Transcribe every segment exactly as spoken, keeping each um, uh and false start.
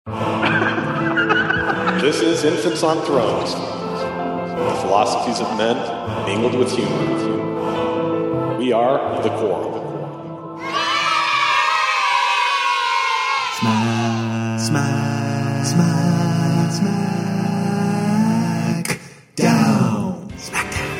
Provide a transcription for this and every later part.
This is Infants on Thrones, the philosophies of men mingled with humor. We are the Quorum. Smack, smack, smack, smack down, smack down.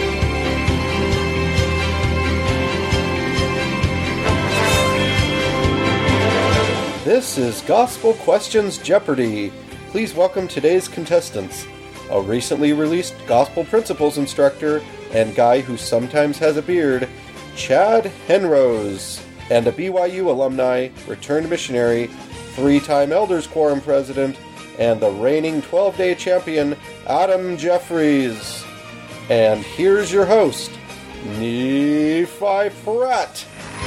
This is Gospel Questions Jeopardy! Please welcome today's contestants. A recently released Gospel Principles instructor and guy who sometimes has a beard, Chad Henrose, and a B Y U alumni, returned missionary, three-time Elders Quorum president, and the reigning twelve-day champion, Adam Jeffries. And here's your host, Nephi Pratt.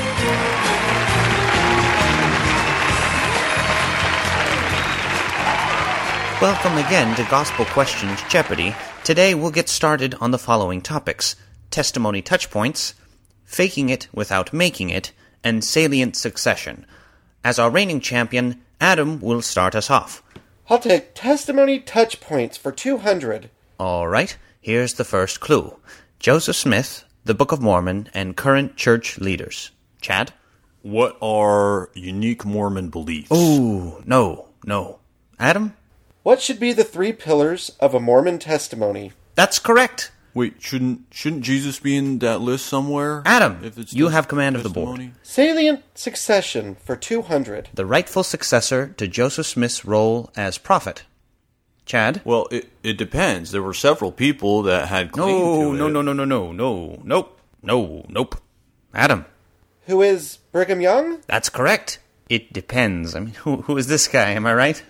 Welcome again to Gospel Questions Jeopardy! Today we'll get started on the following topics: testimony touchpoints, faking it without making it, and salient succession. As our reigning champion, Adam will start us off. I'll take testimony touchpoints for two hundred. Alright, here's the first clue. Joseph Smith, the Book of Mormon, and current church leaders. Chad? What are unique Mormon beliefs? Ooh, no, no. Adam? What should be the three pillars of a Mormon testimony? That's correct. Wait, shouldn't shouldn't Jesus be in that list somewhere? Adam, If it's you tes- have command of the board. testimony? Salient succession for two hundred. The rightful successor to Joseph Smith's role as prophet. Chad? Well, it, it depends. There were several people that had claim No, to no, it. no, no, no, no, no, nope, no, nope. Adam, Who is Brigham Young? that's correct. It depends. I mean, who who is this guy? Am I right?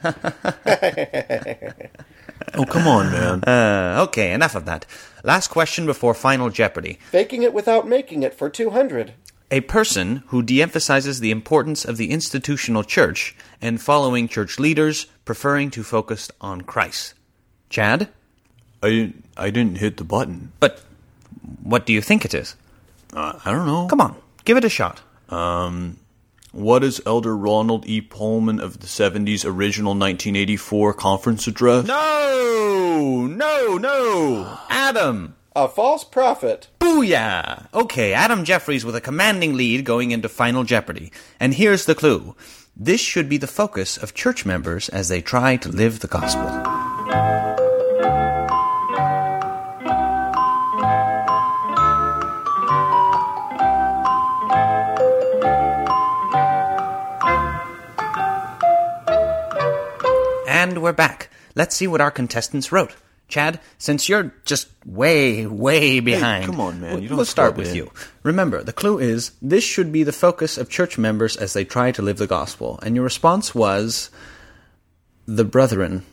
Oh, come on, man. uh, okay, enough of that. Last question before Final Jeopardy. Faking it without making it for two hundred. A person who de-emphasizes the importance of the institutional church and following church leaders, preferring to focus on Christ. Chad? I didn't, I didn't hit the button. But what do you think it is? Uh, I don't know. Come on, give it a shot. Um, what is Elder Ronald E. Pullman of the seventies original nineteen eighty-four conference address? No, no, no. Adam. A false prophet. Booyah! Okay, Adam Jeffries with a commanding lead going into Final Jeopardy. And here's the clue. This should be the focus of church members as they try to live the gospel. And we're back. Let's see what our contestants wrote. Chad, since you're just way, way behind, come on, man. You don't we'll start scrub with in. you. Remember, the clue is, this should be the focus of church members as they try to live the gospel. And your response was, the brethren.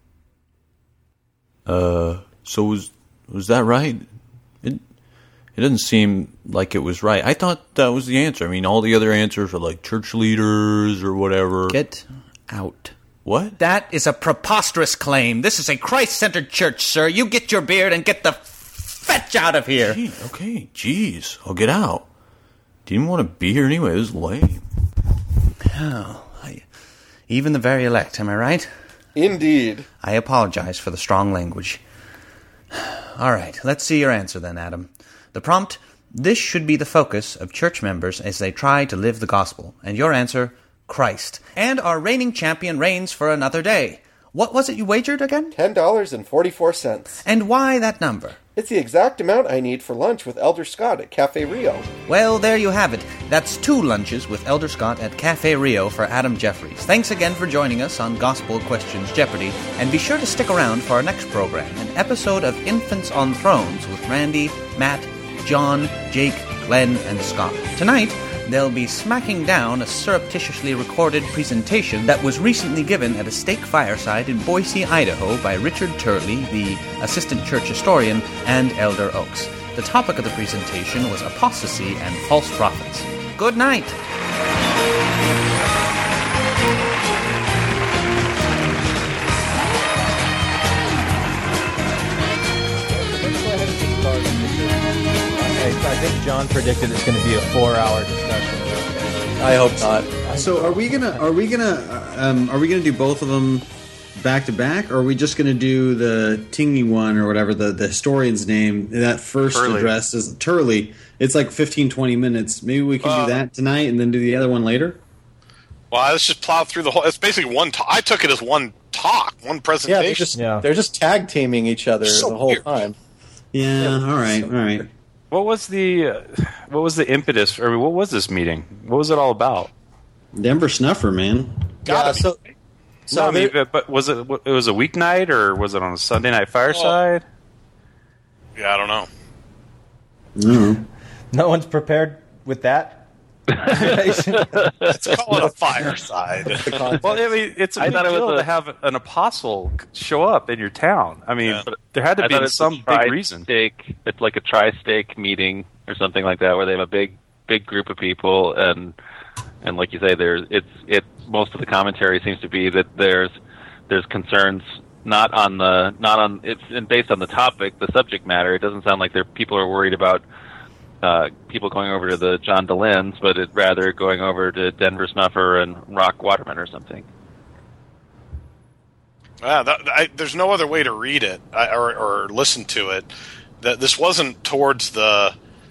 Uh, so was was that right? It it doesn't seem like it was right. I thought that was the answer. I mean, all the other answers are like church leaders or whatever. Get out. What? That is a preposterous claim. This is a Christ-centered church, sir. You get your beard and get the fetch out of here. Gee, okay, jeez. I'll get out. Didn't want to be here anyway. It was lame. Oh, I, even the very elect, am I right? Indeed. I apologize for the strong language. All right, let's see your answer then, Adam. The prompt, this should be the focus of church members as they try to live the gospel. And your answer, Christ. And our reigning champion reigns for another day. What was it you wagered again? ten dollars and forty-four cents. And why that number? It's the exact amount I need for lunch with Elder Scott at Cafe Rio. Well, there you have it. That's two lunches with Elder Scott at Cafe Rio for Adam Jeffries. Thanks again for joining us on Gospel Questions Jeopardy, and be sure to stick around for our next program, an episode of Infants on Thrones with Randy, Matt, John, Jake, Glenn, and Scott. Tonight, they'll be smacking down a surreptitiously recorded presentation that was recently given at a stake fireside in Boise, Idaho by Richard Turley, the assistant church historian, and Elder Oaks. The topic of the presentation was apostasy and false prophets. Good night! I think John predicted it's going to be a four-hour discussion. I hope not. So are we gonna are we gonna um, are we gonna do both of them back to back, or are we just gonna do the Tingy one or whatever the, the historian's name? That first Turley. address is Turley. It's like fifteen, twenty minutes. Maybe we can Uh, do that tonight and then do the other one later. Well, let's just plow through the whole. It's basically one. Ta- I took it as one talk, one Yeah, presentation. they're just Yeah. they're just tag teaming each other So the whole weird. time. Yeah. All right. All right. What was the uh, what was the impetus? Or what was this meeting? What was it all about? Denver Snuffer, man. Gotta yeah, be. so so no, I mean, they- but, but was it it was a weeknight or was it on a Sunday night fireside? Yeah, I don't know. Mm. No one's prepared with that. Let's call it a fireside. Well, I mean, it's a I big thought it was deal a- to have an apostle show up in your town. I mean, Yeah. but there had to I be thought it's some a big reason. tri-stake. It's like a tri-stake meeting or something like that, where they have a big, big group of people, and and like you say, there's it's it. Most of the commentary seems to be that there's there's concerns not on the not on it's and based on the topic, the subject matter. It doesn't sound like there people are worried about uh, people going over to the John DeLynns, but it rather going over to Denver Snuffer and Rock Waterman or something. Yeah, that, I, there's no other way to read it I, or, or listen to it. That this wasn't towards the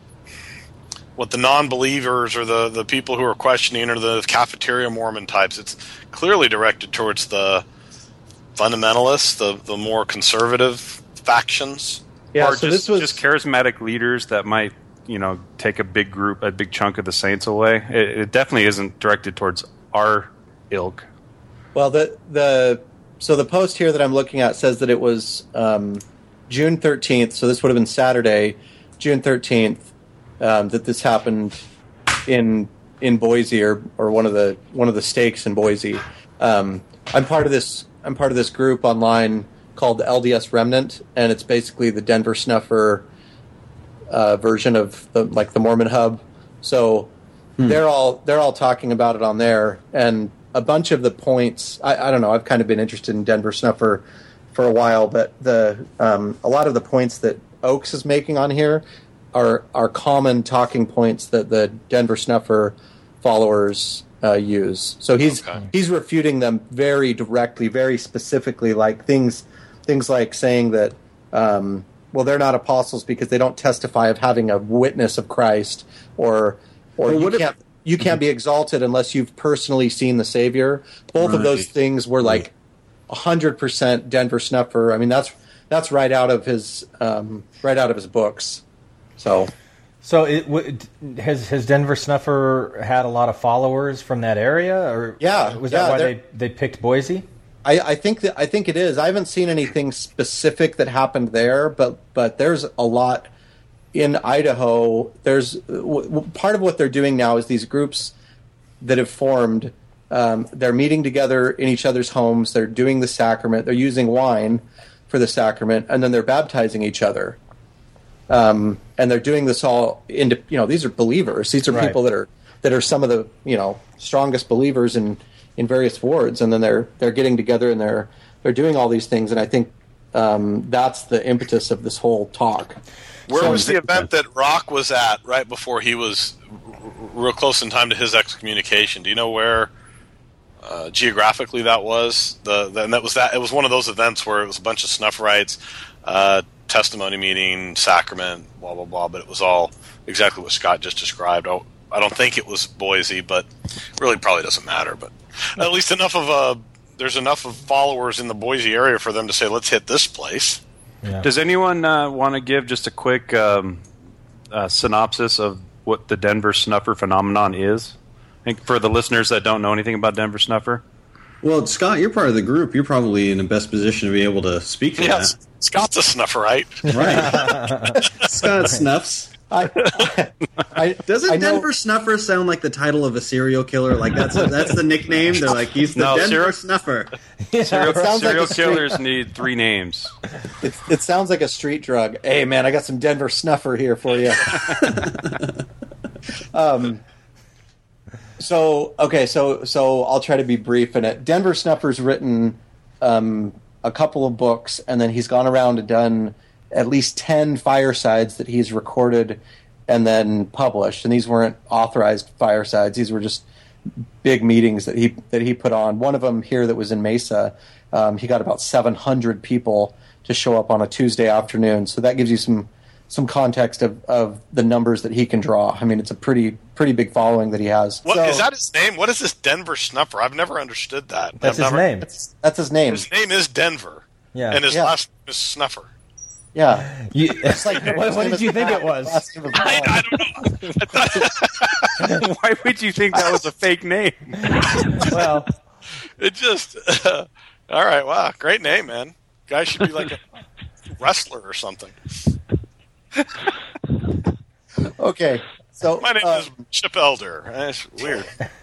what the non-believers or the, the people who are questioning or the cafeteria Mormon types. It's clearly directed towards the fundamentalists, the the more conservative factions. yeah, or so just, this was just charismatic leaders that might, you know, take a big group, a big chunk of the saints away. It, it definitely isn't directed towards our ilk. well the the so the post here that I'm looking at says that it was um, June thirteenth, so this would have been Saturday, June thirteenth, um, that this happened in in Boise or, or one of the one of the stakes in Boise. Um, I'm part of this I'm part of this group online called the L D S Remnant, and it's basically the Denver Snuffer uh, version of the like the Mormon Hub. So they're all they're all talking about it on there, and a bunch of the points. I, I don't know. I've kind of been interested in Denver Snuffer for a while, but the um, a lot of the points that Oaks is making on here are are common talking points that the Denver Snuffer followers uh, use. So he's Okay. he's refuting them very directly, very specifically, like things things like saying that um, well, they're not apostles because they don't testify of having a witness of Christ, or or Well, you what if- can't you can't be exalted unless you've personally seen the Savior. Both of those Right. things were like one hundred percent Denver Snuffer. I mean, that's that's right out of his um, right out of his books. So So it, w- has has Denver Snuffer had a lot of followers from that area, or Yeah, was yeah, that why they're- they, they picked Boise? I, I think that I think it is. I haven't seen anything specific that happened there, but but there's a lot in Idaho. There's w- w- part of what they're doing now is these groups that have formed. Um, they're meeting together in each other's homes. They're doing the sacrament. They're using wine for the sacrament, and then they're baptizing each other. Um, and they're doing this all into you know these are believers. These are Right. people that are that are some of the you know strongest believers in. in various wards, and then they're they're getting together and they're they're doing all these things, and I think um, that's the impetus of this whole talk. Where So- was the event that Rock was at right before he was r- r- real close in time to his excommunication? Do you know where uh, geographically that was? The, the and that was that it was one of those events where it was a bunch of Snufferites, uh, testimony meeting, sacrament, blah blah blah. But it was all exactly what Scott just described. Oh, I don't think it was Boise, but really probably doesn't matter. But at least enough of a there's enough of followers in the Boise area for them to say, let's hit this place. Yeah. Does anyone uh, want to give just a quick um, uh, synopsis of what the Denver Snuffer phenomenon is? I think for the listeners that don't know anything about Denver Snuffer. Well, Scott, you're part of the group. You're probably in the best position to be able to speak for Yes, Scott's a Snufferite. that. Right. Scott Snuffs. I, I, Doesn't I know- Denver Snuffer sound like the title of a serial killer? Like that's that's the nickname. They're like he's the No, Denver serial- Snuffer. Serial, It sounds like serial a street- killers need three names. It, it sounds like a street drug. Hey, man, I got some Denver Snuffer here for you. um, so okay, so so I'll try to be brief in it. Denver Snuffer's written um, a couple of books, and then he's gone around and done at least ten firesides that he's recorded and then published. And these weren't authorized firesides; these were just big meetings that he that he put on. One of them here that was in Mesa, um, he got about seven hundred people to show up on a Tuesday afternoon. So that gives you some some context of, of the numbers that he can draw. I mean, it's a pretty pretty big following that he has. What so, is that his name? What is this Denver Snuffer? I've never understood that. That's I've his never, name. That's, that's his name. His name is Denver. Yeah. And his Yeah. last name is Snuffer. Yeah. You, It's like, what, what did you think it was? Last name is I, Paul. I don't know. Why would you think that was a fake name? Well, It just. Uh, all right. Wow. Great name, man. Guy should be like a wrestler or something. Okay. So My name uh, is Chip Elder. That's weird.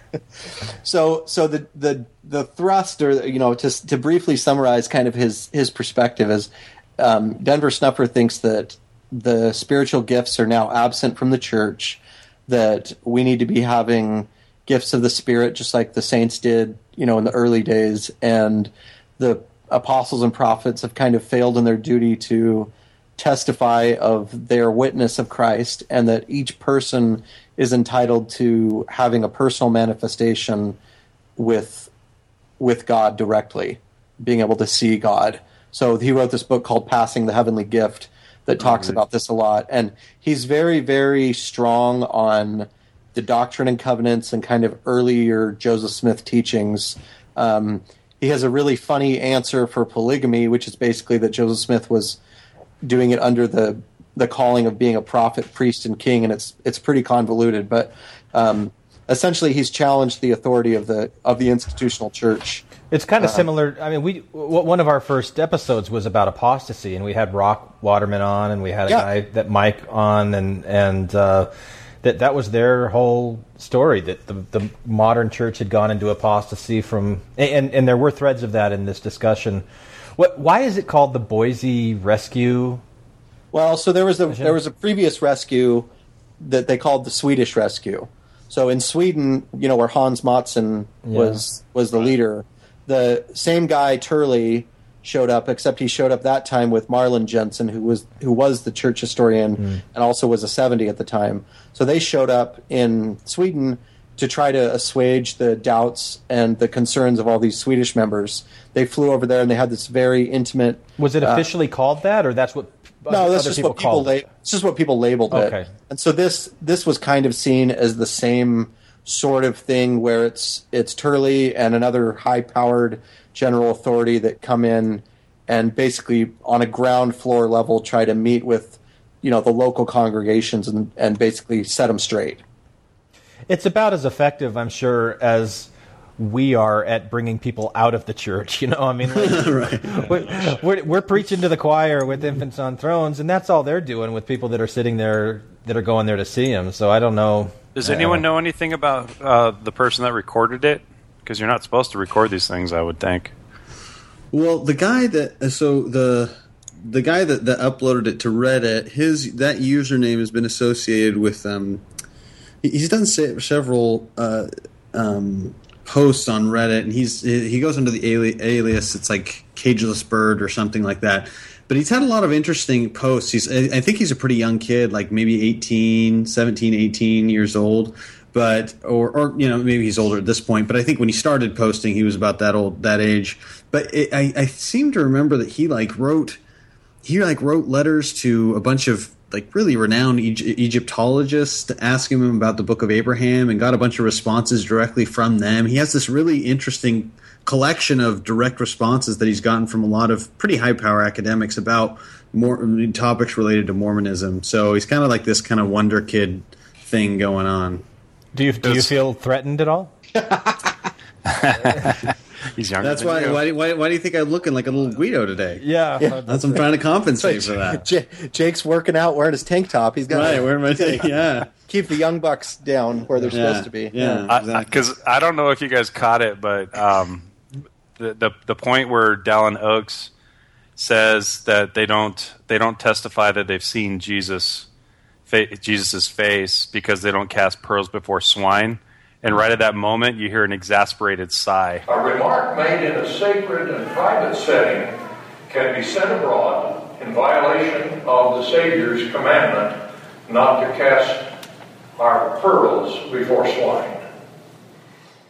So, so the the the thrust, or you know, to to briefly summarize, kind of his his perspective is, um, Denver Snuffer thinks that the spiritual gifts are now absent from the church, that we need to be having gifts of the Spirit, just like the saints did, you know, in the early days, and the apostles and prophets have kind of failed in their duty to testify of their witness of Christ, and that each person is entitled to having a personal manifestation with with God directly, being able to see God. So he wrote this book called Passing the Heavenly Gift that talks about this a lot, and he's very, very strong on the Doctrine and Covenants and kind of earlier Joseph Smith teachings. Um, he has a really funny answer for polygamy, which is basically that Joseph Smith was doing it under the the calling of being a prophet, priest, and king, and it's it's pretty convoluted. But um, essentially, he's challenged the authority of the of the institutional church. it's kind of Uh, similar. I mean, we w- one of our first episodes was about apostasy, and we had Rock Waterman on, and we had a Yeah. guy that Mike on, and and uh, that that was their whole story, that the the modern church had gone into apostasy from, and and there were threads of that in this discussion. What? Why is it called the Boise Rescue? Well, so there was a there was a previous rescue that they called the Swedish Rescue. So in Sweden, you know, where Hans Mattsson was was the leader, the same guy Turley showed up, except he showed up that time with Marlin Jensen, who was who was the church historian Mm. and also was a seventy at the time. So they showed up in Sweden to try to assuage the doubts and the concerns of all these Swedish members. They flew over there and they had this very intimate. Was it uh, officially called that, or that's what? No, that's other just people what people called la- it? it's just what people labeled it. Okay. And so this this was kind of seen as the same sort of thing, where it's it's Turley and another high-powered general authority that come in and basically on a ground floor level try to meet with, you know, the local congregations and and basically set them straight. It's about as effective, I'm sure, as we are at bringing people out of the church. You know, I mean, like, Right. we're, we're, we're preaching to the choir with Infants on Thrones, and that's all they're doing with people that are sitting there, that are going there to see him. So I don't know. Does Uh, anyone know anything about uh, the person that recorded it? Because you're not supposed to record these things, I would think. Well, the guy that so the the guy that, that uploaded it to Reddit, his that username has been associated with um he- he's done se- several uh, um, posts on Reddit, and he's he goes under the ali- alias it's like Cageless Bird or something like that. But he's had a lot of interesting posts. He's I I think he's a pretty young kid, like maybe eighteen, seventeen, eighteen years old. But or or you know maybe he's older at this point. But I think when he started posting, he was about that old that age. But it, I I seem to remember that he like wrote he like wrote letters to a bunch of like really renowned Egy- Egyptologists asking him about the Book of Abraham, and got a bunch of responses directly from them. He has this really interesting collection of direct responses that he's gotten from a lot of pretty high power academics about more topics related to Mormonism. So he's kind of like this kind of wonder kid thing going on. Do you do you feel threatened at all? He's younger. That's than why, you. why. Why? Why do you think I'm looking like a little Guido today? Yeah, That's I'm trying to compensate for that. J- Jake's working out wearing his tank top. He's got Right? to Where am I? Taking? Yeah. keep the young bucks down where they're Yeah. supposed to be. Yeah. Because I, I don't know if you guys caught it, but um, the, the the point where Dallin Oaks says that they don't they don't testify that they've seen Jesus fa- Jesus's face because they don't cast pearls before swine, and right at that moment you hear an exasperated sigh. A remark made in a sacred and private setting can be sent abroad in violation of the Savior's commandment not to cast our pearls before swine.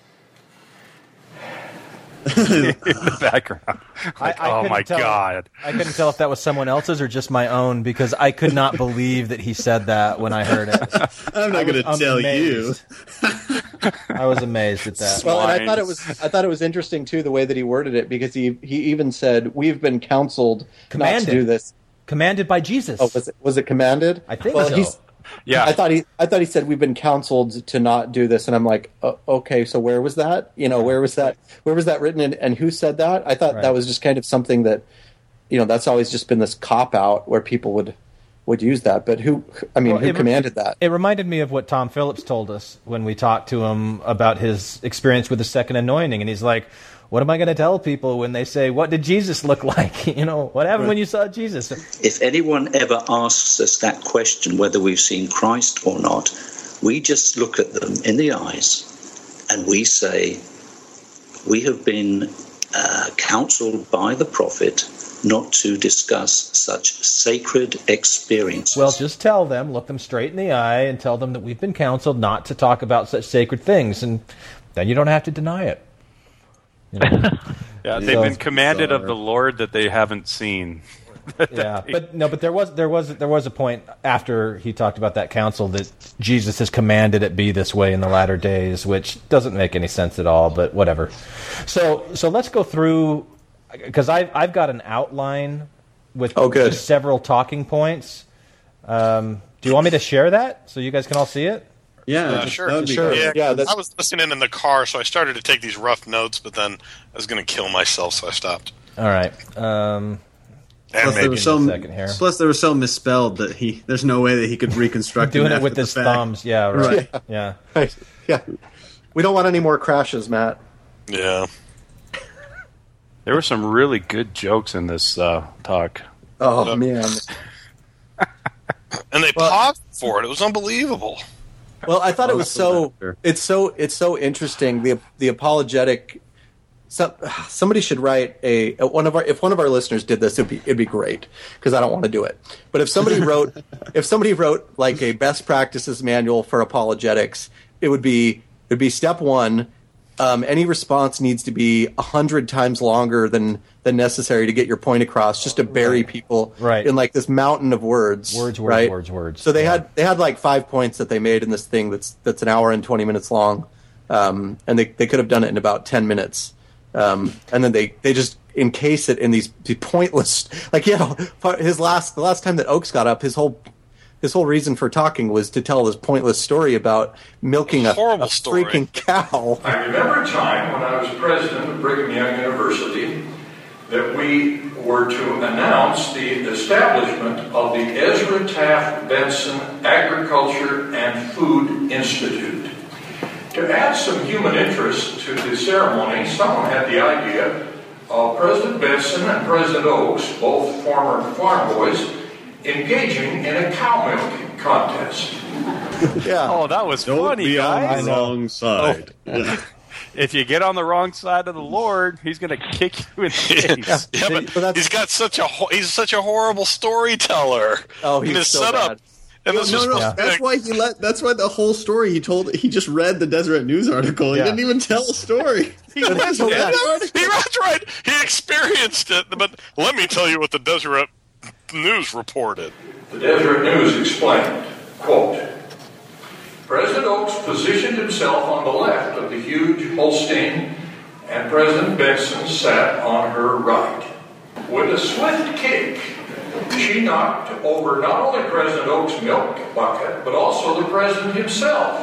in the background. Like, I, I oh my tell, God. I couldn't tell if that was someone else's or just my own because I could not believe that he said that when I heard it. I'm not going to tell amazed. you. I was amazed at that. Well, and I thought it was I thought it was interesting too the way that he worded it because he he even said we've been counseled Commanded. not to do this. Commanded by Jesus. Oh, was it was it commanded? I think well, so. He's, Yeah. I thought he I thought he said we've been counseled to not do this, and I'm like, uh, okay, so where was that? You know, where was that? Where was that written, and, and who said that? I thought Right. that was just kind of something that, you know, that's always just been this cop out where people would would use that. But who? I mean, Well, who it- commanded that? It reminded me of what Tom Phillips told us when we talked to him about his experience with the second anointing, and he's like, "What am I going to tell people when they say, 'What did Jesus look like?' You know, what happened when you saw Jesus?" If anyone ever asks us that question, whether we've seen Christ or not, we just look at them in the eyes and we say, we have been uh, counseled by the prophet not to discuss such sacred experiences. Well, just tell them, look them straight in the eye, and tell them that we've been counseled not to talk about such sacred things, and then you don't have to deny it. You know? Yeah, they've So- been commanded of the Lord that they haven't seen. Yeah, but no, but there was there was there was a point after he talked about that counsel that Jesus has commanded it be this way in the latter days, which doesn't make any sense at all. But whatever. So so let's go through because I've I've got an outline with Oh, good. just several talking points. Um, do you want me to share that so you guys can all see it? Yeah, Uh, sure, that would be sure. great. Yeah, Yeah, that's- I was listening in the car, so I started to take these rough notes, but then I was going to kill myself, so I stopped. All right. Um, And Plus, there maybe was so a second here. plus they were so misspelled that he there's no way that he could reconstruct them doing it after with the his fact. thumbs. Yeah. Right. Right. Yeah. Right. Yeah, we don't want any more crashes, Matt. yeah. There were some really good jokes in this uh, talk. Oh man. And they paused for it. It was unbelievable. Well, I thought it was so. After. It's so. It's so interesting. The the apologetic. Some, somebody should write a one of our. If one of our listeners did this, it'd be it'd be great because I don't want to do it. But if somebody wrote, if somebody wrote like a best practices manual for apologetics, it would be it'd be step one. Um, any response needs to be a hundred times longer than than necessary to get your point across, just to bury people Right. in like this mountain of words. Words, words, right? words, words. So they Yeah. had they had like five points that they made in this thing that's that's an hour and twenty minutes long, um, and they they could have done it in about ten minutes, um, and then they, they just encase it in these, these pointless like yeah his last the last time that Oakes got up his whole his whole reason for talking was to tell this pointless story about milking a, Horrible a story. freaking cow. I remember a time when I was president of Brigham Young University that we were to announce the establishment of the Ezra Taft Benson Agriculture and Food Institute. To add some human interest to the ceremony, someone had the idea of President Benson and President Oakes, both former farm boys, engaging in a cow milking contest. Yeah. Oh, that was Don't funny, be on guys. the wrong side. Yeah. If you get on the wrong side of the Lord, He's going to kick you in the face. Yeah, They- but but that's- he's got such a ho- he's such a horrible storyteller. Oh, And he's his so setup. bad. And this No, was no, supposed to be that's like- why he let. That's why the whole story he told. He just read the Deseret News article. He Yeah. didn't even tell a story. He But read he's so the bad. article. He that's right. He experienced it, but let me tell you what the Deseret News reported. The Deseret News explained, quote, President Oakes positioned himself on the left of the huge Holstein, and President Benson sat on her right. With a swift kick, she knocked over not only President Oakes' milk bucket, but also the president himself.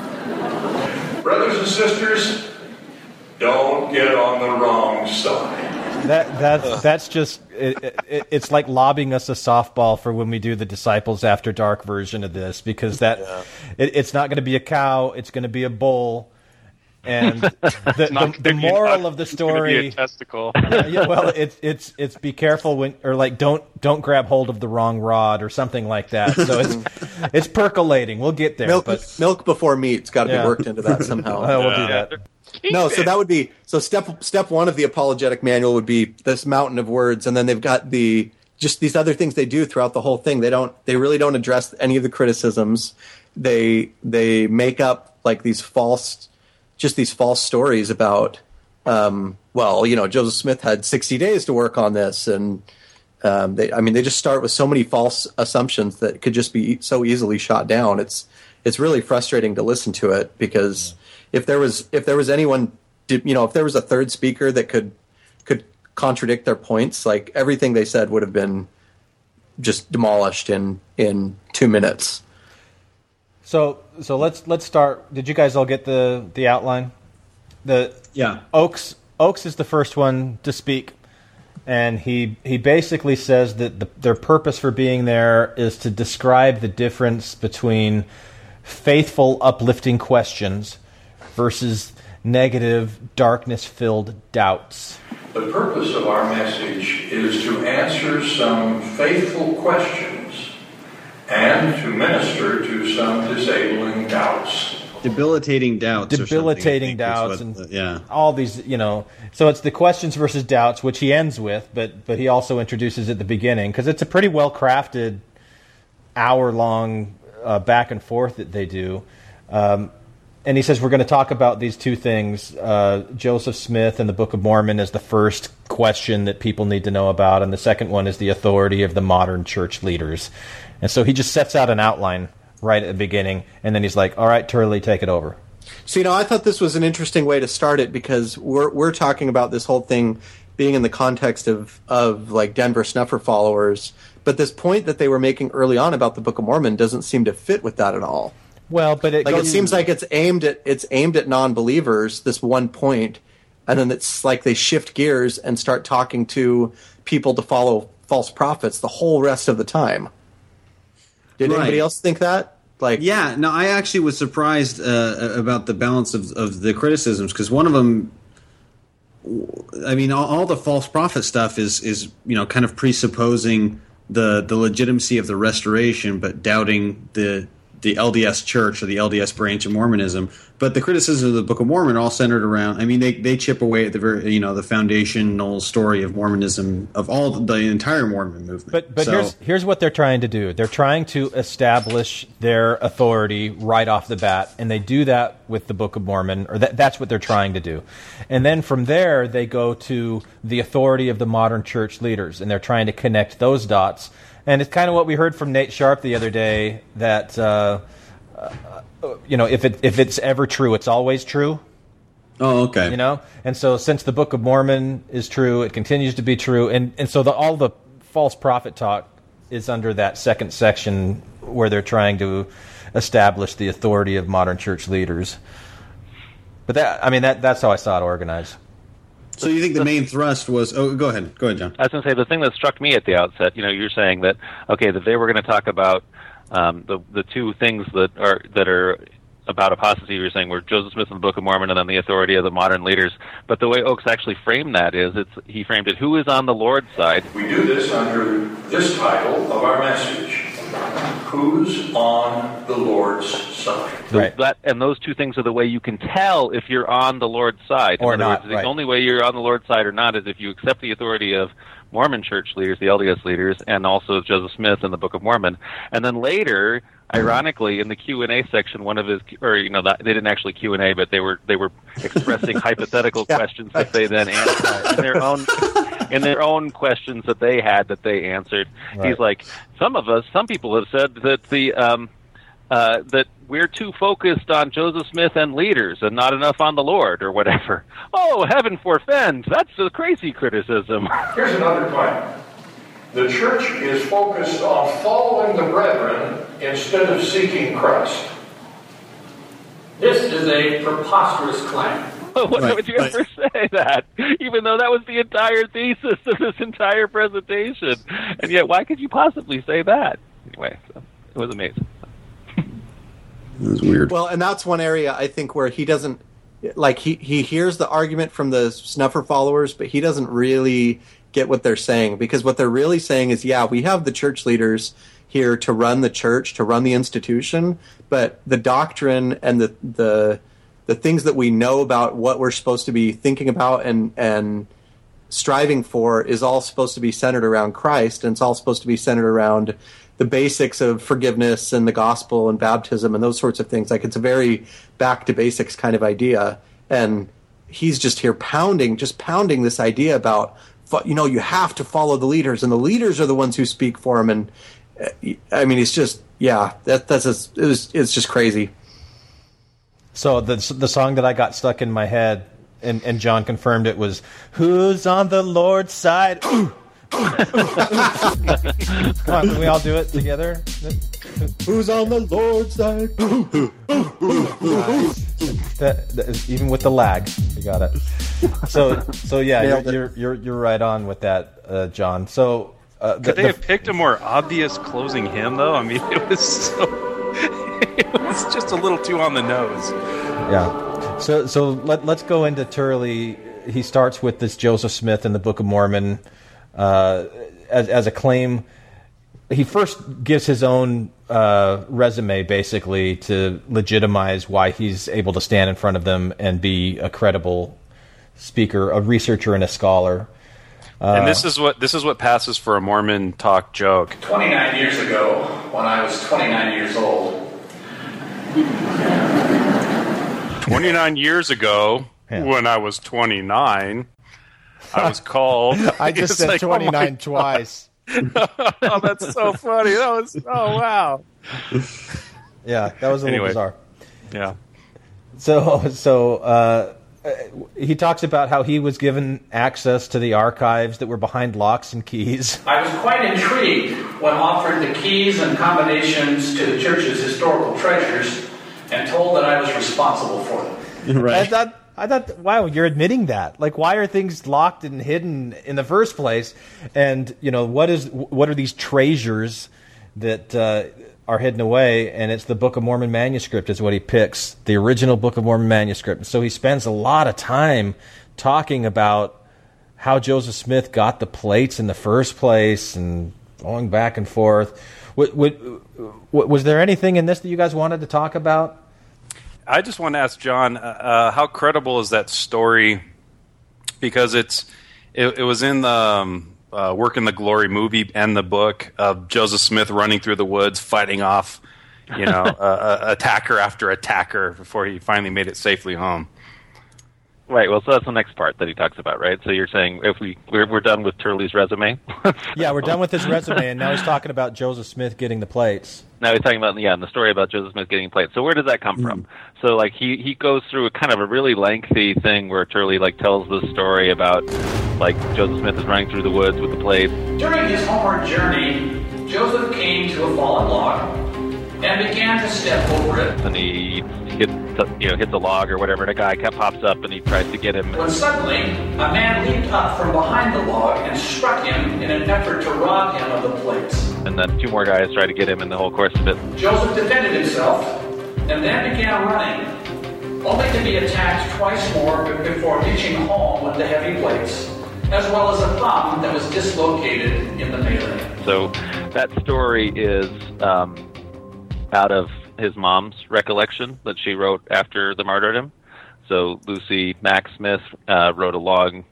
Brothers and sisters, don't get on the wrong side. That that that's just it, it, it's like lobbing us a softball for when we do the Disciples After Dark version of this because that it, it's not going to be a cow, it's going to be a bull, and the, the, the moral of the It's gonna be a story. testicle. Yeah, well, it's it's it's be careful when or like don't don't grab hold of the wrong rod or something like that. So it's it's percolating. We'll get there. Milk but milk before meat's got to Yeah. be worked into that somehow. uh, we'll do that. No, so that would be so step step one of the apologetic manual would be this mountain of words, and then they've got the just these other things they do throughout the whole thing. They don't they really don't address any of the criticisms. They they make up like these false just these false stories about um, well, you know, Joseph Smith had sixty days to work on this, and um, they, I mean, they just start with so many false assumptions that could just be so easily shot down. It's it's really frustrating to listen to it, because if there was if there was anyone, you know, if there was a third speaker that could could contradict their points, like everything they said would have been just demolished in in two minutes. So so let's let's start. Did you guys all get the the outline? The yeah. Oakes Oakes is the first one to speak, and he he basically says that the, their purpose for being there is to describe the difference between faithful, uplifting questions versus negative, darkness-filled doubts. The purpose of our message is to answer some faithful questions and to minister to some disabling doubts. Debilitating doubts. Debilitating doubts, what, and yeah. all these, you know. So it's the questions versus doubts, which he ends with, but but he also introduces at the beginning, because it's a pretty well crafted hour-long uh, back and forth that they do. Um, and he says we're going to talk about these two things: uh, Joseph Smith and the Book of Mormon is the first question that people need to know about, and the second one is the authority of the modern church leaders. And so he just sets out an outline right at the beginning, and then he's like, all right, Turley, take it over. So, you know, I thought this was an interesting way to start it, because we're we're talking about this whole thing being in the context of, of like, Denver Snuffer followers, but this point that they were making early on about the Book of Mormon doesn't seem to fit with that at all. Well, but it like goes, it seems like it's aimed at it's aimed at non-believers, this one point, and then it's like they shift gears and start talking to people to follow false prophets the whole rest of the time. Did right. anybody else think that? Like, yeah, no, I actually was surprised uh, about the balance of, of the criticisms, because one of them, I mean, all, all the false prophet stuff is is you know kind of presupposing the the legitimacy of the restoration, but doubting the the L D S Church or the L D S branch of Mormonism. But the criticism of the Book of Mormon are all centered around, I mean, they, they chip away at the very, you know, the foundational story of Mormonism, of all the entire Mormon movement. But but so, here's here's what they're trying to do. They're trying to establish their authority right off the bat, and they do that with the Book of Mormon, or that, that's what they're trying to do. And then from there, they go to the authority of the modern church leaders, and they're trying to connect those dots. And it's kind of what we heard from Nate Sharp the other day, that uh, uh, you know, if it if it's ever true, it's always true. Oh, okay. You know, and so since the Book of Mormon is true, it continues to be true, and and so the, all the false prophet talk is under that second section where they're trying to establish the authority of modern church leaders. But that, I mean, that that's how I saw it organized. So you think the main thrust was... Oh, go ahead. Go ahead, John. I was going to say, the thing that struck me at the outset, you know, you're saying that, okay, that they were going to talk about um, the the two things that are that are about apostasy, you're saying, were Joseph Smith and the Book of Mormon and then the authority of the modern leaders. But the way Oakes actually framed that is, it's he framed it, who is on the Lord's side? We do this under this title of our message, Who's on the Lord's Side? So right. that, and those two things are the way you can tell if you're on the Lord's side. In or other not, words, right. the only way you're on the Lord's side or not is if you accept the authority of Mormon church leaders, the L D S leaders, and also Joseph Smith and the Book of Mormon. And then later, ironically, in the Q and A section, one of his, or you know, they didn't actually Q and A, but they were they were expressing hypothetical yeah. questions that they then answered in their own in their own questions that they had that they answered. Right. He's like, some of us, some people have said that the um, uh, that we're too focused on Joseph Smith and leaders and not enough on the Lord or whatever. Oh, heaven forfend! That's a crazy criticism. Here's another point. The church is focused on following the brethren instead of seeking Christ. This is a preposterous claim. What right, would you right. ever say that? Even though that was the entire thesis of this entire presentation. And yet, why could you possibly say that? Anyway, so it was amazing. It was weird. Well, and that's one area I think where he doesn't, like, he, he hears the argument from the Snuffer followers, but he doesn't really get what they're saying, because what they're really saying is, yeah, we have the church leaders here to run the church, to run the institution, but the doctrine and the the the things that we know about what we're supposed to be thinking about and and striving for is all supposed to be centered around Christ, and it's all supposed to be centered around the basics of forgiveness and the gospel and baptism and those sorts of things. Like, it's a very back to basics kind of idea, and he's just here pounding, just pounding this idea about, you know, you have to follow the leaders, and the leaders are the ones who speak for him. And I mean, it's just, yeah, that, that's just, it was, it's just crazy. So the the song that I got stuck in my head, and, and John confirmed it, was "Who's on the Lord's Side?" Come on, can we all do it together? Who's on the Lord's side? that, that, even with the lag, you got it. So, so yeah, you're, you're you're you're right on with that, uh, John. So, uh, could the, they the, have picked a more obvious closing hymn, though? I mean, it was so it was just a little too on the nose. Yeah. So, so let let's go into Turley. He starts with this Joseph Smith in the Book of Mormon. Uh, as, as a claim, he first gives his own uh, resume basically to legitimize why he's able to stand in front of them and be a credible speaker, a researcher, and a scholar. Uh, and this is what this is what passes for a Mormon talk joke. twenty-nine years ago, when I was twenty-nine years old. twenty-nine years ago, yeah. when I was twenty-nine. I was called. I just said like, twenty-nine oh twice. Oh, that's so funny. That was, oh, wow. Yeah, that was a anyway, little bizarre. Yeah. So, so uh, he talks about how he was given access to the archives that were behind locks and keys. I was quite intrigued when offered the keys and combinations to the church's historical treasures and told that I was responsible for them. Right. I thought, I thought, wow, you're admitting that. Like, why are things locked and hidden in the first place? And, you know, what is what are these treasures that uh, are hidden away? And it's the Book of Mormon manuscript is what he picks, the original Book of Mormon manuscript. And so he spends a lot of time talking about how Joseph Smith got the plates in the first place and going back and forth. What, what, was there anything in this that you guys wanted to talk about? I just want to ask John, uh, how credible is that story? Because it's it, it was in the um, uh, Work in the Glory movie and the book of Joseph Smith running through the woods, fighting off, you know, uh, attacker after attacker before he finally made it safely home. Right. Well, so that's the next part that he talks about, right? So you're saying if we we're, we're done with Turley's resume? Yeah, we're done with his resume, and now he's talking about Joseph Smith getting the plates. Now he's talking about yeah, the story about Joseph Smith getting plates. So where does that come mm. from? So like he he goes through a kind of a really lengthy thing where Turley like tells the story about like Joseph Smith is running through the woods with the plates. During his homeward journey, Joseph came to a fallen log and began to step over it. And he hits, you know, hits a log or whatever, and a guy pops up and he tries to get him. When suddenly, a man leaped up from behind the log and struck him in an effort to rob him of the plates. And then two more guys try to get him in the whole course of it. Joseph defended himself and then began running, only to be attacked twice more before reaching home with the heavy plates, as well as a thumb that was dislocated in the melee. So that story is um, out of his mom's recollection that she wrote after the martyrdom. So Lucy Mack Smith uh, wrote a long,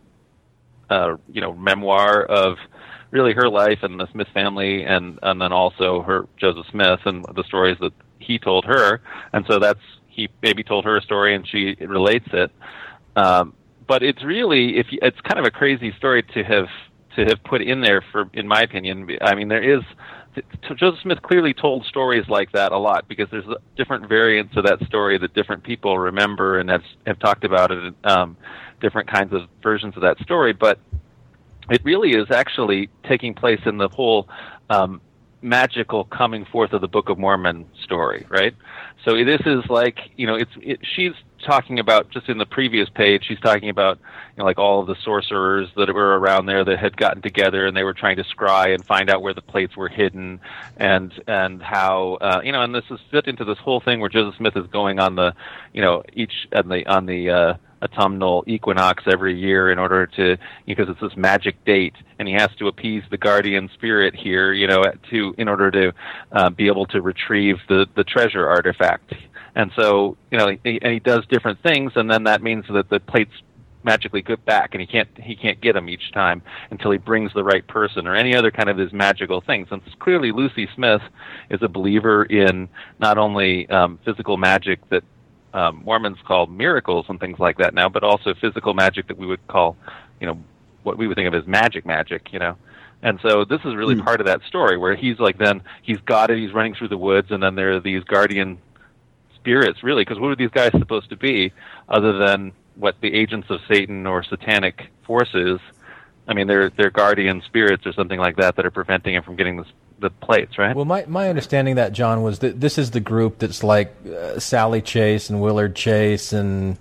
uh, you know, memoir of really her life and the Smith family, and and then also her Joseph Smith and the stories that he told her. And so that's he maybe told her a story and she relates it. Um, but it's really if you, it's kind of a crazy story to have to have put in there for, in my opinion. I mean, there is. Joseph Smith clearly told stories like that a lot because there's different variants of that story that different people remember and have, have talked about it, um, different kinds of versions of that story. But it really is actually taking place in the whole um, magical coming forth of the Book of Mormon story, right? So this is like, you know, it's it, she's talking about, just in the previous page, she's talking about, you know, like all of the sorcerers that were around there that had gotten together and they were trying to scry and find out where the plates were hidden, and and how, uh, you know, and this is fit into this whole thing where Joseph Smith is going on the, you know, each on the on the uh, autumnal equinox every year in order to, because it's this magic date, and he has to appease the guardian spirit here, you know, to in order to uh, be able to retrieve the the treasure artifact. And so, you know, he, and he does different things, and then that means that the plates magically get back, and he can't he can't get them each time until he brings the right person or any other kind of his magical things. And clearly, Lucy Smith is a believer in not only um, physical magic that um, Mormons call miracles and things like that now, but also physical magic that we would call, you know, what we would think of as magic magic, you know. And so this is really mm. part of that story where he's like, then he's got it, he's running through the woods, and then there are these guardian spirits, really, because what are these guys supposed to be other than what the agents of Satan or satanic forces? I mean, they're, they're guardian spirits or something like that that are preventing him from getting this, the plates, right? Well, my, my understanding of that, John, was that this is the group that's like uh, Sally Chase and Willard Chase and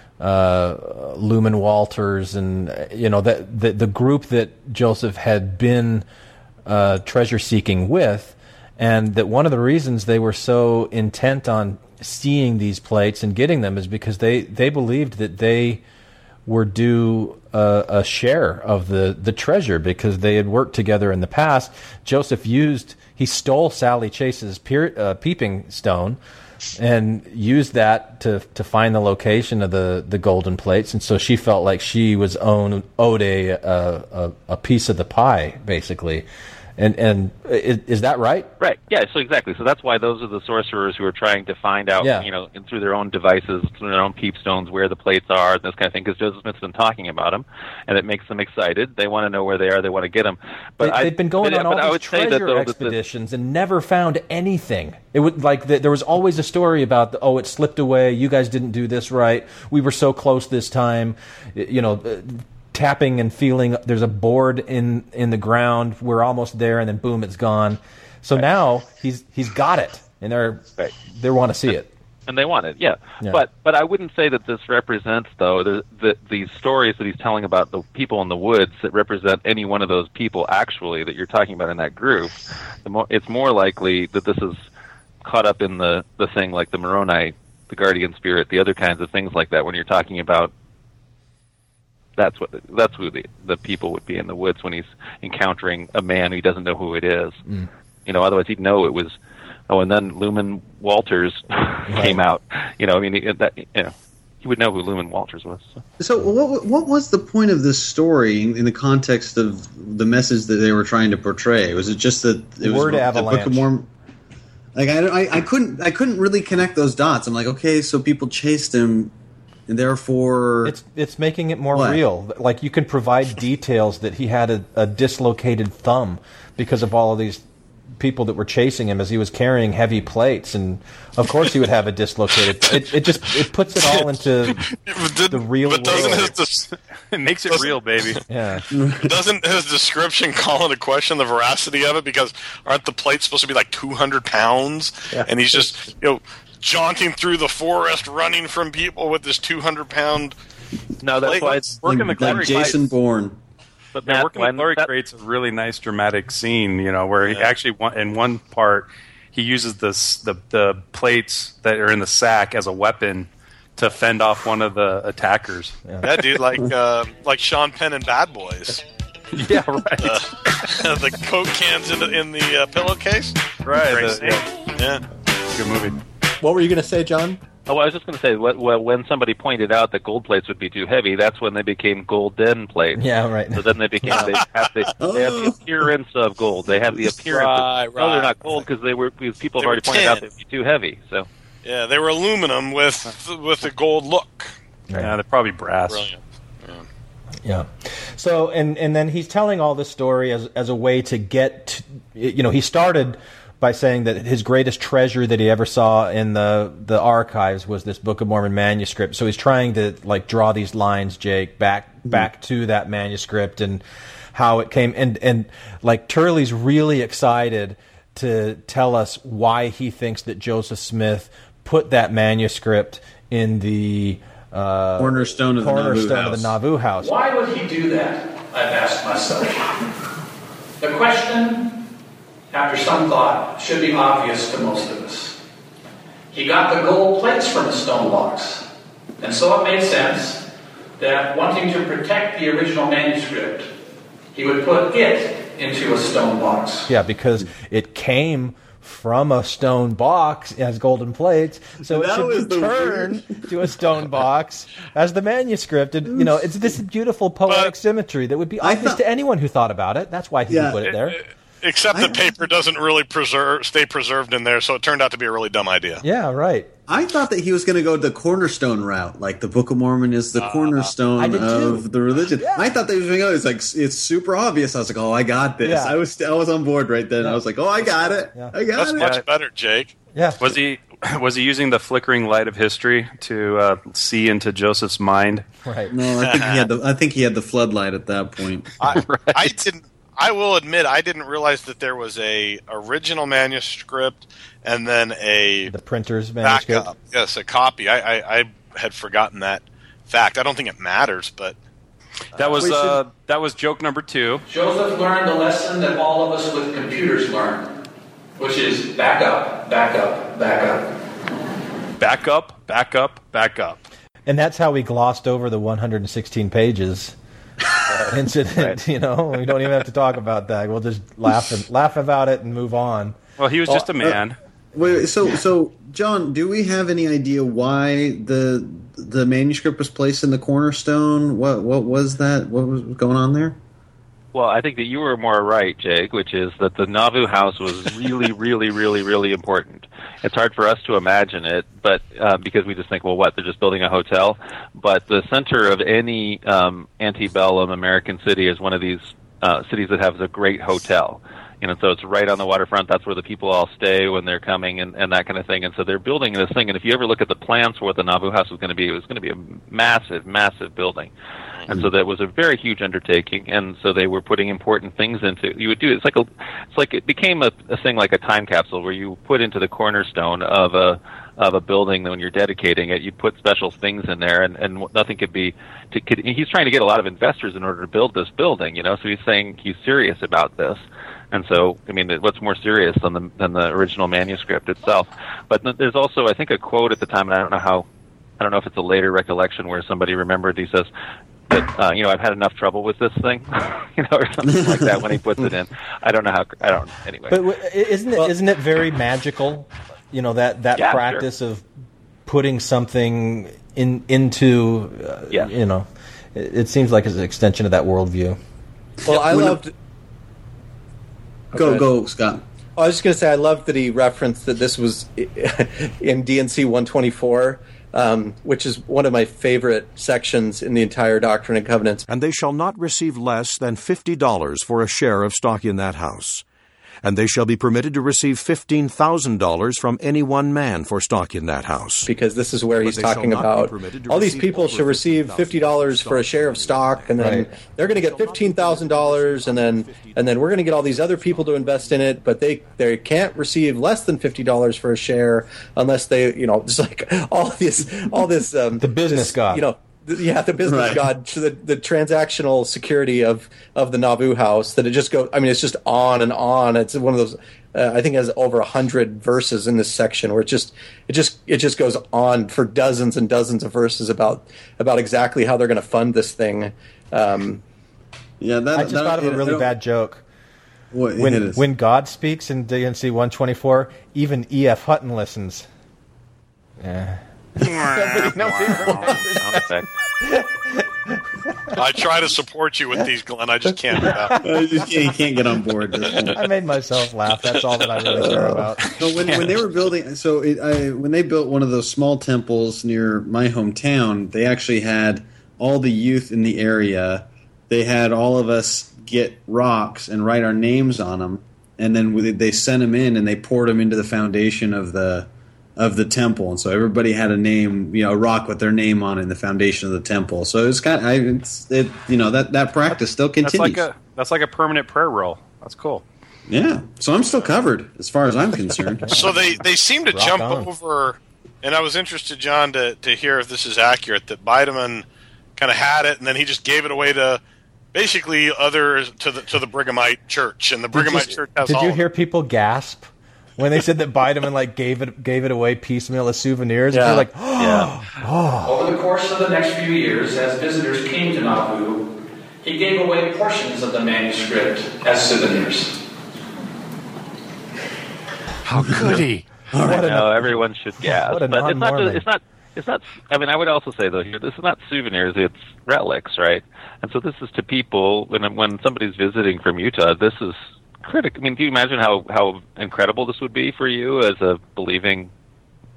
uh, Lumen Walters, and uh, you know that the, the group that Joseph had been uh, treasure seeking with, and that one of the reasons they were so intent on seeing these plates and getting them is because they, they believed that they were due a, a share of the, the treasure because they had worked together in the past. Joseph used, he stole Sally Chase's peer, uh, peeping stone and used that to to find the location of the, the golden plates, and so she felt like she was own, owed a, a a piece of the pie, basically. And and is, is that right? Right. Yeah. So exactly. So that's why those are the sorcerers who are trying to find out, yeah. you know, and through their own devices, through their own peep stones, where the plates are, and this kind of thing. Because Joseph Smith's been talking about them, and it makes them excited. They want to know where they are. They want to get them. But they, I, they've been going but, on but all I these would say treasure that, though, expeditions that the, and never found anything. It would like the, there was always a story about the, oh, it slipped away. You guys didn't do this right. We were so close this time. You know. Tapping and feeling there's a board in, in the ground, we're almost there, and then boom, it's gone. So right. now he's he's got it, and they're right. they want to see it, and they want it, yeah. yeah. But but I wouldn't say that this represents though the, the these stories that he's telling about the people in the woods that represent any one of those people actually that you're talking about in that group. The more it's more likely that this is caught up in the the thing like the Moroni, the guardian spirit, the other kinds of things like that when you're talking about. That's what that's who the the people would be in the woods when he's encountering a man who doesn't know who it is. Mm. You know, otherwise he'd know it was. Oh, and then Lumen Walters right. came out. You know, I mean, it, that you know, he would know who Lumen Walters was. So, so what what was the point of this story in, in the context of the message that they were trying to portray? Was it just that it was Word the avalanche. Book of Mormon? Like I, I I couldn't I couldn't really connect those dots. I'm like, okay, so people chased him. And therefore, it's it's making it more what? real. Like you can provide details that he had a, a dislocated thumb because of all of these people that were chasing him as he was carrying heavy plates, and of course he would have a dislocated. It, it just it puts it all into the real but doesn't world. His des- it makes it real, baby. Yeah. Doesn't his description call into question the veracity of it? Because aren't the plates supposed to be like two hundred pounds? Yeah. And he's just you know. jaunting through the forest, running from people with this two hundred pound. No, that's why it's working like, the glory like Jason crates. Bourne. But the working the glory creates a really nice dramatic scene, you know, where he yeah. actually in one part he uses this the the plates that are in the sack as a weapon to fend off one of the attackers. Yeah, yeah dude, like uh, like Sean Penn in Bad Boys. Yeah, right. Uh, the Coke cans in the, in the uh, pillowcase. Right. Great The, scene. yeah. yeah. Good movie. What were you going to say, John? Oh, I was just going to say, well, when somebody pointed out that gold plates would be too heavy, that's when they became golden plates. Yeah, right. So then they became they have the, they have the appearance of gold. They have the appearance. Right, of, right. No, they're not gold because they were because people They have already were pointed tin. out they'd be too heavy. So yeah, they were aluminum with with a gold look. Yeah, they're probably brass. Brilliant. Yeah. So and and then he's telling all this story as as a way to get to, you know, he started by saying that his greatest treasure that he ever saw in the the archives was this Book of Mormon manuscript. So he's trying to like draw these lines, Jake, back back to that manuscript and how it came and and like Turley's really excited to tell us why he thinks that Joseph Smith put that manuscript in the Uh, cornerstone of the, cornerstone Nauvoo, of house. the Nauvoo house. Why would he do that? I've asked myself. The question, after some thought, should be obvious to most of us. He got the gold plates from the stone box, and so it made sense that wanting to protect the original manuscript, he would put it into a stone box. Yeah, because it came from a stone box as golden plates, so it That was should the return to a stone box as the manuscript. And, you know, it's this beautiful poetic But symmetry that would be obvious thought- to anyone who thought about it. That's why he Yeah. put it there. Except the paper doesn't really preserve, stay preserved in there, so it turned out to be a really dumb idea. Yeah, right. I thought that he was going to go the cornerstone route, like the Book of Mormon is the I cornerstone did of too. the religion. I thought that he was going to go. It's like it's super obvious. I was like, oh, I got this. Yeah. I was I was on board right then. I was like, oh, I got it. Yeah. I got That's it. much better, Jake. Yeah. Was he was he using the flickering light of history to uh, see into Joseph's mind? Right. No, I think he had the I think he had the floodlight at that point. I, I didn't. I will admit, I didn't realize that there was a original manuscript and then a The printer's manuscript. backup. Yes, a copy. I, I, I had forgotten that fact. I don't think it matters, but That was We should- uh, that was joke number two. Joseph learned the lesson that all of us with computers learn, which is back up, back up, back up. Back up, back up, back up. And that's how we glossed over the one hundred sixteen pages incident. Right. You know, we don't even have to talk about that. We'll just laugh and laugh about it and move on. Well, he was just a man. Wait, so so John, do we have any idea why the the manuscript was placed in the cornerstone? What what was that? What was going on there? Well, I think that you were more right, Jake, which is that the Nauvoo house was really, really, really, really important. It's hard for us to imagine it, but uh, because we just think, well, what, they're just building a hotel? But the center of any um, antebellum American city is one of these uh, cities that has a great hotel. You know, so it's right on the waterfront. That's where the people all stay when they're coming and, and that kind of thing. And so they're building this thing. And if you ever look at the plans for what the Nauvoo house was going to be, it was going to be a massive, massive building. And so that was a very huge undertaking, and so they were putting important things into. You would do it's like a, it's like it became a, a thing like a time capsule where you put into the cornerstone of a of a building. When you're dedicating it, you put special things in there, and, and nothing could be. To, could, he's trying to get a lot of investors in order to build this building, you know. So he's saying he's serious about this. And so, I mean, what's more serious than the than the original manuscript itself? But there's also, I think, a quote at the time, and I don't know how. I don't know if it's a later recollection where somebody remembered. He says that uh, you know, I've had enough trouble with this thing, you know, or something like that when he puts it in. I don't know how. I don't. Anyway, But w- isn't it isn't it very magical? You know, that that Yeah, practice of putting something in into uh, Yeah. you know, it, it seems like it's an extension of that worldview. Well, I When- loved. Go Okay. go Scott. I was just going to say, I loved that he referenced that this was in D and C one twenty-four, um, which is one of my favorite sections in the entire Doctrine and Covenants. And they shall not receive less than fifty dollars for a share of stock in that house. And they shall be permitted to receive fifteen thousand dollars from any one man for stock in that house. Because this is where But he's they shall talking not be about permitted to all these receive people over should receive fifty dollars for a share of stock, and then Right. they're going to get fifteen thousand dollars, and then and then we're going to get all these other people to invest in it, but they they can't receive less than fifty dollars for a share unless they, you know, just like all this all this um, The business this, god. you know. th- Yeah, the business Right. god, the, the transactional security of, of the Nauvoo house. That it just goes. I mean, it's just on and on. It's one of those. Uh, I think it has over a hundred verses in this section where it just it just it just goes on for dozens and dozens of verses about about exactly how they're going to fund this thing. Um, Yeah, that, I just that- thought of a I really don't- bad joke. What, When hit us. when God speaks in D and C one twenty-four, even E F Hutton listens. Yeah. sound effect. I try to support you with these, Glenn. I just can't. Uh, I just can't, you can't get on board. I made myself laugh. That's all that I really care about. So when, when they were building, so it, I, when they built one of those small temples near my hometown, they actually had all the youth in the area. They had all of us get rocks and write our names on them, and then we- they sent them in and they poured them into the foundation of the of the temple. And so everybody had a name, you know, a rock with their name on it in the foundation of the temple. So it's kind of, I, it's, it, you know, that that practice still That's continues. like a that's like a permanent prayer roll. That's cool. Yeah, so I'm still covered as far as I'm concerned. so they, they seem to Rock jump on. over, and I was interested, John, to, to hear if this is accurate, that Bideman kind of had it, and then he just gave it away to basically other to the to the Brighamite Church, and the Brighamite Church has Did all you of hear people gasp when they said that Bideman like gave it gave it away piecemeal as souvenirs? Yeah. You're like, Yeah. Over the course of the next few years, as visitors came to Nauvoo, he gave away portions of the manuscript as souvenirs. How could he? I know everyone should gasp, What a but it's not. non-Mormon. Just, it's not. It's not. I mean, I would also say though here, this is not souvenirs; it's relics, right? And so this is to people when when somebody's visiting from Utah. This is critical. I mean, do you imagine how how incredible this would be for you as a believing,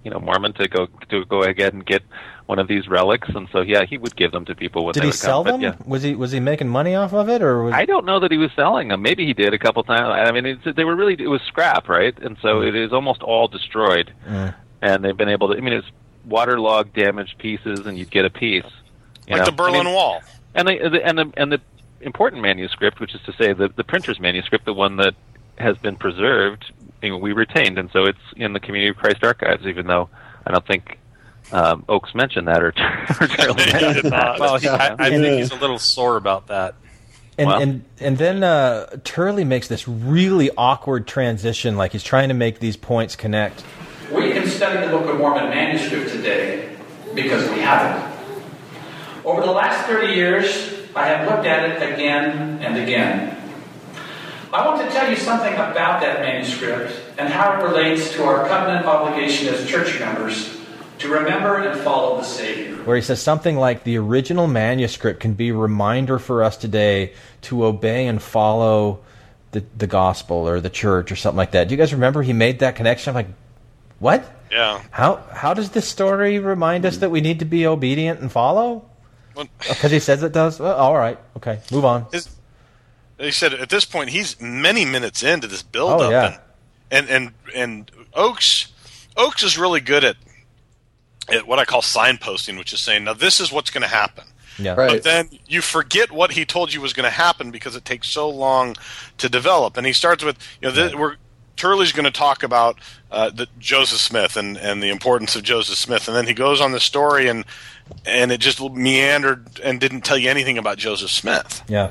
you know, Mormon to go to go ahead and get one of these relics, and so yeah, he would give them to people when Did they he would sell come. them? But, yeah. Was he was he making money off of it, or was... I don't know that he was selling them. Maybe he did a couple times. I mean, it's, they were really it was scrap, right? And so it is almost all destroyed, Mm. and they've been able to. I mean, it's waterlogged, damaged pieces, and you'd get a piece, you Like know? the Berlin I mean, Wall. and the, the and the and the important manuscript, which is to say the the printer's manuscript, the one that has been preserved, you know, we retained, and so it's in the Community of Christ archives, even though I don't think um, Oakes mentioned that or, or Charlie mentioned that. Well, he, I, I And- think he's a little sore about that. And, Well- and and then uh, Turley makes this really awkward transition, like he's trying to make these points connect. We can study the Book of Mormon manuscript today because we have it. Over the last thirty years, I have looked at it again and again. I want to tell you something about that manuscript and how it relates to our covenant obligation as church members to remember and follow the Savior. Where he says something like the original manuscript can be a reminder for us today to obey and follow the the gospel or the church or something like that. Do you guys remember he made that connection? I'm like, what? Yeah. How how does this story remind us that we need to be obedient and follow? Because he says it does? Well, all right. Okay, move on. His, he said at this point he's many minutes into this build-up, Oh, yeah. and, and and and Oakes Oakes is really good at at what I call signposting, which is saying, now this is what's going to happen. Yeah. Right. But then you forget what he told you was going to happen because it takes so long to develop. And he starts with, you know, this, we're Turley's going to talk about uh, the Joseph Smith and, and the importance of Joseph Smith, and then he goes on the story and and it just meandered and didn't tell you anything about Joseph Smith. Yeah.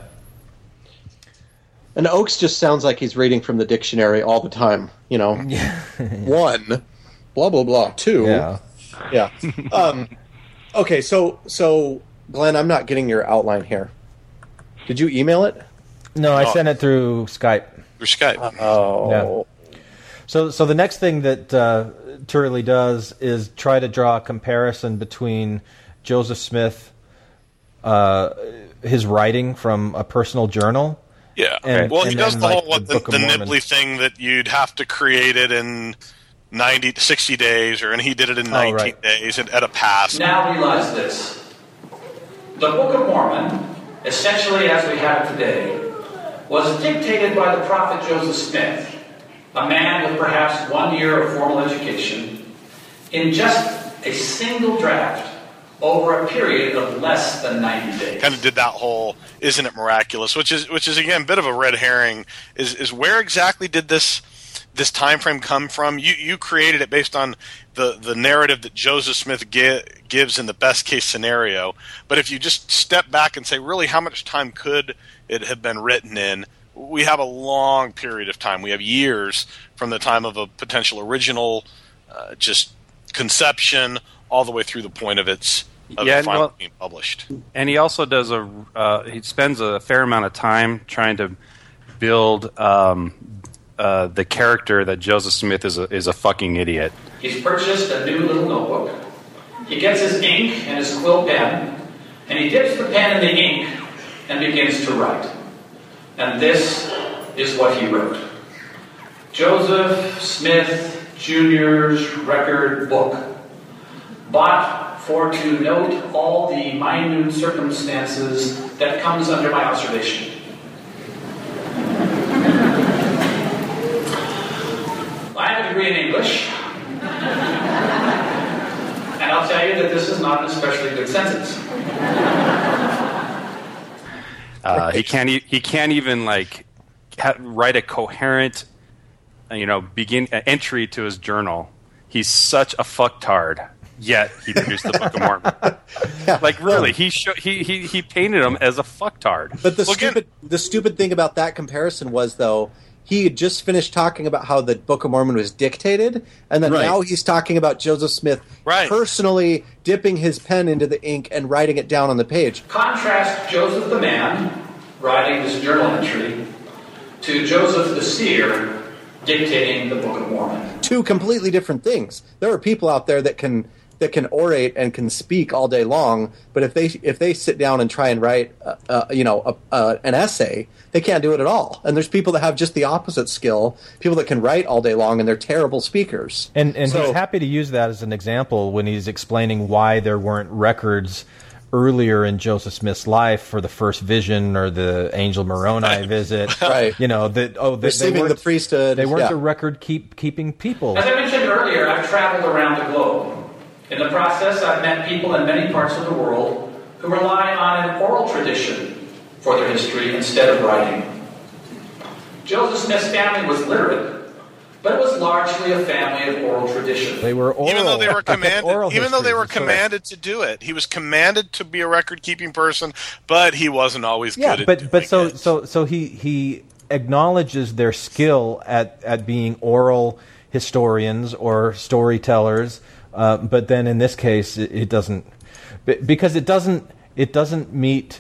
And Oakes just sounds like he's reading from the dictionary all the time. You know, one, blah blah blah. Two, Yeah. yeah. Um, okay, so so Glenn, I'm not getting your outline here. Did you email it? No, I Oh. sent it through Skype. Through Skype. Oh, Yeah. So, so the next thing that uh, Turley does is try to draw a comparison between Joseph Smith, uh, his writing from a personal journal. Yeah. And- well, he and does then, the like, whole what, the the, Book of the Mormon. nibbly thing that you'd have to create it in ninety, sixty days, or and he did it in Oh, nineteen right. days and at a pass. Now realize this. The Book of Mormon, essentially as we have it today, was dictated by the prophet Joseph Smith, a man with perhaps one year of formal education, in just a single draft over a period of less than ninety days. Kind of did that whole "isn't it miraculous," which is which is again a bit of a red herring. Is is where exactly did this this time frame come from? You you created it based on the the narrative that Joseph Smith gi- gives in the best case scenario. But if you just step back and say, really, how much time could it have been written in? We have a long period of time. We have years from the time of a potential original, uh, just conception, all the way through the point of its of Yeah, it finally well- being published. And he also does a uh, he spends a fair amount of time trying to build um, uh, the character that Joseph Smith is a, is a fucking idiot. He's purchased a new little notebook. He gets his ink and his quill pen, and he dips the pen in the ink and begins to write. And this is what he wrote. Joseph Smith Junior's record book, bought for to note all the minute circumstances that comes under my observation. I have a degree in English, and I'll tell you that this is not an especially good sentence. Uh, he can't. E- he can't even like ha- write a coherent, uh, you know, begin uh, entry to his journal. He's such a fucktard. Yet he produced the Book of Mormon. Like really, he sho- he he he painted him as a fucktard. But the Well, again- stupid the stupid thing about that comparison was though he had just finished talking about how the Book of Mormon was dictated, and then Right. now he's talking about Joseph Smith Right. personally dipping his pen into the ink and writing it down on the page. Contrast Joseph the man, writing this journal entry, to Joseph the seer, dictating the Book of Mormon. Two completely different things. There are people out there that can that can orate and can speak all day long, but if they if they sit down and try and write, uh, uh, you know, a, uh, an essay, they can't do it at all. And there's people that have just the opposite skill, people that can write all day long, and they're terrible speakers. And and So- he's happy to use that as an example when he's explaining why there weren't records earlier in Joseph Smith's life for the first vision or the Angel Moroni visit. Right. You know, that oh, they, they Receiving weren't the priesthood. They weren't yeah. the record keep keeping people. As I mentioned earlier, I've traveled around the globe. In the process, I've met people in many parts of the world who rely on an oral tradition for their history instead of writing. Joseph Smith's family was literate, but it was largely a family of oral tradition. They were oral. Even though they were commanded, Oral even though they histories, were that's correct. commanded to do it, he was commanded to be a record-keeping person, but he wasn't always Yeah, good at but doing but so it. so so he he acknowledges their skill at at being oral historians or storytellers, uh, but then in this case it, it doesn't, be- because it doesn't it doesn't meet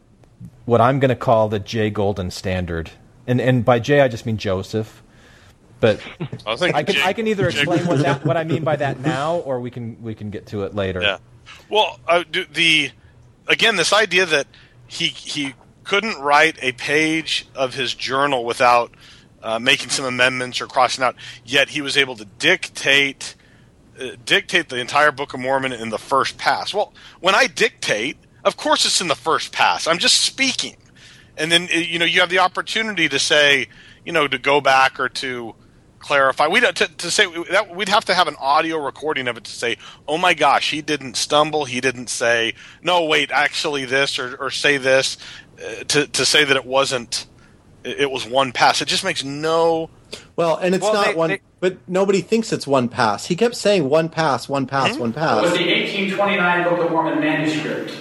what I'm going to call the J. Golden standard, and and by J I just mean Joseph. But I, think I can Jay- I can either Jay- explain what that what I mean by that now, or we can we can get to it later. Yeah. Well, uh, do- the again, this idea that he he couldn't write a page of his journal without uh, making some amendments or crossing out, yet he was able to dictate uh, dictate the entire Book of Mormon in the first pass. Well, when I dictate, of course it's in the first pass. I'm just speaking, and then uh, you know you have the opportunity to say, you know, to go back or to clarify. We to, to say that we'd have to have an audio recording of it to say, oh my gosh, he didn't stumble, he didn't say no, wait, actually this, or, or say this, uh, to to say that it wasn't, it was one pass. It just makes no. Well, and it's Well, not they- one, they- but nobody thinks it's one pass. He kept saying one pass, one pass, one With pass. the eighteen twenty-nine Book of Mormon manuscript,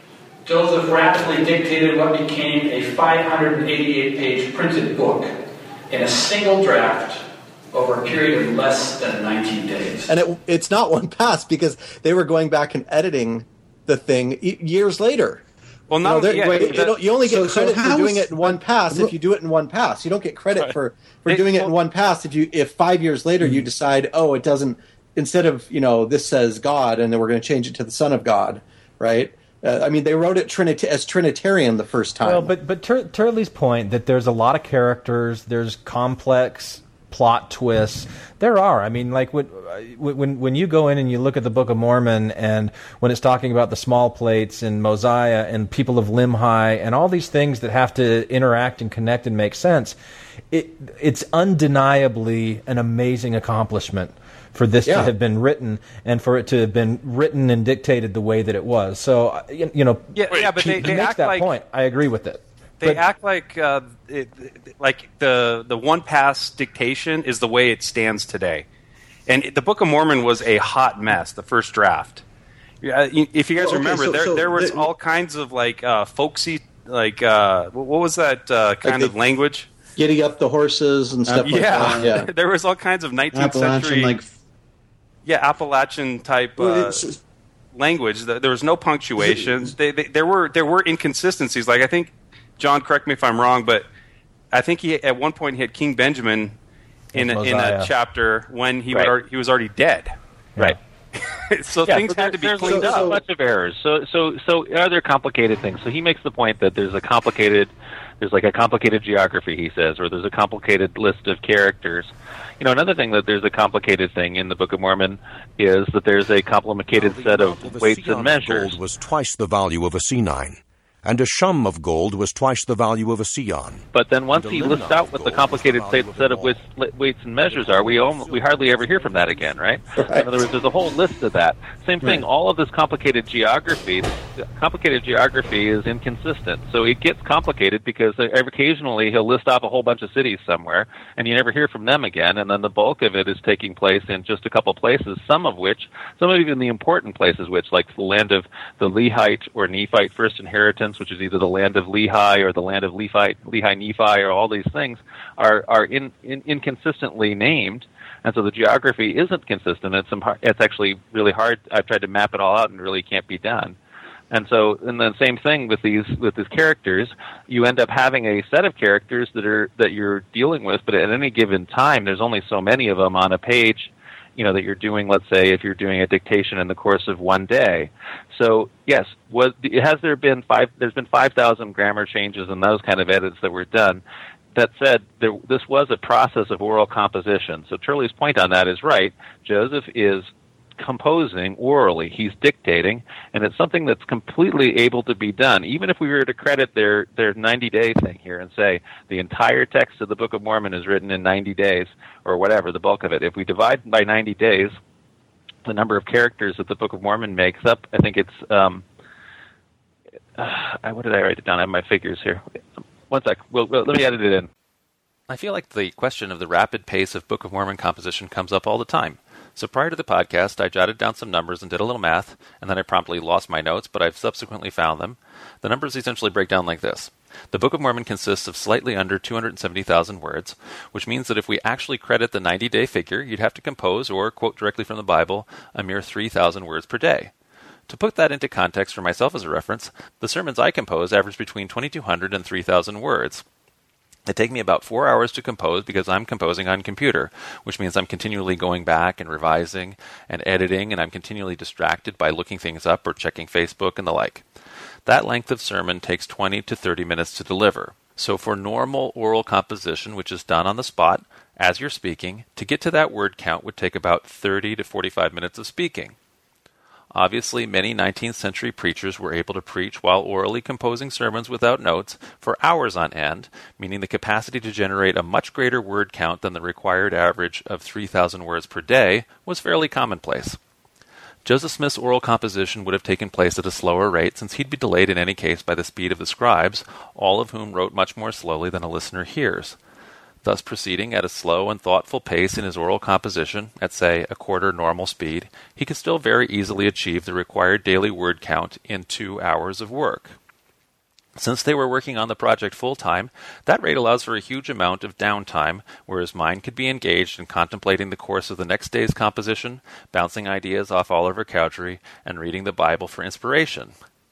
Joseph rapidly dictated what became a five hundred eighty-eight page printed book in a single draft over a period of less than nineteen days. And it, it's not one pass because they were going back and editing the thing e- years later. Well, You not know, only- they're- yeah, you, that- don't- you only get so- so credit for how's- doing it in one pass if you do it in one pass. You don't get credit Right. for, for They- doing it in well- one pass if you if five years later you decide, oh, it doesn't. Instead of you know this says God and then we're going to change it to the Son of God, right? Uh, I mean, they wrote it Trinita- as Trinitarian the first time. Well, but but Tur- Turley's point that there's a lot of characters, there's complex plot twists. There are. I mean, like when when when you go in and you look at the Book of Mormon, and when it's talking about the small plates and Mosiah and people of Limhi and all these things that have to interact and connect and make sense, it it's undeniably an amazing accomplishment for this Yeah. to have been written and for it to have been written and dictated the way that it was. So, uh, you, you know, Yeah, yeah, but he, they, he they makes act that like point. I agree with it. they But- act like uh, it, like the the one pass dictation is the way it stands today, and it, the Book of Mormon was a hot mess. The first draft. Yeah, you- if you guys Well, okay, remember, so- there so there was the- all kinds of like uh, folksy, like uh, what what was that uh, kind the- of language? Giddy up the horses and stuff like yeah, that. Yeah. there was all kinds of nineteenth Appalachian, century, like yeah, Appalachian type Well, uh, it's- language. There there was no punctuation. They, they, there were there were inconsistencies. Like I think, John, correct me if I'm wrong, but I think he at one point he had King Benjamin in a, As in a Mosiah. chapter when he Right. would al- he was already dead. Right. So Yeah, things so had to be there's, cleaned there's up. a bunch of errors. So, so, so are there complicated things? So he makes the point that there's a complicated, there's like a complicated geography, he says, or there's a complicated list of characters. You know, another thing that there's a complicated thing in the Book of Mormon is that there's a complicated set of The weights seon and measures. of gold was twice the value of a senine, and a shum of gold was twice the value of a seon. But then once And a he limnon lists out of what the gold complicated was the value set, of set it of all. weights, weights and measures are, we almost, we hardly ever hear from that again, right? Right. In other words, there's a whole list of that. Same thing. Right. All of this complicated geography, complicated geography is inconsistent. So it gets complicated because uh, occasionally he'll list off a whole bunch of cities somewhere, and you never hear from them again. And then the bulk of it is taking place in just a couple places. Some of which, some of even the important places, which like the land of the Lehite or Nephite first inheritance, which is either the land of Lehi or the land of Lehi, Lehi Nephi, or all these things are are in, in, inconsistently named, and so the geography isn't consistent. It's some hard, it's actually really hard. I've tried to map it all out, and really can't be done. And so, and then same thing with these with these characters. You end up having a set of characters that are that you're dealing with, but at any given time, there's only so many of them on a page. you know, that you're doing, let's say, if you're doing a dictation in the course of one day. So, yes, was, has there been five, there's been five thousand grammar changes and those kind of edits that were done. That said, there, this was a process of oral composition. So Turley's point on that is right. Joseph is composing orally. He's dictating, and it's something that's completely able to be done. Even if we were to credit their, their ninety-day thing here and say the entire text of the Book of Mormon is written in ninety days, or whatever, the bulk of it. If we divide by ninety days, the number of characters that the Book of Mormon makes up, I think it's, um, uh, what did I write it down? I have my figures here. One sec. Well, well, let me edit it in. I feel like the question of the rapid pace of Book of Mormon composition comes up all the time. So prior to the podcast, I jotted down some numbers and did a little math, and then I promptly lost my notes, but I've subsequently found them. The numbers essentially break down like this. The Book of Mormon consists of slightly under two hundred seventy thousand words, which means that if we actually credit the ninety-day figure, you'd have to compose or quote directly from the Bible a mere three thousand words per day. To put that into context for myself as a reference, the sermons I compose average between twenty-two hundred and three thousand words. They take me about four hours to compose because I'm composing on computer, which means I'm continually going back and revising and editing, and I'm continually distracted by looking things up or checking Facebook and the like. That length of sermon takes twenty to thirty minutes to deliver. So for normal oral composition, which is done on the spot, as you're speaking, to get to that word count would take about thirty to forty-five minutes of speaking. Obviously, many nineteenth century preachers were able to preach while orally composing sermons without notes for hours on end, meaning the capacity to generate a much greater word count than the required average of three thousand words per day was fairly commonplace. Joseph Smith's oral composition would have taken place at a slower rate since he'd be delayed in any case by the speed of the scribes, all of whom wrote much more slowly than a listener hears. Thus proceeding at a slow and thoughtful pace in his oral composition, at say a quarter normal speed, he could still very easily achieve the required daily word count in two hours of work. Since they were working on the project full-time, that rate allows for a huge amount of downtime, where his mind could be engaged in contemplating the course of the next day's composition, bouncing ideas off Oliver Cowdery, and reading the Bible for inspiration.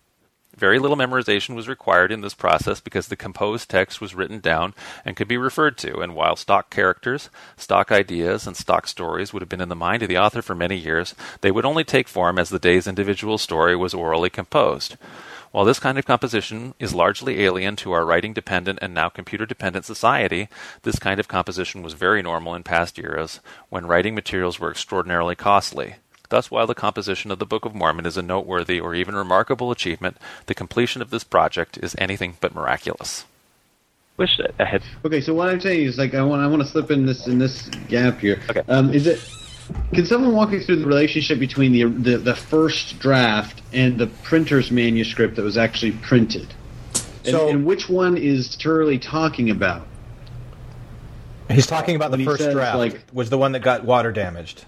Very little memorization was required in this process because the composed text was written down and could be referred to, and while stock characters, stock ideas, and stock stories would have been in the mind of the author for many years, they would only take form as the day's individual story was orally composed. While this kind of composition is largely alien to our writing-dependent and now computer-dependent society, this kind of composition was very normal in past eras when writing materials were extraordinarily costly. Thus, while the composition of the Book of Mormon is a noteworthy or even remarkable achievement, the completion of this project is anything but miraculous. Wish I had. Okay, so what I'm saying is, like, I want I want to slip in this in this gap here. Okay. Um, is it? Can someone walk me through the relationship between the, the the first draft and the printer's manuscript that was actually printed? And, So- and which one is Turley talking about? He's talking about When the he first says, draft, like- was the one that got water damaged.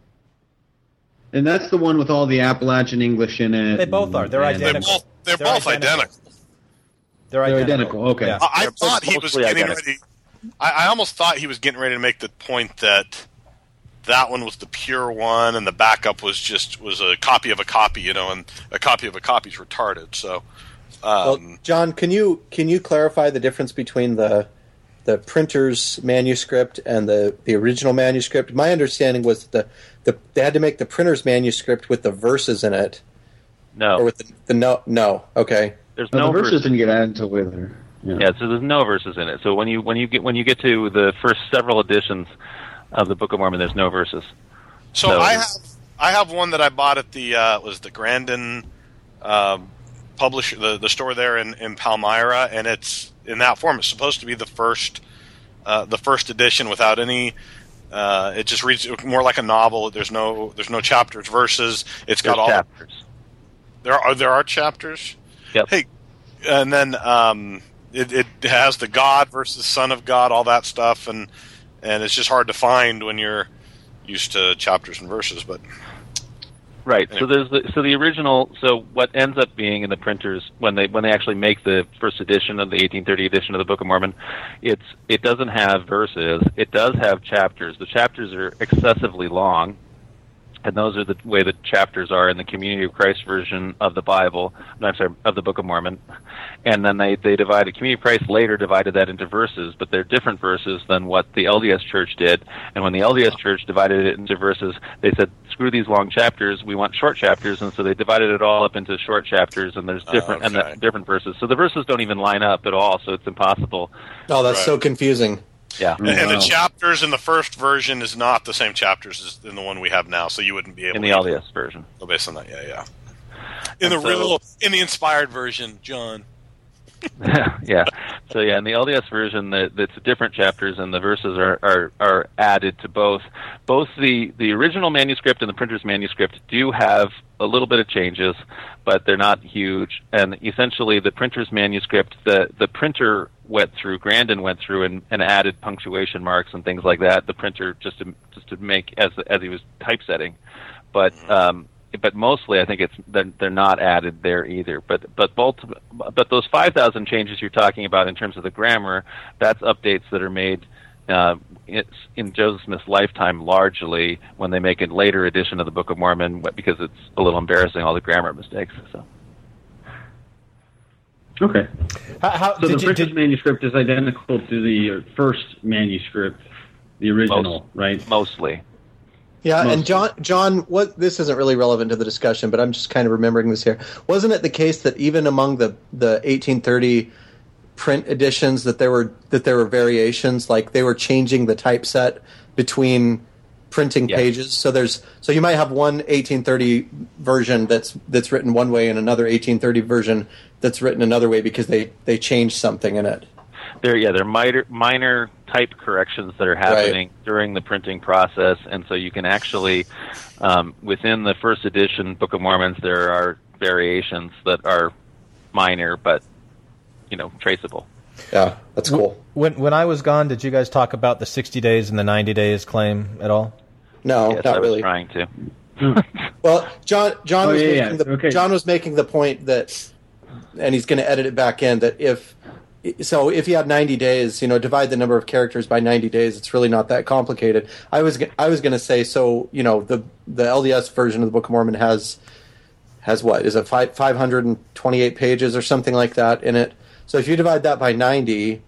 And that's the one with all the Appalachian English in it. They both are. They're and- identical. Both, they're, They're both identical. identical. They're They're identical. identical, okay. Yeah. I, I They're thought he was mostly getting identical. ready. I, I almost thought he was getting ready to make the point that that one was the pure one, and the backup was just was a copy of a copy, you know, and a copy of a copy is retarded. So, um, Well, John, can you can you clarify the difference between the the printer's manuscript and the, the original manuscript? My understanding was that the, the they had to make the printer's manuscript with the verses in it. No. Or with the, the no no okay. There's No, no the verses verses. didn't get added until later. Yeah, so there's no verses in it. So when you when you get when you get to the first several editions of the Book of Mormon, there's no verses. so So- I have I have one that I bought at the uh, was the Grandin uh, publisher, the the store there in, in Palmyra, and it's in that form. It's supposed to be the first uh, the first edition without any. Uh, it just reads more like a novel. There's no there's no chapters, verses. It's got There's all chapters. there are there are chapters. Yep. Hey, and then um, it, it has the God versus Son of God, all that stuff, and and it's just hard to find when you're used to chapters and verses. But Right. So there's the, so the original. So what ends up being in the printers when they when they actually make the first edition of the eighteen thirty edition of the Book of Mormon, it's it doesn't have verses. It does have chapters. The chapters are excessively long, and those are the way the chapters are in the Community of Christ version of the Bible. I'm sorry, of the Book of Mormon. And then they, they divided, Community of Christ later divided that into verses, but they're different verses than what the L D S Church did. And when the L D S Church divided it into verses, they said, screw these long chapters, we want short chapters, and so they divided it all up into short chapters, and there's different, Oh, okay. and the, different verses. So the verses don't even line up at all, so it's impossible. Oh, that's Right. so confusing. Yeah. And, and the chapters in the first version is not the same chapters as in the one we have now, so you wouldn't be able In to the L D S version. go based on that. Yeah, yeah. In And the so- real, in the inspired version, John. Yeah. So yeah, in the L D S version, the, it's different chapters, and the verses are, are, are added to both. Both the, the original manuscript and the printer's manuscript do have a little bit of changes, but they're not huge. And essentially, the printer's manuscript, the, the printer went through, Grandin went through and, and added punctuation marks and things like that. The printer just to just to make as as he was typesetting, but. Um, But mostly, I think it's they're, they're not added there either. But but both but those five thousand changes you're talking about in terms of the grammar, that's updates that are made uh, it's in Joseph Smith's lifetime largely when they make a later edition of the Book of Mormon because it's a little embarrassing all the grammar mistakes. So Okay. How, how, so the did you, printer's did, manuscript is identical to the first manuscript, the original, Most, right? Mostly. Yeah, Most- and John, John, what this isn't really relevant to the discussion, but I'm just kind of remembering this here. Wasn't it the case that even among the, the eighteen thirty print editions that there were that there were variations, like they were changing the typeset between printing Yes. pages? So there's so you might have one eighteen thirty version that's that's written one way and another eighteen thirty version that's written another way because they they changed something in it. There, yeah, there are minor, minor type corrections that are happening right. during the printing process, and so you can actually, um, within the first edition Book of Mormons, there are variations that are minor but, you know, traceable. Yeah, that's cool. When when I was gone, did you guys talk about the sixty days and the ninety days claim at all? No, yes, not I was really. Trying to. Well, John, John Oh, was yeah, making yeah. the Okay. John was making the point that, and he's going to edit it back in that if. So if you had ninety days, you know, divide the number of characters by ninety days. It's really not that complicated. I was g- I was going to say, so you know, the the L D S version of the Book of Mormon has has what is it five five hundred and twenty eight pages or something like that in it. So if you divide that by ninety,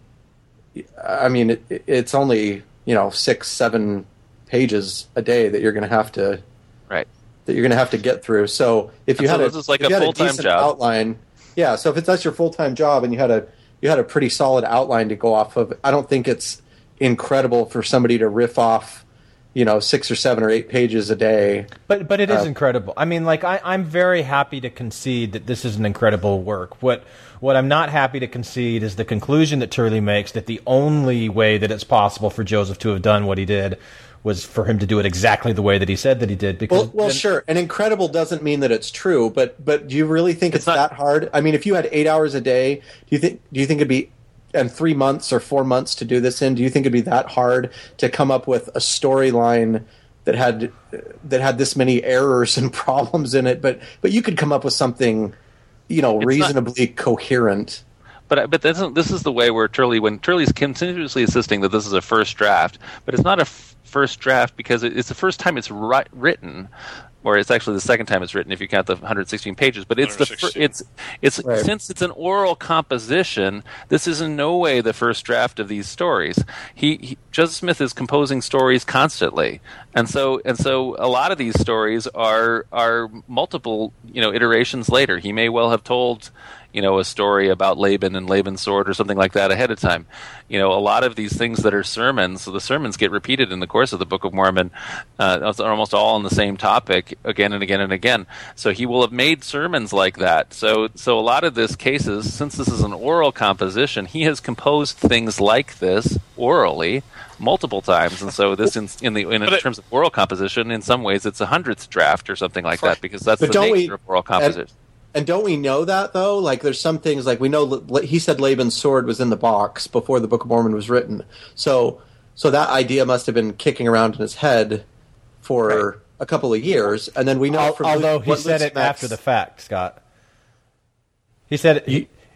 I mean, it, it's only you know six seven pages a day that you're going to have to right that you're going to have to get through. So if you And so had a, this is like if a you had full-time decent job. outline, yeah. So if it's that's your full time job and you had a you had a pretty solid outline to go off of, I don't think it's incredible for somebody to riff off, you know, six or seven or eight pages a day. But but it is Uh, incredible. I mean, like I, I'm very happy to concede that this is an incredible work. What what I'm not happy to concede is the conclusion that Turley makes that the only way that it's possible for Joseph to have done what he did was for him to do it exactly the way that he said that he did. Because Well, well, then- sure. And incredible doesn't mean that it's true, but but do you really think it's, that hard? I mean, if you had eight hours a day, do you think do you think it'd be and three months or four months to do this in? Do you think it'd be that hard to come up with a storyline that had that had this many errors and problems in it? But but you could come up with something, you know, It's not- reasonably coherent. But but this is, this is the way where Turley, when Turley's continuously insisting that this is a first draft, but it's not a f- first draft because it, it's the first time it's ri- written, or it's actually the second time it's written if you count the one hundred sixteen pages. But it's the fir- it's it's Right. since it's an oral composition, this is in no way the first draft of these stories. He, he Joseph Smith is composing stories constantly, and so and so a lot of these stories are are multiple you know iterations later. He may well have told. You know, a story about Laban and Laban's sword or something like that ahead of time. You know, a lot of these things that are sermons, so the sermons get repeated in the course of the Book of Mormon, uh, are almost all on the same topic again and again and again. So he will have made sermons like that. So, so a lot of this cases, since this is an oral composition, he has composed things like this orally multiple times. And so this, in, in the in, in terms of oral composition, in some ways, it's a hundredth draft or something like that because that's But the don't nature we- of oral composition. And don't we know that, though? Like, there's some things, like, we know La- he said Laban's sword was in the box before the Book of Mormon was written. So so that idea must have been kicking around in his head for Right. a couple of years. And then we know Al- from although Luke, he what said Luke it Max- after the fact, Scott. He said it, he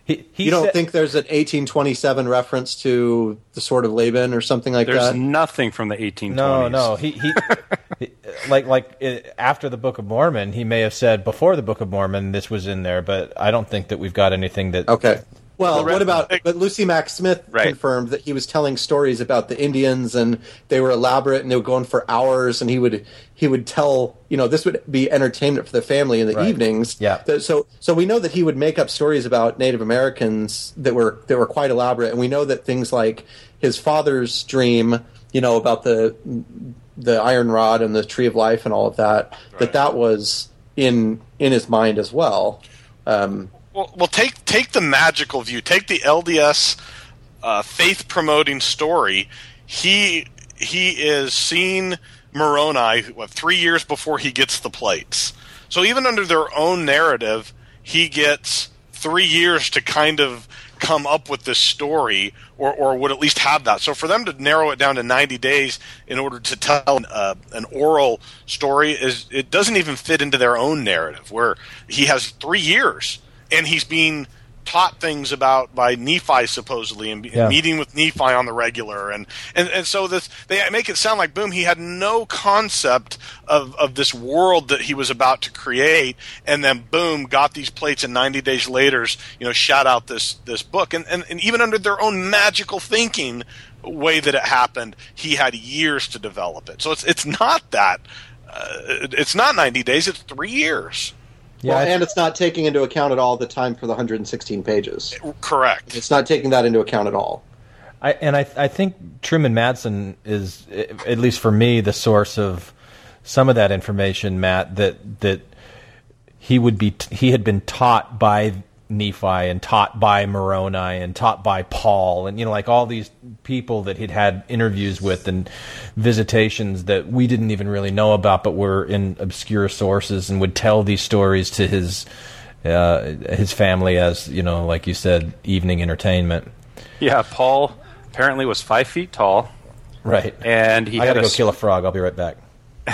He, he you don't said, think there's an eighteen twenty-seven reference to the Sword of Laban or something like There's that? nothing from the eighteen No, twenties. no. He, he, he like like uh, after the Book of Mormon, he may have said before the Book of Mormon this was in there, but I don't think that we've got anything that. Okay. Well, what about? But Lucy Mack Smith Right. confirmed that he was telling stories about the Indians, and they were elaborate, and they would go on for hours, and he would he would tell, you know, this would be entertainment for the family in the Right. evenings. Yeah. Th- So so we know that he would make up stories about Native Americans that were that were quite elaborate, and we know that things like his father's dream, you know, about the the iron rod and the tree of life and all of that, Right. that that was in in his mind as well. Um, Well, well, take take the magical view. Take the L D S uh, faith promoting story. He he is seeing Moroni what three years before he gets the plates. So even under their own narrative, he gets three years to kind of come up with this story, or or would at least have that. So for them to narrow it down to ninety days in order to tell uh, an oral story is it doesn't even fit into their own narrative, where he has three years. And he's being taught things about by Nephi supposedly, and, Yeah. and meeting with Nephi on the regular, and, and, and so this they make it sound like boom, he had no concept of, of this world that he was about to create, and then boom, got these plates, and ninety days later, you know, shout out this this book, and, and and even under their own magical thinking way that it happened, he had years to develop it. So it's it's not that uh, it's not ninety days, it's three years. well, and it's not taking into account at all the time for the one hundred sixteen pages. Correct. It's not taking that into account at all. I, and I, I think Truman Madsen is, at least for me, the source of some of that information, Matt. That that he would be, he had been taught by Nephi and taught by Moroni and taught by Paul, and you know, like all these people that he'd had interviews with and visitations that we didn't even really know about, but were in obscure sources, and would tell these stories to his uh, his family as, you know, like you said, evening entertainment. Yeah, Paul apparently was five feet tall. Right. And he I had gotta a, go kill a frog. I'll be right back.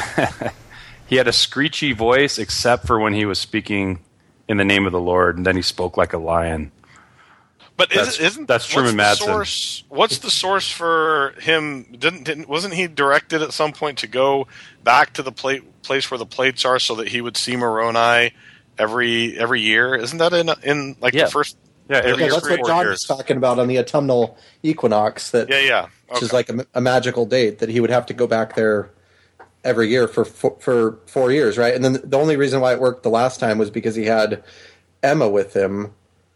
he had a screechy voice, except for when he was speaking in the name of the Lord, and then he spoke like a lion. But that's, is, isn't that's Truman what's the Madsen? source, what's the source for him? Didn't, didn't wasn't he directed at some point to go back to the plate, place where the plates are, so that he would see Moroni every every year? Isn't that in in like Yeah. the first? Yeah, every Yeah, that's what John was talking about on the autumnal equinox. That Yeah, yeah. which is like a, a magical date that he would have to go back there every year for for, for four years, right? And then the only reason why it worked the last time was because he had Emma with him,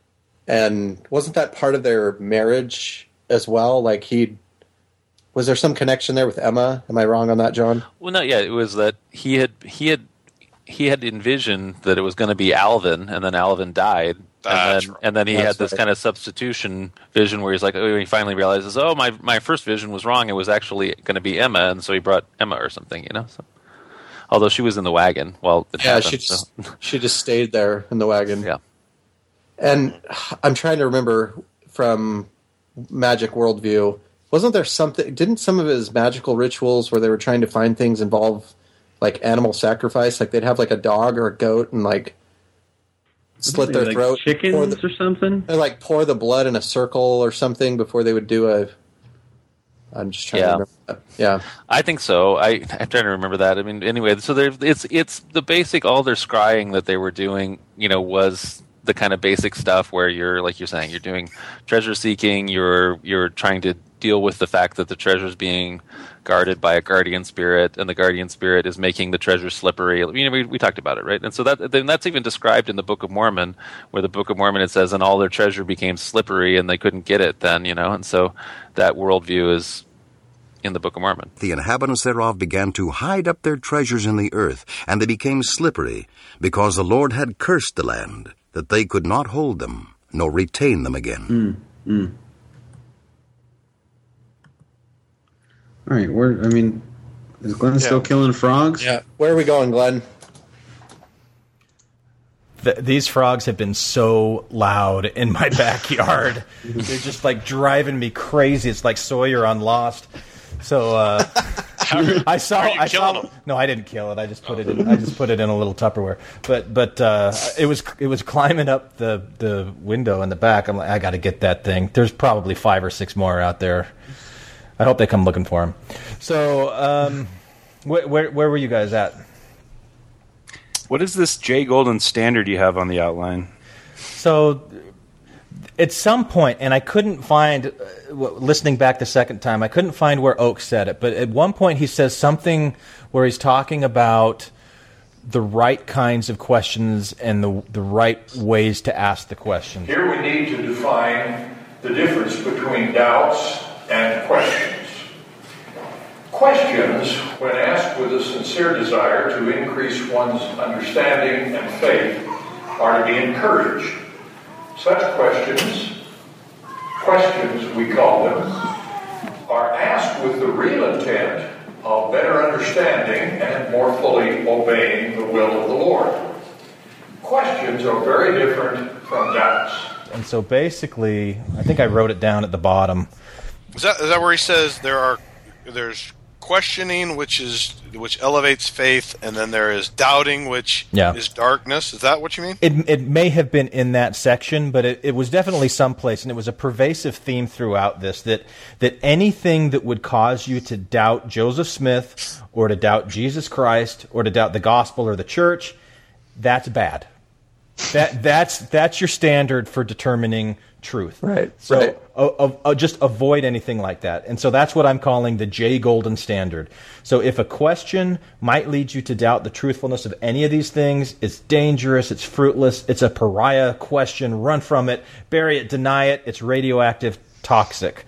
and wasn't that part of their marriage as well? Like he was there some connection there with Emma? Am I wrong on that, John? Well, no, yeah, it was that he had he had he had envisioned that it was going to be Alvin, and then Alvin died. And then, and then he That's had this right. kind of substitution vision where he's like, oh, he finally realizes, oh, my my first vision was wrong. It was actually going to be Emma, and so he brought Emma or something, you know. So, although she was in the wagon while it Yeah, happened, she just so. she just stayed there in the wagon. Yeah. And I'm trying to remember from Magic Worldview, wasn't there something? Didn't some of his magical rituals where they were trying to find things involve like animal sacrifice? Like they'd have like a dog or a goat and like slit their Like throat, chickens pour the, or something. or like pour the blood in a circle or something before they would do a. I'm just trying Yeah. to remember. That. Yeah. I think so. I, I'm trying to remember that. I mean, anyway, so there, it's it's the basic, all their scrying that they were doing, you know, was the kind of basic stuff where you're, like you're saying, you're doing treasure seeking, you're you're trying to deal with the fact that the treasure's being guarded by a guardian spirit, and the guardian spirit is making the treasure slippery. You know, we, we talked about it, right? And so that then that's even described in the Book of Mormon, where the Book of Mormon, it says, and all their treasure became slippery, and they couldn't get it then, you know, and so that worldview is in the Book of Mormon. The inhabitants thereof began to hide up their treasures in the earth, and they became slippery, because the Lord had cursed the land, that they could not hold them, nor retain them again. Mm, mm. All right, where? I mean, is Glenn still killing frogs? Yeah. Where are we going, Glenn? Th- these frogs have been so loud in my backyard. They're just like driving me crazy. It's like Sawyer on Lost. So, uh, I saw. How are you I killing saw. them? No, I didn't kill it. I just put it. In, I just put it in a little Tupperware. But but uh, it was it was climbing up the, the window in the back. I'm like, I got to get that thing. There's probably five or six more out there. I hope they come looking for him. So um, wh- where where were you guys at? What is this Jay Golden standard you have on the outline? So at some point, and I couldn't find, uh, w- listening back the second time, I couldn't find where Oak said it, but at one point he says something where he's talking about the right kinds of questions and the the right ways to ask the question. Here we need to define the difference between doubts and questions. Questions, when asked with a sincere desire to increase one's understanding and faith, are to be encouraged. Such questions, questions we call them, are asked with the real intent of better understanding and more fully obeying the will of the Lord. Questions are very different from doubts. And so basically, I think I wrote it down at the bottom. Is that is that where he says there are there's questioning, which is which elevates faith, and then there is doubting, which Yeah. is darkness? Is that what you mean? It it may have been in that section, but it, it was definitely someplace, and it was a pervasive theme throughout this, that that anything that would cause you to doubt Joseph Smith, or to doubt Jesus Christ, or to doubt the gospel or the church, that's bad. That that's that's your standard for determining truth. Right. So right. uh, uh, uh, just avoid anything like that. And so that's what I'm calling the Jay Golden standard. So if a question might lead you to doubt the truthfulness of any of these things, it's dangerous, it's fruitless, it's a pariah question, run from it, bury it, deny it, it's radioactive, toxic.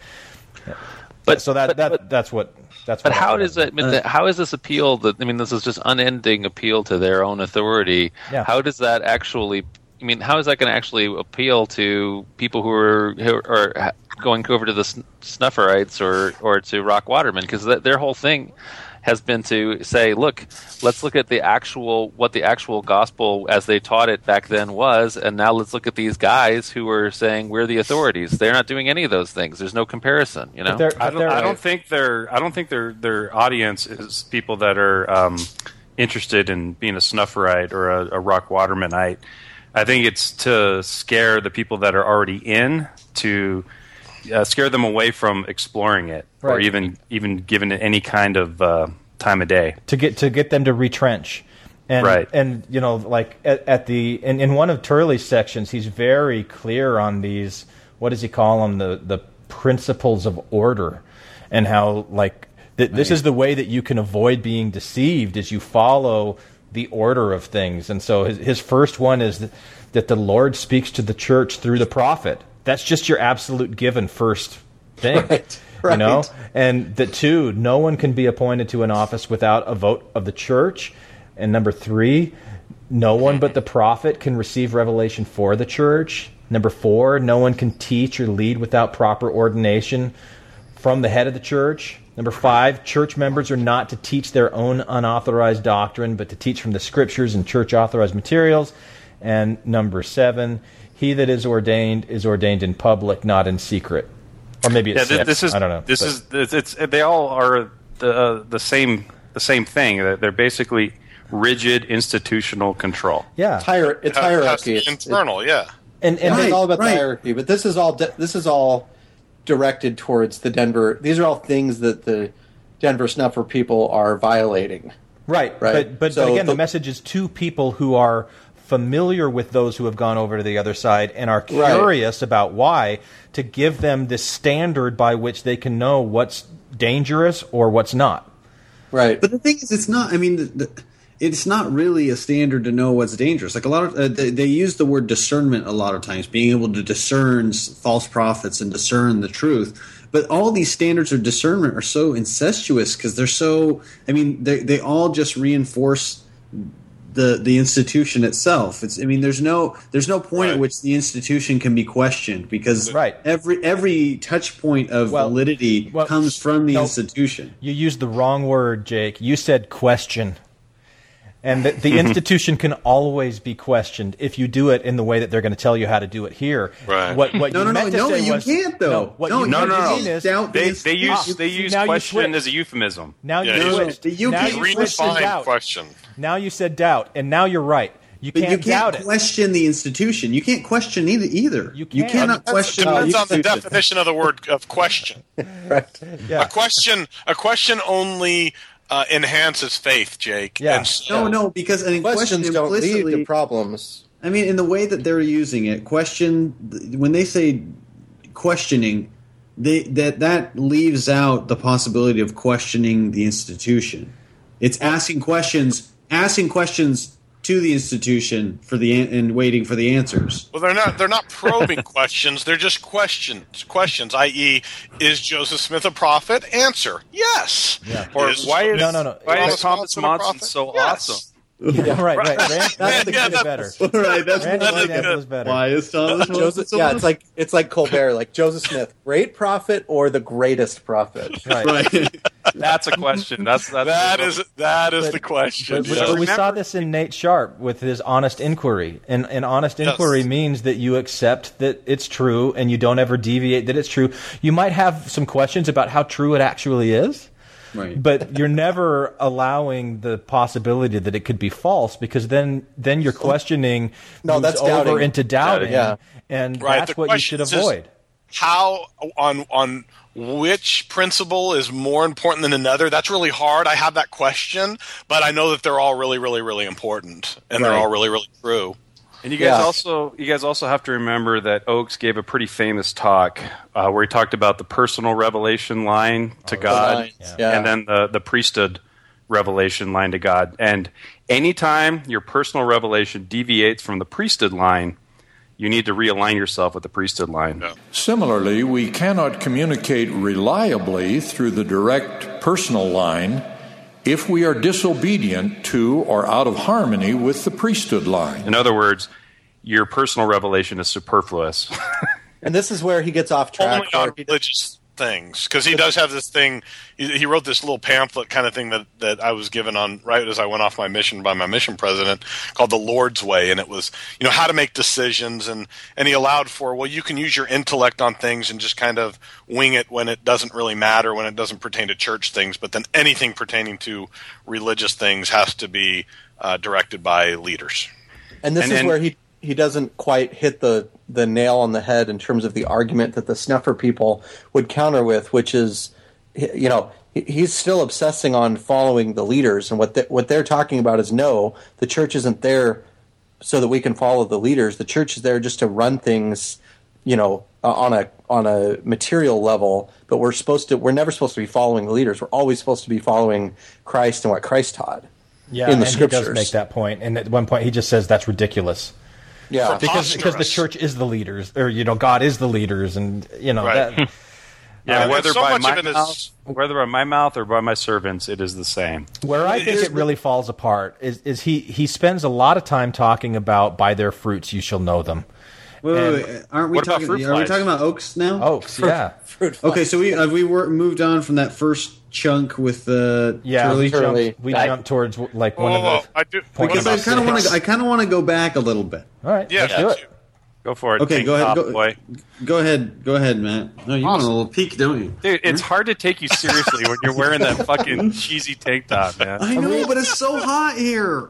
But so that, but, that but, that's what that's But what how I'm does it? I mean, the, how is this appeal? That I mean, this is just unending appeal to their own authority. Yeah. How does that actually? I mean, how is that going to actually appeal to people who are who are going over to the Snufferites or or to Rock Waterman? Because their whole thing has been to say, look, let's look at the actual what the actual gospel as they taught it back then was, and now let's look at these guys who are saying we're the authorities. They're not doing any of those things. There's no comparison. You know, But they're- I but don't, they're- I don't think their I don't think their their audience is people that are um, interested in being a Snufferite or a, a Rock Watermanite. I think it's to scare the people that are already in, to uh, scare them away from exploring it, or Right. even even giving it any kind of uh, time of day. to get to get them to retrench. And, Right. and you know, like at, at the in, in one of Turley's sections, he's very clear on these. What does he call them? The the principles of order, and how like th- this is the way that you can avoid being deceived, is you follow the order of things. And so his his first one is that, that the Lord speaks to the church through the prophet. That's just your absolute given first thing. Right. You Right. know, and that two, no one can be appointed to an office without a vote of the church. And number three, no one but the prophet can receive revelation for the church. Number four, no one can teach or lead without proper ordination from the head of the church. Number five, church members are not to teach their own unauthorized doctrine, but to teach from the scriptures and church authorized materials. And number seven, he that is ordained is ordained in public, not in secret. Or maybe it's yeah, six. this is I don't know. This But- is it's, it's they all are the uh, the same the same thing. They're they're basically rigid institutional control. Yeah, Hier- it's It has- hierarchy. has It's, internal, yeah. And, and and it's they- all about right. the hierarchy. But this is all de- this is all directed towards the Denver. These are all things that the Denver Snuffer people are violating. Right, Right. But but, So but again, the, the- message is to people who are familiar with those who have gone over to the other side and are Right. curious about why, to give them this standard by which they can know what's dangerous or what's not. Right. But the thing is, it's not. I mean, the, the, it's not really a standard to know what's dangerous. Like a lot of uh, they, they use the word discernment a lot of times, being able to discern s- false prophets and discern the truth. But all these standards of discernment are so incestuous because they're so. I mean, they they all just reinforce the the institution itself. It's. I mean, there's no there's no point at which the institution can be questioned because Right. every every touch point of Well- validity well, comes from the no. institution. You used the wrong word, Jake. You said question. And the, the institution can always be questioned if you do it in the way that they're going to tell you how to do it here. Right. What, what No, you no, no, meant to no, say you was, can't, though. No, what No, you no, meant no, to no. mean is, Doubt They is- they use they See, use now you question switched. as a euphemism. now Yeah, you you- switched. you now can't you switched to redefine doubt. question. Now you said doubt, and now you're right. You But can't, you doubt can't it. question the institution. You can't question either. Either you, can't. cannot That's- question. depends the on the institution. definition of the word of question. Right. Yeah. A question, a question only uh, enhances faith, Jake. Yeah. And so, No, no, because an question Questions don't lead implicitly. to problems. I mean, in the way that they're using it, question when they say questioning, they that that leaves out the possibility of questioning the institution. It's asking questions, asking questions to the institution for the an- and waiting for the answers. Well, they're not. They're not probing questions. They're just questions. Questions, that is, is Joseph Smith a prophet? Answer: yes. Yeah. Or Is- why is No, no, no. why Thomas is Thomas Monson a Monson prophet? so Yes. awesome? Yeah, right, right. Rand, that's the Yeah, yeah, better. All right, that's Randy's what I example like. is better. Why is Thomas Joseph, so yeah, awesome? it's like it's like Colbert, like Joseph Smith, great prophet or the greatest prophet. Right. right. That's a question. That's, that's That is that is But- the question. But, but Yeah. we saw this in Nate Sharp with his honest inquiry. And, and honest Yes. inquiry means that you accept that it's true and you don't ever deviate that it's true. You might have some questions about how true it actually is. Right. But you're never allowing the possibility that it could be false, because then then you're questioning No, moves that's over doubting. into doubting, Yeah. and Right, that's the what you should question is- avoid. How on on which principle is more important than another? That's really hard. I have that question, but I know that they're all really, really, really important, and they're Right. all really, really true. And you guys Yeah. also you guys also have to remember that Oakes gave a pretty famous talk uh, where he talked about the personal revelation line to God, lines, yeah. and then the the priesthood revelation line to God. And anytime your personal revelation deviates from the priesthood line, you need to realign yourself with the priesthood line. Similarly, we cannot communicate reliably through the direct personal line if we are disobedient to or out of harmony with the priesthood line. In other words, your personal revelation is superfluous. And this is where he gets off track. Only on religious things, because he does have this thing. He, he wrote this little pamphlet kind of thing that, that I was given on right as I went off my mission by my mission president, called The Lord's Way, and it was, you know, how to make decisions, and and he allowed for, well, you can use your intellect on things and just kind of wing it when it doesn't really matter, when it doesn't pertain to church things, but then anything pertaining to religious things has to be uh, directed by leaders. And this And- is and- where he he doesn't quite hit the the nail on the head in terms of the argument that the snuffer people would counter with, which is, you know, he- he's still obsessing on following the leaders, and what they, what they're talking about is, no, the church isn't there so that we can follow the leaders. The church is there just to run things, you know, uh, on a on a material level. But we're supposed to we're never supposed to be following the leaders. We're always supposed to be following Christ and what Christ taught. Yeah, in the and scriptures. he does make that point, and at one point he just says that's ridiculous. Yeah, because because the church is the leaders, or you know, God is the leaders, and you know Right. that. Yeah, Uh, whether so by much my of it is- mouth, whether by my mouth or by my servants, it is the same. Where I think it really falls apart is is he he spends a lot of time talking about by their fruits you shall know them. Wait, wait, And- wait. Aren't we What about talking? fruit Are we flies? talking about Oaks now? Oaks, yeah. Okay, so we have we wor- moved on from that first chunk with the Yeah, Turley? we jumped, we jumped towards like one Oh, of the. I do, points Because I about kind of want six. to. I kind of want to go back a little bit. All right, Yeah, let's do it. Go for it. Okay, Tank go ahead. top Go, boy. go ahead. Go ahead, Matt. No, you want a little peek, don't you? Dude, it's hard to take you seriously when you're wearing that fucking cheesy tank top, man. I know, but it's so hot here.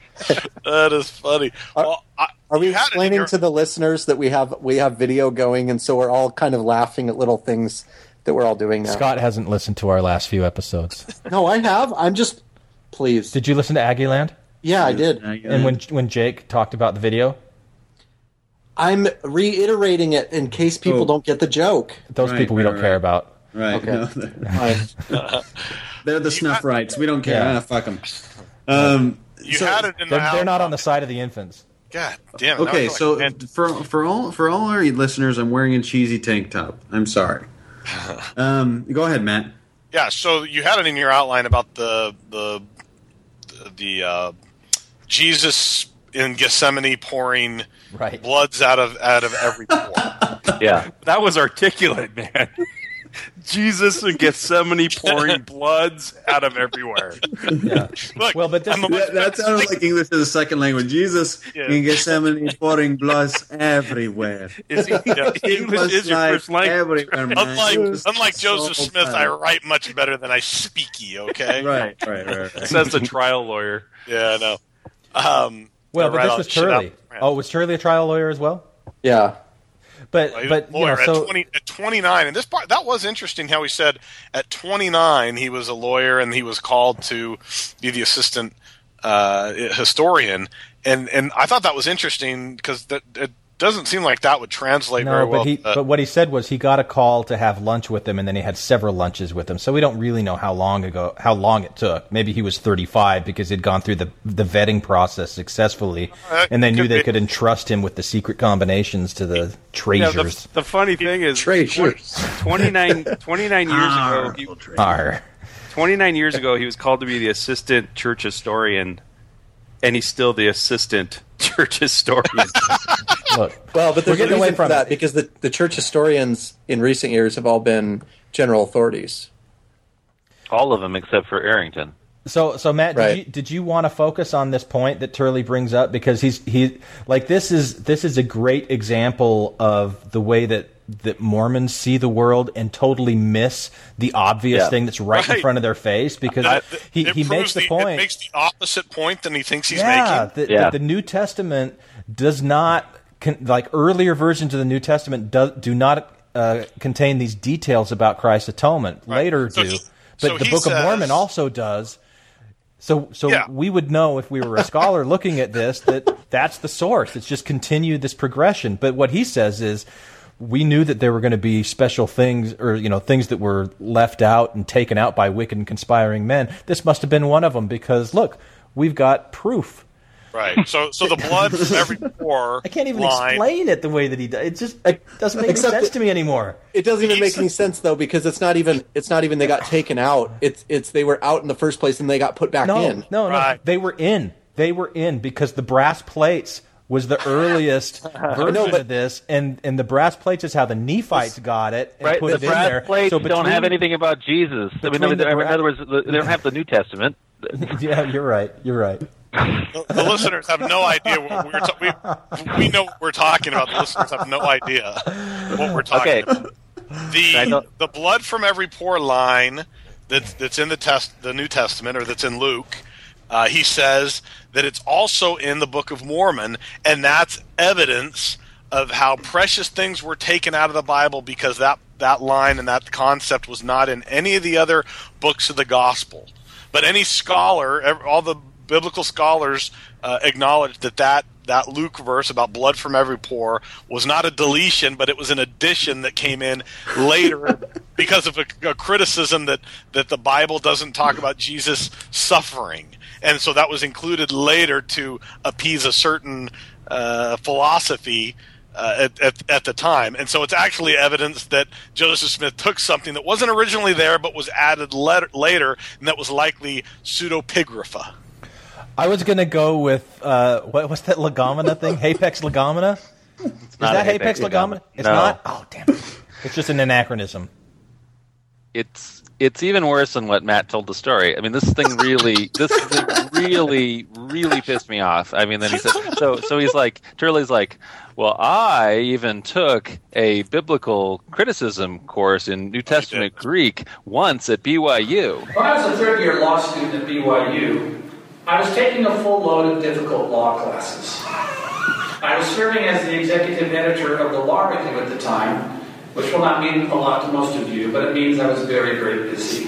That is funny. Well, I, Are we you had it in explaining your- to the listeners that we have we have video going, and so we're all kind of laughing at little things that we're all doing now? Scott hasn't listened to our last few episodes. No, I have. I'm just pleased. Did you listen to Aggieland? Yeah, I did. And when when Jake talked about the video, I'm reiterating it in case people Oh. don't get the joke. those Right, people we right, don't care right. about. Right. Okay. No, they're, Fine. they're the snuff rights. We don't care. Yeah. Ah, fuck them. Um, You so- had it in the They're, they're not outline. on the side of the infants. God damn it. now I Okay, feel so like- for for all for all our listeners, I'm wearing a cheesy tank top. I'm sorry. Um, go ahead, Matt. yeah, so you had it in your outline about the the the uh, Jesus in Gethsemane pouring Right. bloods out of out of every pore. Yeah. That was articulate, man. Jesus and Gethsemane pouring bloods out of everywhere. Yeah. Look, well, but this, that, that sounds like English as a second language. Jesus Yeah. in Gethsemane pouring bloods everywhere. Is, yeah, English is your first language. Everywhere, man. Unlike, It was unlike Joseph so Smith, bad. I write much better than I speaky, okay? Right, right, right. right. Says the trial lawyer. Yeah, I know. Um, well, I but write this all was shit out. Turley. Oh, was Turley a trial lawyer as well? Yeah. But Well, he was but a you lawyer know, so at, twenty, at twenty-nine, and this part that was interesting. How he said at twenty-nine he was a lawyer and he was called to be the assistant uh, historian, and and I thought that was interesting because that it doesn't seem like that would translate no, very but well. he uh, but what he said was he got a call to have lunch with him, and then he had several lunches with him. So we don't really know how long ago how long it took. Maybe he was thirty-five because he'd gone through the the vetting process successfely, Uh, and they knew could they be. could entrust him with the secret combinations to the Yeah, treasures. the, the funny thing is, Treasures. twenty-nine, twenty-nine years ago, he, Arr. twenty-nine years ago, he was called to be the assistant church historian, and he's still the assistant church historian. Look, Well, but We're there's a getting away reason for from that it. because the, the church historians in recent years have all been general authorities. All of them except for Arrington. So, so Matt, Right. did you did you want to focus on this point that Turley brings up because he's he like this is this is a great example of the way that that Mormons see the world and totally miss the obvious Yeah. thing that's right, in Right. front of their face because that- he it he proves makes the It point. makes the opposite point than he thinks he's yeah, making. that, Yeah. that the New Testament does not con- like earlier versions of the New Testament do, do not uh, contain these details about Christ's atonement. Later So do, he- but so the he Book of says- Mormon also does. So, so Yeah. we would know if we were a scholar looking at this that that's the source. It's just continued this progression. But what he says is, we knew that there were going to be special things, or you know, things that were left out and taken out by wicked and conspiring men. This must have been one of them because look, we've got proof. Right. So, so the blood from every pore. I can't even line, explain it the way that he does. It just it doesn't make any Except sense that- to me anymore. It doesn't even make any sense though because it's not even it's not even they got taken out. It's it's they were out in the first place and they got put back No, in. no, no. Right. They were in. They were in because the brass plates was the earliest version know, but- of this, and, and the brass plates is how the Nephites got it and Right, put the it in brass there. plates So don't have between- anything about Jesus. I mean, between in the other, in bra- other words, they don't have the New Testament. Yeah, you're right. You're right. The, the listeners have no idea what we're ta- we, we know what we're talking about. The listeners have no idea what we're talking Okay. about. I The know- the blood from every pore line that's that's in the test the New Testament or that's in Luke. Uh, he says that it's also in the Book of Mormon, and that's evidence of how precious things were taken out of the Bible because that that line and that concept was not in any of the other books of the Gospel. But any scholar, ev- all the biblical scholars uh, acknowledge that, that that Luke verse about blood from every pore was not a deletion, but it was an addition that came in later because of a, a criticism that, that the Bible doesn't talk about Jesus suffering. And so that was included later to appease a certain uh, philosophy uh, at, at, at the time. And so it's actually evidence that Joseph Smith took something that wasn't originally there but was added letter, later, and that was likely pseudepigrapha. I was going to go with, uh, what, what's that legomena thing? Hapex legomena? Is not that a Hapex Hapex legomena? legomena. It's No. not? Oh, damn it. It's just an anachronism. It's it's even worse than what Matt told the story. I mean, this thing really, this thing really, really pissed me off. I mean, then he said, so so he's like, Turley's like, well, I even took a biblical criticism course in New Testament Greek once at B Y U. When I was a third-year law student at B Y U, I was taking a full load of difficult law classes. I was serving as the executive editor of the Law Review at the time, which will not mean a lot to most of you, but it means I was very, very busy.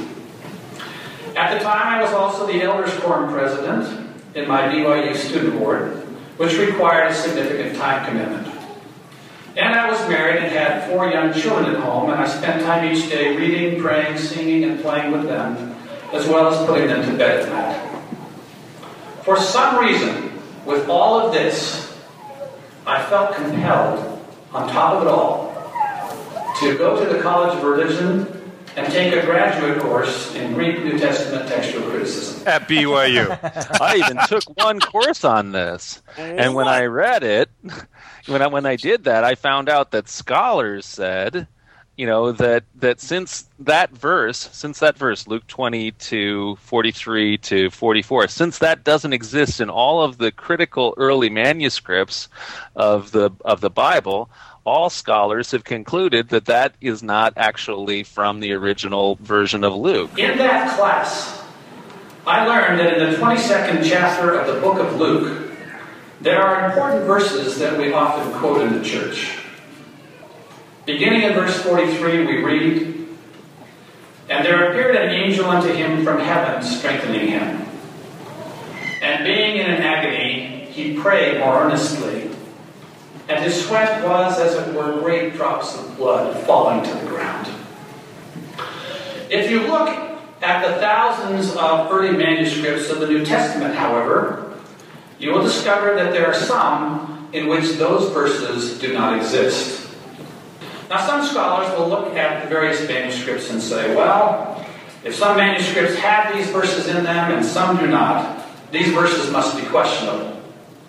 At the time, I was also the Elders Quorum president in my B Y U student board, which required a significant time commitment. And I was married and had four young children at home, and I spent time each day reading, praying, singing, and playing with them, as well as putting them to bed at night. For some reason, with all of this, I felt compelled, on top of it all, to go to the College of Religion and take a graduate course in Greek New Testament textual criticism. At B Y U. I even took one course on this, and when I read it, when I when I did that, I found out that scholars said you know, that that since that verse, since that verse, Luke twenty to forty-three to forty-four, since that doesn't exist in all of the critical early manuscripts of the of the Bible, all scholars have concluded that that is not actually from the original version of Luke. In that class, I learned that in the twenty-second chapter of the book of Luke, there are important verses that we often quote in the church. Beginning in verse forty-three, we read, "And there appeared an angel unto him from heaven, strengthening him. And being in an agony, he prayed more earnestly. And his sweat was, as it were, great drops of blood falling to the ground." If you look at the thousands of early manuscripts of the New Testament, however, you will discover that there are some in which those verses do not exist. Now, some scholars will look at the various manuscripts and say, well, if some manuscripts have these verses in them and some do not, these verses must be questionable.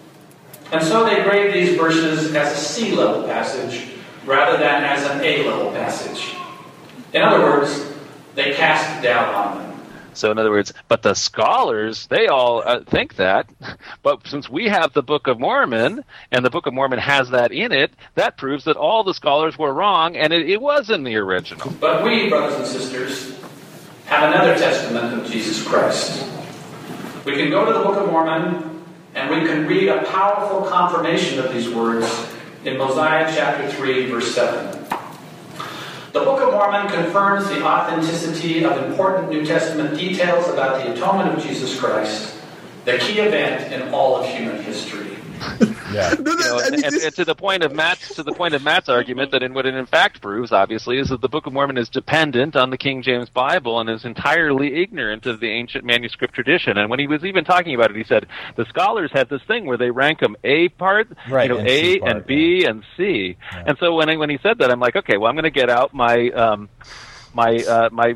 And so they grade these verses as a C-level passage rather than as an A-level passage. In other words, they cast doubt on them. So in other words, but the scholars, they all uh, think that, but since we have the Book of Mormon, and the Book of Mormon has that in it, that proves that all the scholars were wrong, and it, it was in the original. But we, brothers and sisters, have another testament of Jesus Christ. We can go to the Book of Mormon, and we can read a powerful confirmation of these words in Mosiah chapter three, verse seven. The Book of Mormon confirms the authenticity of important New Testament details about the atonement of Jesus Christ, the key event in all of human history. Yeah. You know, and, and, and to the point of Matt's to the point of Matt's argument that in what it in fact proves, obviously, is that the Book of Mormon is dependent on the King James Bible and is entirely ignorant of the ancient manuscript tradition. And when he was even talking about it, he said the scholars had this thing where they rank them A part, right, you know, and A C part, and B yeah. and C. Yeah. And so when I, when he said that, I'm like, okay, well, I'm going to get out my um, my uh, my.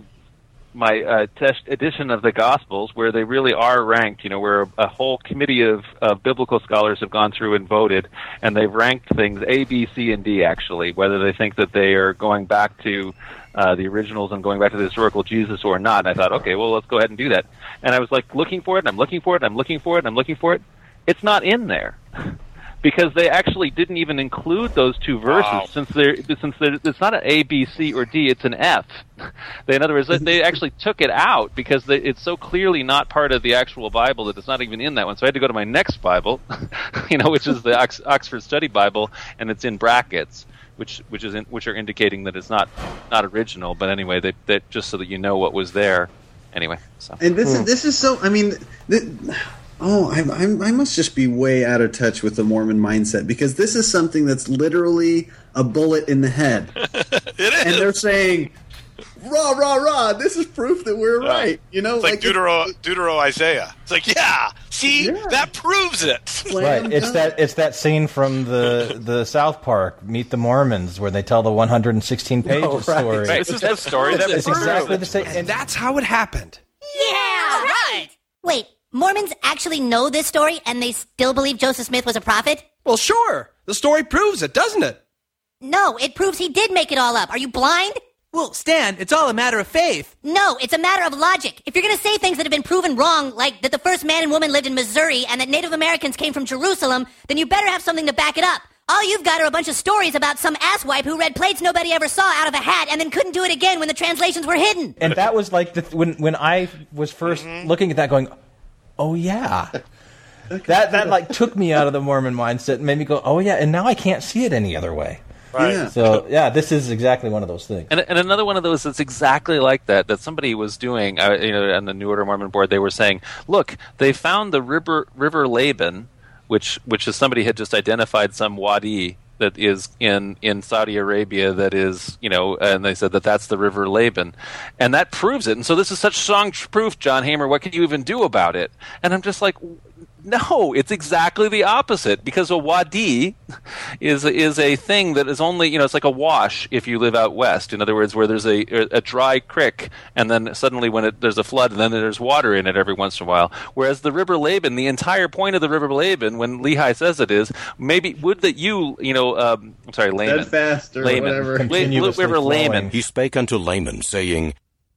my uh, test edition of the Gospels, where they really are ranked, you know, where a, a whole committee of uh, biblical scholars have gone through and voted, and they've ranked things A, B, C, and D, actually, whether they think that they are going back to uh, the originals and going back to the historical Jesus or not. And I thought, okay, well, let's go ahead and do that. And I was, like, looking for it, and I'm looking for it, and I'm looking for it, and I'm looking for it. It's not in there. Because they actually didn't even include those two verses, wow. since they're since they're, it's not an A, B, C, or D, it's an F. They, in other words, they actually took it out because they, it's so clearly not part of the actual Bible that it's not even in that one. So I had to go to my next Bible, you know, which is the Ox- Oxford Study Bible, and it's in brackets, which which is in, which are indicating that it's not not original. But anyway, they, they just so that you know what was there. Anyway, so and this is this is so. I mean. Th- Oh, I'm, I'm, I must just be way out of touch with the Mormon mindset, because this is something that's literally a bullet in the head. It is. And they're saying, rah, rah, rah, this is proof that we're yeah. right. You know, it's like, like Deutero, it, Deutero Isaiah. It's like, yeah, see, yeah. that proves it. Right. It's that it's that scene from the the South Park, Meet the Mormons, where they tell the one hundred sixteen page oh, right. story. Right. This is the story that it's exactly the same. And that's how it happened. Yeah, right. Wait. Mormons actually know this story, and they still believe Joseph Smith was a prophet? Well, sure. The story proves it, doesn't it? No, it proves he did make it all up. Are you blind? Well, Stan, it's all a matter of faith. No, it's a matter of logic. If you're going to say things that have been proven wrong, like that the first man and woman lived in Missouri and that Native Americans came from Jerusalem, then you better have something to back it up. All you've got are a bunch of stories about some asswipe who read plates nobody ever saw out of a hat and then couldn't do it again when the translations were hidden. And that was like the th- when when I was first mm-hmm. looking at that, going, oh yeah, that that like took me out of the Mormon mindset and made me go, oh yeah, and now I can't see it any other way. Right. Yeah. So yeah, this is exactly one of those things. And, and another one of those that's exactly like that that somebody was doing, uh, you know, on the New Order Mormon board. They were saying, look, they found the river River Laban, which which is somebody had just identified some wadi that is in, in Saudi Arabia that is, you know, and they said that that's the River Laban. And that proves it. And so this is such strong proof, John Hamer, what can you even do about it? And I'm just like, No, it's exactly the opposite, because a wadi is is a thing that is only, you know, it's like a wash if you live out west. In other words, where there's a a dry creek, and then suddenly when it, there's a flood, and then there's water in it every once in a while. Whereas the River Laban, the entire point of the River Laban, when Lehi says it is, maybe would that you, you know, um, I'm sorry, layman, Steadfast or layman, whatever. Continuously River Layman. He spake unto Laman, saying,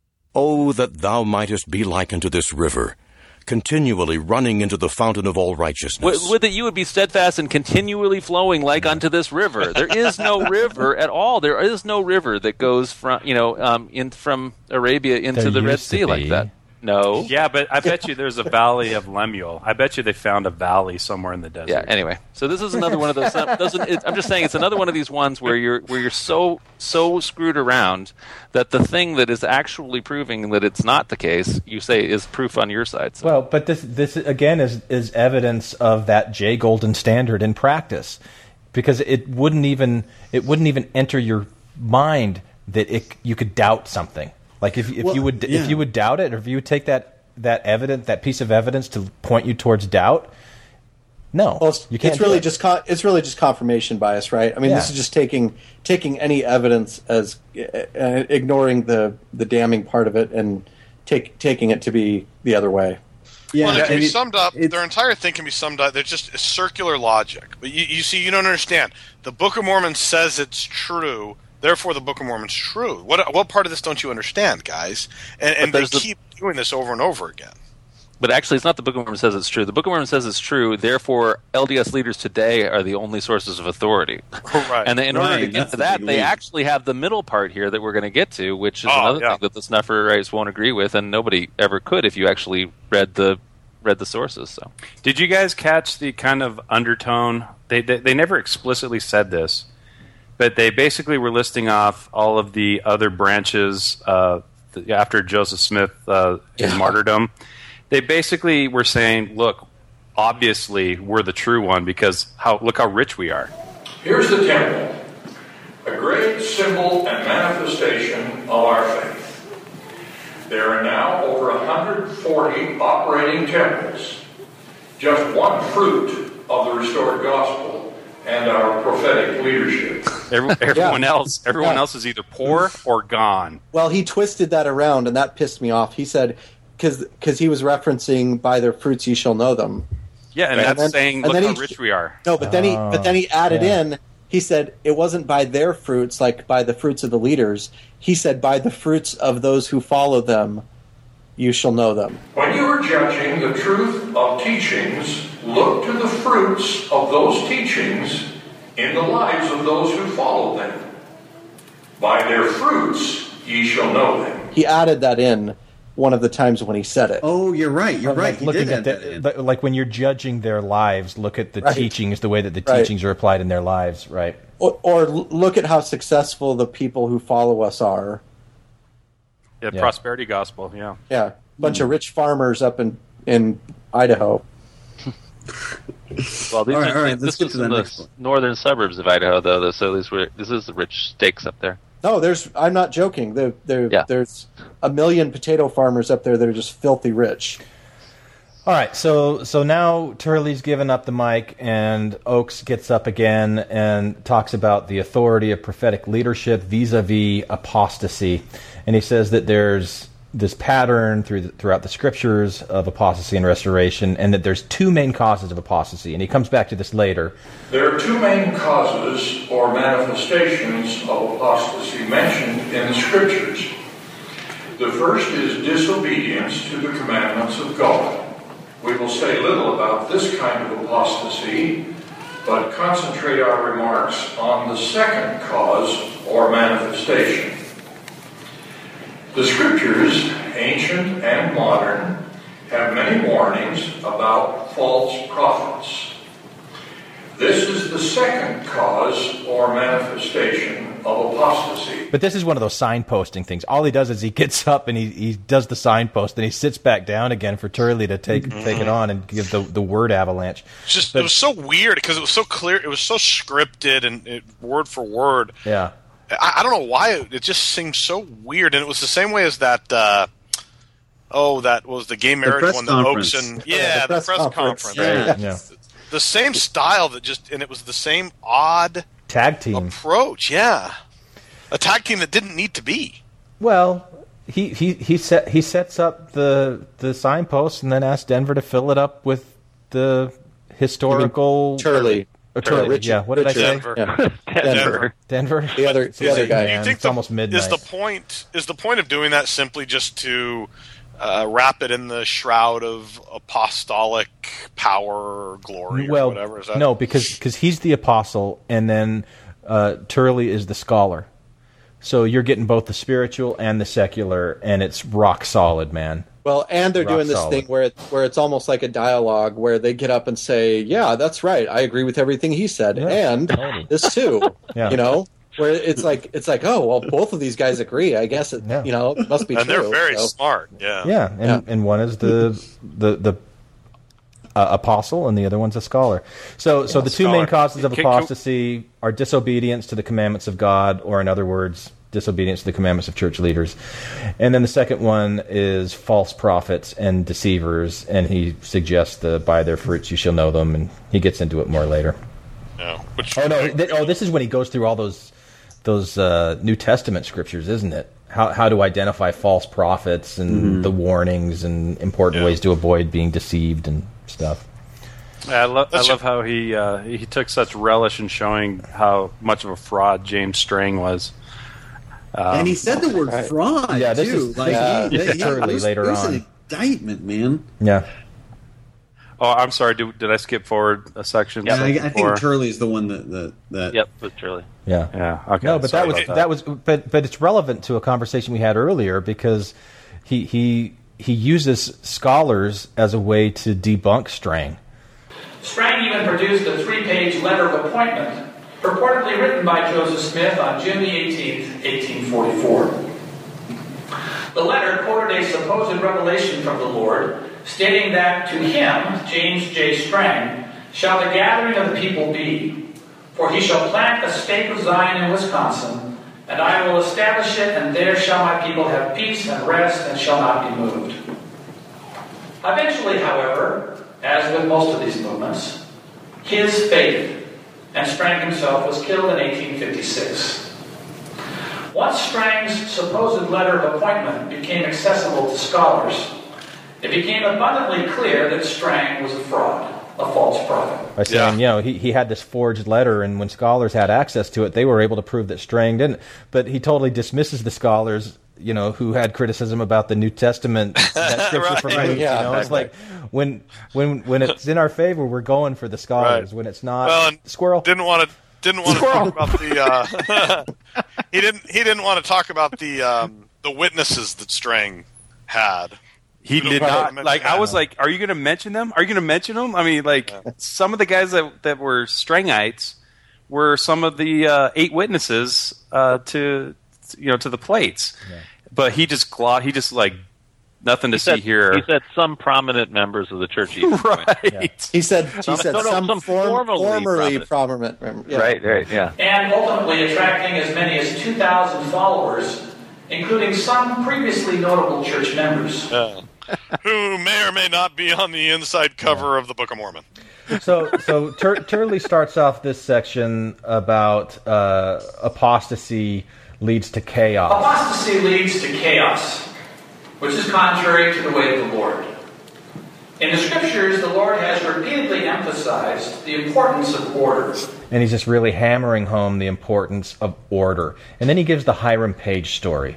O that thou mightest be like unto this river, continually running into the fountain of all righteousness. Would, would that you would be steadfast and continually flowing like unto this river. There is no river at all. There is no river that goes from, you know, um, in from Arabia into There the Red used to Sea like be. that. No. Yeah, but I bet you there's a valley of Lemuel. I bet you they found a valley somewhere in the desert. Yeah. Anyway, so this is another one of those. Doesn't it, I'm just saying it's another one of these ones where you're where you're so so screwed around that the thing that is actually proving that it's not the case, you say, is proof on your side. So. Well, but this this again is is evidence of that J Golden standard in practice, because it wouldn't even it wouldn't even enter your mind that it you could doubt something. Like if if Well, you would yeah. if you would doubt it, or if you would take that that evidence that piece of evidence to point you towards doubt, no, Well, it's, you can't. it's really do it. just con- it's really just confirmation bias, right? I mean, Yeah. this is just taking taking any evidence as uh, ignoring the the damning part of it and take taking it to be the other way. Yeah, well, it can and be it- summed up. it's- Their entire thing can be summed up. They're just circular logic. But you, you see, you don't understand. The Book of Mormon says it's true. Therefore, the Book of Mormon's true. What what part of this don't you understand, guys? And, and But they there's the- keep doing this over and over again. But actually, it's not the Book of Mormon says it's true. The Book of Mormon says it's true. Therefore, L D S leaders today are the only sources of authority. Right. And they, in order Right, to get that's to the that, big they leap. actually have the middle part here that we're going to get to, which is Oh, another yeah. thing that the Snufferites won't agree with, and nobody ever could if you actually read the read the sources. So, Did you guys catch the kind of undertone? They, they they never explicitly said this, but they basically were listing off all of the other branches uh, th- after Joseph Smith, uh, his Yeah. martyrdom. They basically were saying, "Look, obviously we're the true one because how look how rich we are." Here's the temple, a great symbol and manifestation of our faith. There are now over one hundred forty operating temples, just one fruit of the restored gospel and our prophetic leadership. Every, everyone Yeah. else, everyone Yeah. else is either poor or gone. Well, he twisted that around, and that pissed me off. He said because he was referencing "by their fruits ye shall know them." Yeah, and And that's then- saying, and "Look then how he- rich we are." No, but then he Oh, but then he added yeah. in. He said it wasn't by their fruits, like by the fruits of the leaders. He said by the fruits of those who follow them, you shall know them. When you are judging the truth of teachings, look to the fruits of those teachings in the lives of those who follow them. By their fruits ye shall know them. He added that in one of the times when he said it. Oh, you're right. You're But, right. like, He looking did at add the, that in. the- like when you're judging their lives, look at the Right. teachings, the way that the Right. teachings are applied in their lives, right? Or, or l- look at how successful the people who follow us are. Yeah, Yeah. prosperity gospel. Yeah. Yeah, bunch of rich farmers up in in Idaho. well, these All right, are, all right, let's this get was to the in the next one. northern suburbs of Idaho, though. though, So these were this is the rich stakes up there. No, there's. I'm not joking. There, there, Yeah. there's a million potato farmers up there that are just filthy rich. All right, so so now Turley's given up the mic, and Oakes gets up again and talks about the authority of prophetic leadership vis-a-vis apostasy, and he says that there's this pattern through the, throughout the scriptures of apostasy and restoration, and that there's two main causes of apostasy, and he comes back to this later. There are two main causes or manifestations of apostasy mentioned in the Scriptures. The first is disobedience to the commandments of God. We will say little about this kind of apostasy, but concentrate our remarks on the second cause or manifestation. The Scriptures, ancient and modern, have many warnings about false prophets. This is the second cause or manifestation of apostasy. But this is one of those signposting things. All he does is he gets up and he, he does the signpost, and he sits back down again for Turley to take take it on and give the, the word avalanche. It's just But- it was so weird because it was so clear. It was so scripted and it, word for word. Yeah. I, I don't know why it, it just seemed so weird, and it was the same way as that uh, oh, that was the gay marriage press one, the conference. Oaks and Yeah, yeah, the the press press conference. conference. Yeah. Yeah. The same style that just, and it was the same odd Tag team. approach. Yeah, a tag team that didn't need to be. Well, he he he set he sets up the the signpost and then asks Denver to fill it up with the historical Turley. Or Turley. Richard- yeah. What did Richard. I say? Denver. Yeah. Denver. Denver. The other, the other guy. Man, You think it's the, almost midnight. Is the point is the point of doing that simply just to uh, wrap it in the shroud of apostolic power or glory well, or whatever? Is that? no, because cause he's the apostle, and then uh, Turley is the scholar. So you're getting both the spiritual and the secular, and it's rock solid, man. Well, and they're Rock doing this solid. thing where it, where it's almost like a dialogue where they get up and say, "Yeah, that's right. I agree with everything he said, Yeah, and totally. this too." Yeah. You know, where it's like it's like, oh, well, both of these guys agree. I guess it, Yeah. you know, it must be and true. they're very so. smart. Yeah. Yeah, and, Yeah. and one is the the the uh, apostle, and the other one's a scholar. So, so the two scholar. main causes of Can- can- apostasy are disobedience to the commandments of God, or in other words, disobedience to the commandments of church leaders. And then the second one is false prophets and deceivers, and he suggests the by their fruits you shall know them, and he gets into it more later. Yeah. Which, Oh no! Th- oh, this is when he goes through all those those uh, New Testament scriptures, isn't it? How how to identify false prophets and the warnings and important Yeah. ways to avoid being deceived and stuff. Yeah, I, lo- I That's love how he uh, he took such relish in showing how much of a fraud James Strang was. Um, and he said the word fraud Yeah, this too. is- like yeah, he, this is he- Turley it was, later it was on. an indictment, man. Yeah. oh, I'm sorry. Did, did I skip forward a section? Yeah, I, I Before? think Turley's the one that that, that Yep, with Turley. Yeah. Yeah. Okay. No, but sorry that was about that. was but but it's relevant to a conversation we had earlier because he he he uses scholars as a way to debunk Strang. Strang even produced a three-page letter of appointment, purportedly written by Joseph Smith on June the eighteenth, eighteen forty-four. The letter quoted a supposed revelation from the Lord, stating that to him, James J. Strang, shall the gathering of the people be, for he shall plant a stake of Zion in Wisconsin, and I will establish it, and there shall my people have peace and rest, and shall not be moved. Eventually, however, as with most of these movements, his faith, and Strang himself, was killed in eighteen fifty-six. Once Strang's supposed letter of appointment became accessible to scholars, it became abundantly clear that Strang was a fraud, a false prophet. By saying, you know, he, he had this forged letter, and when scholars had access to it, they were able to prove that Strang didn't. But he totally dismisses the scholars, you know, who had criticism about the New Testament, that scripture Right. from Right, Luke, yeah, you know, it's exactly. like when when when it's in our favor, we're going for the scholars. Right. When it's not, Well, and squirrel. didn't want to didn't want to talk about the. Uh, he didn't he didn't want to talk about the um, the witnesses that Strang had. He don't did probably not. mention Like I that. was like, "Are you going to mention them? Are you going to mention them?" I mean, like some of the guys that that were Strangites were some of the uh, eight witnesses uh, to you know to the plates, but he just glo- he just like nothing to He see said, here. he said some prominent members of the church. Even right. He said he Some- said no, no, some, some form, formerly formerly prominent. prominent. yeah. Right, right, yeah. And ultimately attracting as many as two thousand followers, including some previously notable church members. Yeah. Who may or may not be on the inside cover of the Book of Mormon. So, so Tur- Turley starts off this section about uh, apostasy leads to chaos. Apostasy leads to chaos, which is contrary to the way of the Lord. In the scriptures, the Lord has repeatedly emphasized the importance of order. And he's just really hammering home the importance of order. And then he gives the Hiram Page story.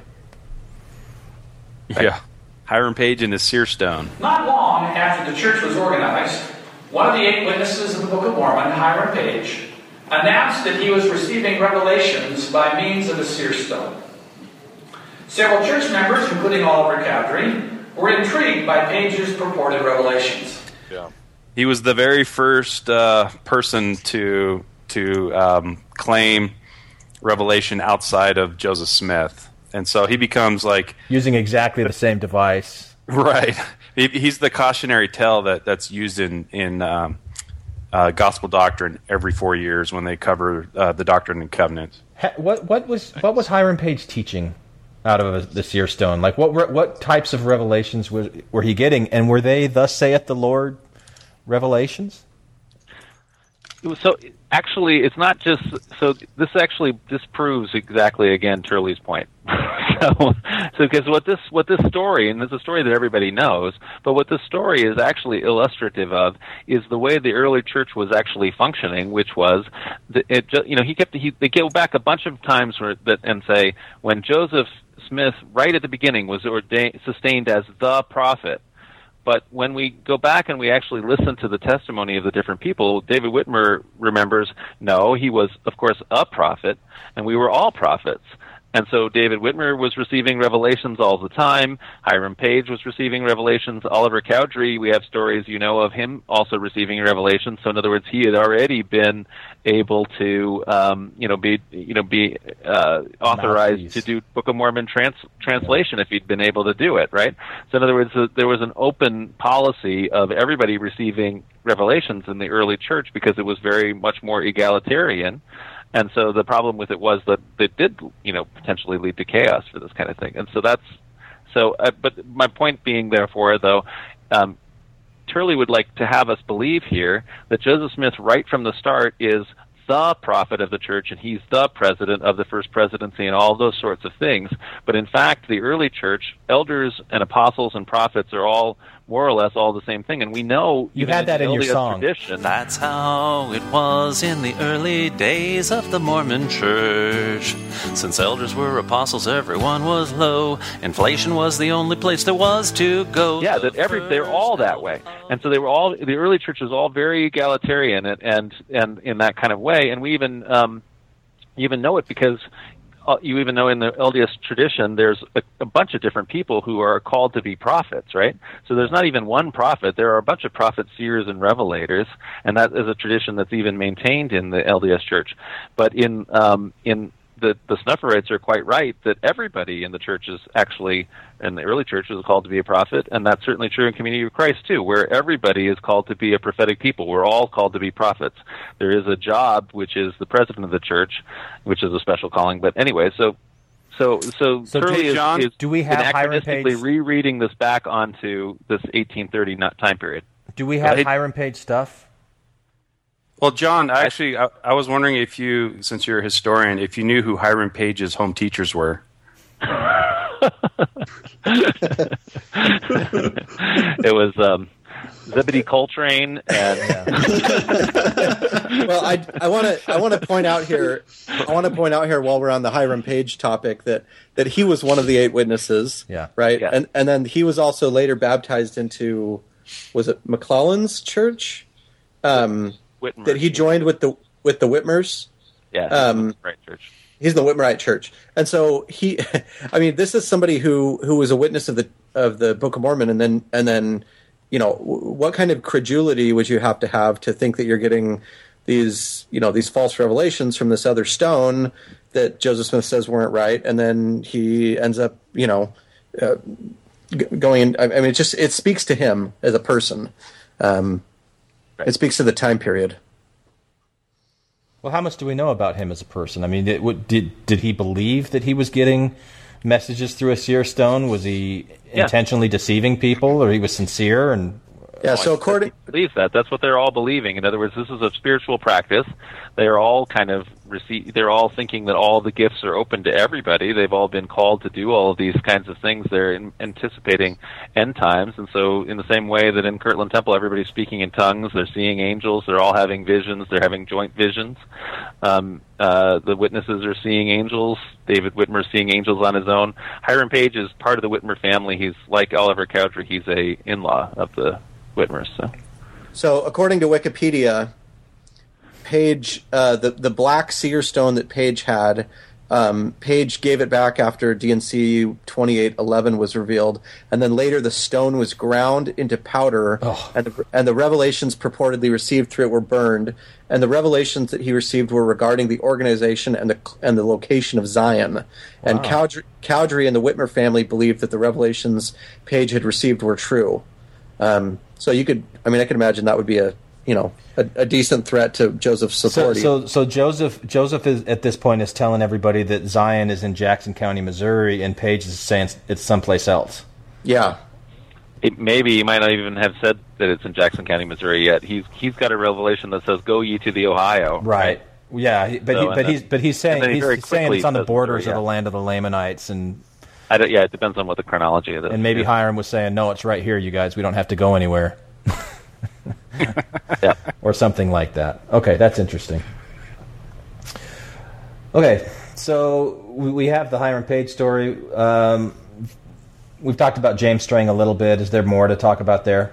Yeah, Hiram Page and the seer stone. Not long after the church was organized, one of the eight witnesses of the Book of Mormon, Hiram Page, announced that he was receiving revelations by means of a seer stone. Several church members, including Oliver Cowdery, were intrigued by Page's purported revelations. Yeah. He was the very first uh, person to to um, claim revelation outside of Joseph Smith, and so he becomes like Using exactly the same device. right. He, he's the cautionary tale that, that's used in in um, uh, gospel doctrine every four years when they cover uh, the Doctrine and Covenants. Ha- what what was what was Hiram Page teaching out of a, the seer stone? Like, what re- what types of revelations were, were he getting, and were they "Thus saith the Lord" revelations? So actually, it's not just. So this actually disproves exactly again Turley's point. so, so because what this what this story, and it's a story that everybody knows, but what this story is actually illustrative of is the way the early church was actually functioning, which was that it. You know, he kept he they go back a bunch of times where that and say when Joseph Smith right at the beginning was ordained sustained as the prophet. But when we go back and we actually listen to the testimony of the different people, David Whitmer remembers, no, he was, of course, a prophet, and we were all prophets. And so David Whitmer was receiving revelations all the time. Hiram Page was receiving revelations. Oliver Cowdery, we have stories, you know, of him also receiving revelations. So in other words, he had already been able to, um, you know, be, you know, be uh, authorized Mouthpiece. to do Book of Mormon trans- translation if he'd been able to do it, right? So in other words, uh, there was an open policy of everybody receiving revelations in the early church because it was very much more egalitarian. And so the problem with it was that it did, you know, potentially lead to chaos for this kind of thing. And so that's so. Uh, but my point being, therefore, though, um, Turley would like to have us believe here that Joseph Smith, right from the start, is the prophet of the church, and he's the president of the first presidency, and all those sorts of things. But in fact, the early church, elders and apostles and prophets are all more or less all the same thing, and we know you had that in your song. Tradition, That's how it was in the early days of the Mormon Church. Since elders were apostles, everyone was low. Inflation was the only place there was to go. Yeah, that every they're all that way, and so they were all the early church was all very egalitarian and and, and in that kind of way, and we even um, even know it because. You even know in the L D S tradition, there's a, a bunch of different people who are called to be prophets, right? So there's not even one prophet. There are a bunch of prophets, seers, and revelators, and that is a tradition that's even maintained in the L D S church. But in um, in the, the Snufferites are quite right that everybody in the church is actually, in the early church, is called to be a prophet, and that's certainly true in Community of Christ, too, where everybody is called to be a prophetic people. We're all called to be prophets. There is a job, which is the president of the church, which is a special calling. But anyway, so so so, so Turley do, is, John, is do we have Hiram Page rereading this back onto this eighteen thirty time period? Do we have right? Hiram Page stuff? Well, John, actually, I, I was wondering if you, since you're a historian, if you knew who Hiram Page's home teachers were. It was um, Zebedee Coltrane and. Well, I I want to I want to point out here I want to point out here while we're on the Hiram Page topic that that he was one of the eight witnesses. Yeah. Right. Yeah. And and then he was also later baptized into, was it McClellan's church? Um. Whitmer. That he joined with the with the Whitmers. Yeah, um, right church. He's in the Whitmerite church, and so he. I mean, this is somebody who who was a witness of the of the Book of Mormon, and then and then, you know, what kind of credulity would you have to have to think that you're getting these, you know, these false revelations from this other stone that Joseph Smith says weren't right, and then he ends up, you know, uh, g- going. I mean, it just it speaks to him as a person. Um, It speaks to the time period. Well, how much do we know about him as a person? I mean, it, what, did did he believe that he was getting messages through a seer stone? Was he Yeah. intentionally deceiving people, or he was sincere? And yeah, so according he believes that that's what they're all believing. In other words, this is a spiritual practice. They are all kind of receive. They're all thinking that all the gifts are open to everybody. They've all been called to do all of these kinds of things. They're in, anticipating end times, and so in the same way that in Kirtland Temple, everybody's speaking in tongues. They're seeing angels. They're all having visions. They're having joint visions. Um, uh, the witnesses are seeing angels. David Whitmer is seeing angels on his own. Hiram Page is part of the Whitmer family. He's like Oliver Cowdery. He's a in-law of the Whitmers. So, so according to Wikipedia, Page, uh, the the black seer stone that Page had, um, Page gave it back after D and C twenty-eight eleven was revealed, and then later the stone was ground into powder, oh. and the, and the revelations purportedly received through it were burned, and the revelations that he received were regarding the organization and the and the location of Zion. Wow. And Cowdery, Cowdery and the Whitmer family believed that the revelations Page had received were true. Um, so you could, I mean, I could imagine that would be a you know, a, a decent threat to Joseph's So, authority. so, so Joseph, Joseph is at this point is telling everybody that Zion is in Jackson County, Missouri, and Page is saying it's someplace else. Yeah. It, maybe he might not even have said that it's in Jackson County, Missouri yet. He's he's got a revelation that says, "Go ye to the Ohio." Right. Yeah, he- but So, he, and but then- he's but he's saying and then he he's, very he's saying quickly it's on the says borders Missouri, of the yeah. land of the Lamanites, and I don't, yeah, it depends on what the chronology of this. and maybe is. Hiram was saying, "No, it's right here, you guys. We don't have to go anywhere." Yeah. Or something like that. Okay, that's interesting. Okay, so we we have the Hiram Page story. Um, we've talked about James Strang a little bit. Is there more to talk about there?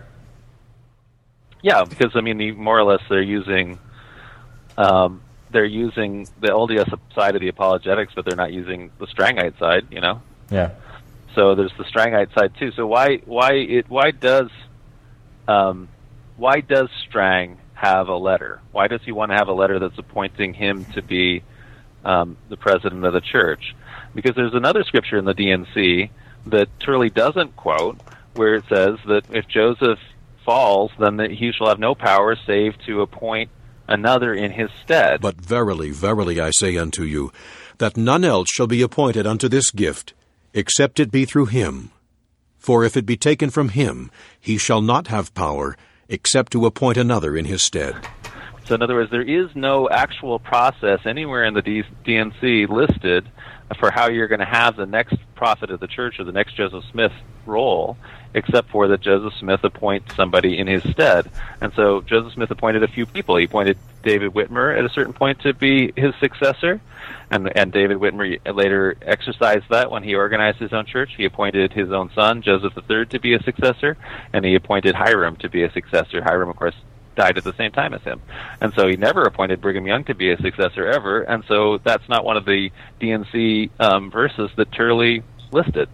Yeah, because I mean, the, more or less, they're using um, they're using the L D S side of the apologetics, but they're not using the Strangite side. You know. Yeah. So there's the Strangite side too. So why why it why does um, why does Strang have a letter? Why does he want to have a letter that's appointing him to be um, the president of the church? Because there's another scripture in the D N C that Turley doesn't quote, where it says that if Joseph falls, then that he shall have no power save to appoint another in his stead. But verily, verily, I say unto you, that none else shall be appointed unto this gift, except it be through him. For if it be taken from him, he shall not have power, except to appoint another in his stead. So in other words, there is no actual process anywhere in the D- DNC listed for how you're going to have the next prophet of the church or the next Joseph Smith role, except for that Joseph Smith appoints somebody in his stead. And so Joseph Smith appointed a few people. He appointed David Whitmer at a certain point to be his successor, and and David Whitmer later exercised that when he organized his own church. He appointed his own son, Joseph the Third, to be a successor, and he appointed Hiram to be a successor. Hiram, of course, died at the same time as him. And so he never appointed Brigham Young to be a successor ever, and so that's not one of the D N C um, verses that Turley listed.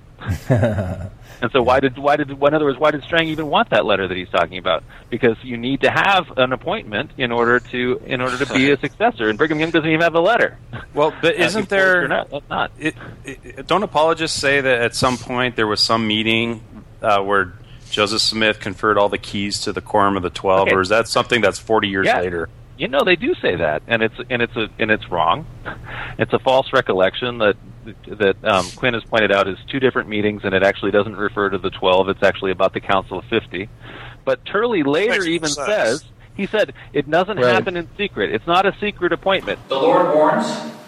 And so why did why did in other words why did Strang even want that letter that he's talking about? Because you need to have an appointment in order to in order to be a successor, and Brigham Young doesn't even have a letter. Well, but Uh, isn't before there or not, not. It, it, don't apologists say that at some point there was some meeting uh, where Joseph Smith conferred all the keys to the Quorum of the Twelve, Okay. or is that something that's forty years Yeah. later? You know, they do say that, and it's and it's a and it's wrong. It's a false recollection that that um, Quinn has pointed out is two different meetings, and it actually doesn't refer to the twelve. It's actually about the Council of Fifty. But Turley later Makes even sense. says he said it doesn't Right. happen in secret. It's not a secret appointment. The Lord warns,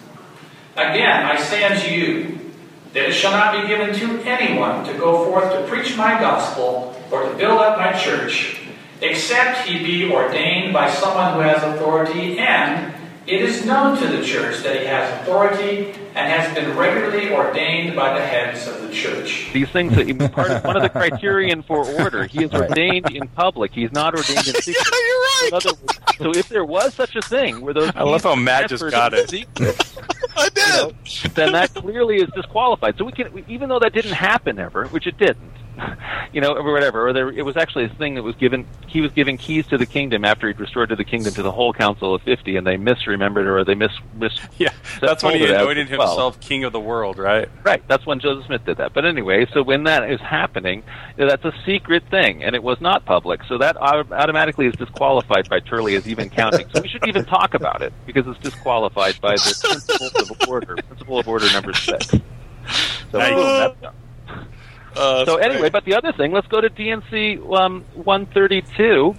again, I say unto you, that it shall not be given to anyone to go forth to preach my gospel or to build up my church, except he be ordained by someone who has authority, and it is known to the church that he has authority and has been regularly ordained by the heads of the church. These things are even part of one of the criterion for order. He is Right. ordained in public. He's not ordained in secret. Yeah, you're right. So, in other words, so if there was such a thing where those I love how keys Matt just transferred got in it. secret, I did. Then that clearly is disqualified. So we can, we, even though that didn't happen ever, which it didn't, you know, or whatever, or there, it was actually a thing that was given. He was giving keys to the kingdom after he'd restored to the kingdom to the whole council of fifty, and they misremembered or they mis mis. Yeah, that's when he told it as anointed the twelve. himself king of the world, right? Right, that's when Joseph Smith did that. But anyway, so when that is happening, that's a secret thing, and it was not public. So that au- automatically is disqualified by Turley as even counting. So we shouldn't even talk about it because it's disqualified by the principles of order, principle of order number six. So boom, that's done. Uh, so anyway, but the other thing, let's go to D N C um, one thirty-two,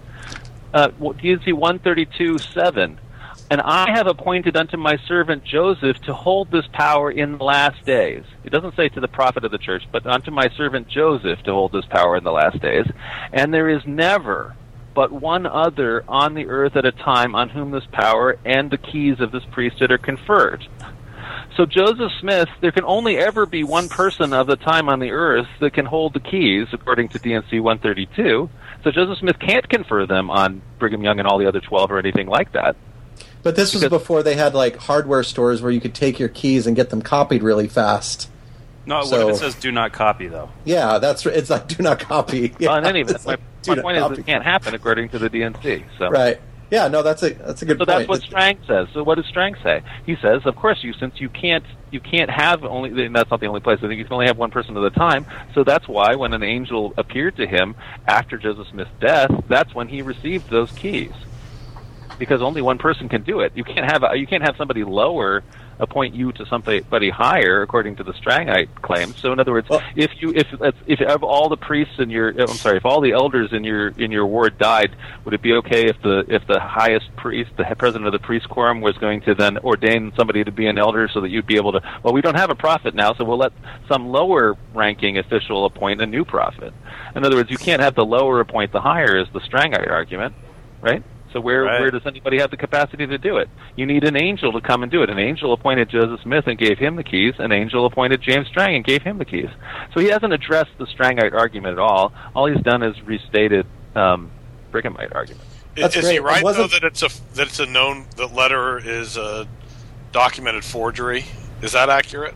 uh, D N C one thirty-two seven. And I have appointed unto my servant Joseph to hold this power in the last days. It doesn't say to the prophet of the church, but unto my servant Joseph to hold this power in the last days. And there is never but one other on the earth at a time on whom this power and the keys of this priesthood are conferred. So Joseph Smith, there can only ever be one person of the time on the earth that can hold the keys, according to D N C one thirty-two. So Joseph Smith can't confer them on Brigham Young and all the other twelve or anything like that. But this was before they had like hardware stores where you could take your keys and get them copied really fast. No, So- what if it says "do not copy" though? Yeah, that's right. It's like do not copy. Yeah, Well, in any event, it's my, like, do my not point is copy. it can't happen according to the D N C. So Right. Yeah, no, that's a that's a good so point. that's what Strang says. So what does Strang say? He says, of course, you since you can't you can't have only, and that's not the only place. I think you can only have one person at a time. So that's why when an angel appeared to him after Joseph Smith's death, that's when he received those keys, because only one person can do it. You can't have you can't have somebody lower appoint you to somebody higher, according to the Strangite claims. So, in other words, well, if you if if of all the priests in your I'm sorry, if all the elders in your in your ward died, would it be okay if the if the highest priest, the president of the priest quorum, was going to then ordain somebody to be an elder, so that you'd be able to? Well, we don't have a prophet now, so we'll let some lower ranking official appoint a new prophet. In other words, you can't have the lower appoint the higher, is the Strangite argument, right? So where right. where does anybody have the capacity to do it? You need an angel to come and do it. An angel appointed Joseph Smith and gave him the keys. An angel appointed James Strang and gave him the keys. So he hasn't addressed the Strangite argument at all. All he's done is restated um, Brighamite argument. That's is great. He right though that it's a that it's a known that letter is a documented forgery? Is that accurate?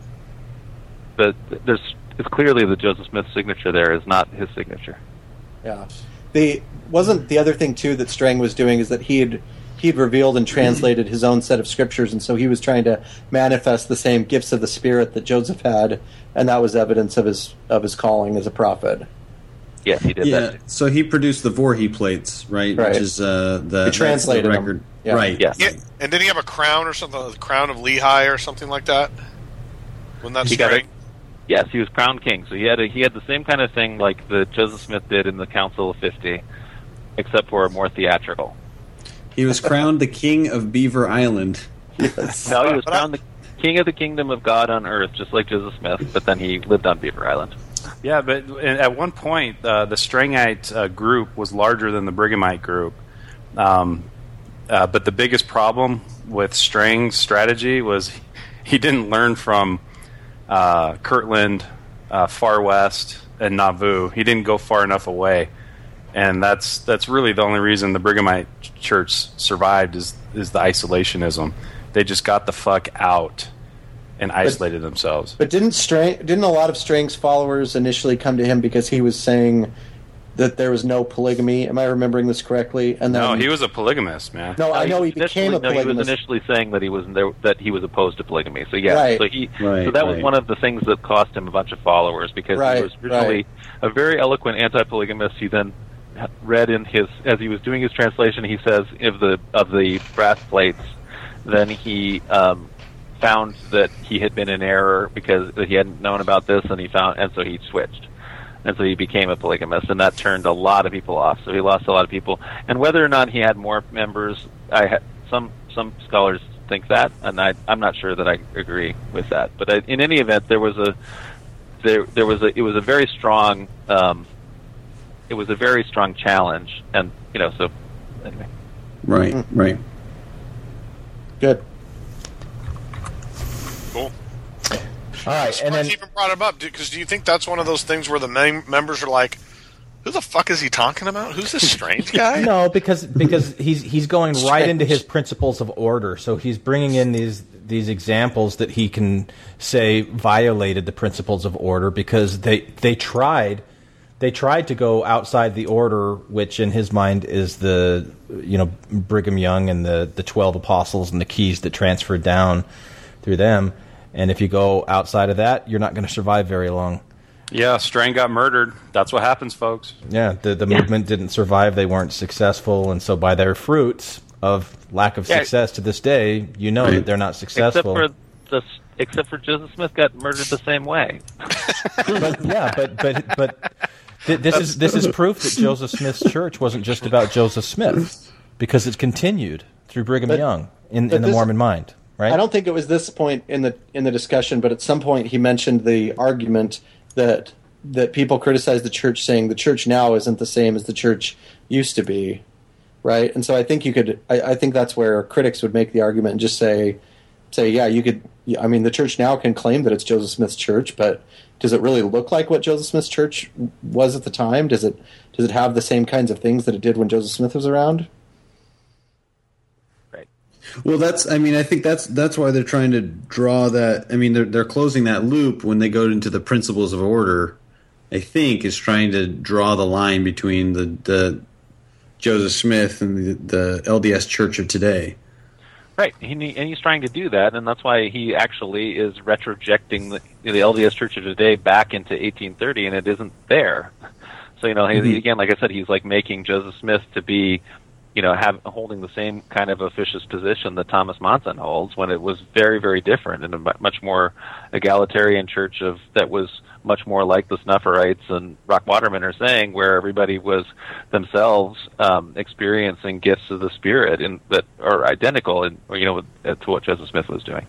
But there's it's clearly the Joseph Smith signature there is not his signature. Yeah. The wasn't the other thing too that Strang was doing is that he had he'd revealed and translated his own set of scriptures, and so he was trying to manifest the same gifts of the Spirit that Joseph had, and that was evidence of his of his calling as a prophet. Yes, he did yeah, that. Yeah, so he produced the Vorhe plates, right? right. Which is uh, the he translated the record, them. Yeah. right? Yes. Yeah, and did he have a crown or something? The crown of Lehi or something like that? Wasn't that he Strang? Yes, he was crowned king. So he had a, he had the same kind of thing like the Joseph Smith did in the Council of Fifty, except for more theatrical. He was crowned the king of Beaver Island. Yes. No, he was crowned the king of the kingdom of God on earth, just like Joseph Smith, but then he lived on Beaver Island. Yeah, but at one point, uh, the Strangite uh, group was larger than the Brighamite group. Um, uh, but the biggest problem with Strang's strategy was he didn't learn from uh, Kirtland, uh, Far West, and Nauvoo. He didn't go far enough away. And that's that's really the only reason the Brighamite church survived is is the isolationism. They just got the fuck out and isolated but, themselves. But didn't Strang, didn't a lot of Strang's followers initially come to him because he was saying that there was no polygamy? Am I remembering this correctly? And then, no, he was a polygamist, man. No, no I know he, he became a polygamist. No, he was initially saying that he was there, that he was opposed to polygamy. So yeah, right. so he right, so that right. was one of the things that cost him a bunch of followers because right, he was originally right. a very eloquent anti-polygamist. He then read in his as he was doing his translation, he says of the of the brass plates, then he um, found that he had been in error because that he hadn't known about this, and he found and so he switched, and so he became a polygamist, and that turned a lot of people off. So he lost a lot of people, and whether or not he had more members, I ha- some some scholars think that, and I I'm not sure that I agree with that. But I, in any event, there was a there there was a it was a very strong. Um, It was a very strong challenge, and you know, so anyway. Right, right. Good. Cool. All right, and then even brought him up because do you think that's one of those things where the mem- members are like, "Who the fuck is he talking about? Who's this strange guy?" No, because because he's he's going right into his principles of order. So he's bringing in these these examples that he can say violated the principles of order because they they tried. They tried to go outside the order, which in his mind is the, you know, Brigham Young and the, the twelve apostles and the keys that transferred down through them. And if you go outside of that, you're not going to survive very long. Yeah, Strang got murdered. That's what happens, folks. Yeah, the, the yeah. movement didn't survive. They weren't successful. And so by their fruits of lack of yeah. success to this day, you know that they're not successful. Except for the Except for Joseph Smith got murdered the same way. But yeah, but but but th- this is this is proof that Joseph Smith's church wasn't just about Joseph Smith, because it's continued through Brigham but, Young in, in the this, Mormon mind, right? I don't think it was this point in the in the discussion, but at some point he mentioned the argument that that people criticize the church, saying the church now isn't the same as the church used to be, right? And so I think you could, I, I think that's where critics would make the argument and just say. Say, yeah, you could. I mean, the church now can claim that it's Joseph Smith's church, but does it really look like what Joseph Smith's church was at the time? Does it does it have the same kinds of things that it did when Joseph Smith was around? Right. Well, that's. I mean, I think that's that's why they're trying to draw that. I mean, they're they're closing that loop when they go into the principles of order. I think is trying to draw the line between the the Joseph Smith and the, the L D S Church of today. Right, he, and he's trying to do that, and that's why he actually is retrojecting the, the L D S Church of today back into eighteen thirty, and it isn't there. So, you know, he, Mhm. again, like I said, he's like making Joseph Smith to be, you know, have, holding the same kind of officious position that Thomas Monson holds, when it was very, very different, and a mu- much more egalitarian church of that was much more like the Snufferites and Rock Watermen are saying, where everybody was themselves um, experiencing gifts of the Spirit in, that are identical, in, you know, to what Joseph Smith was doing.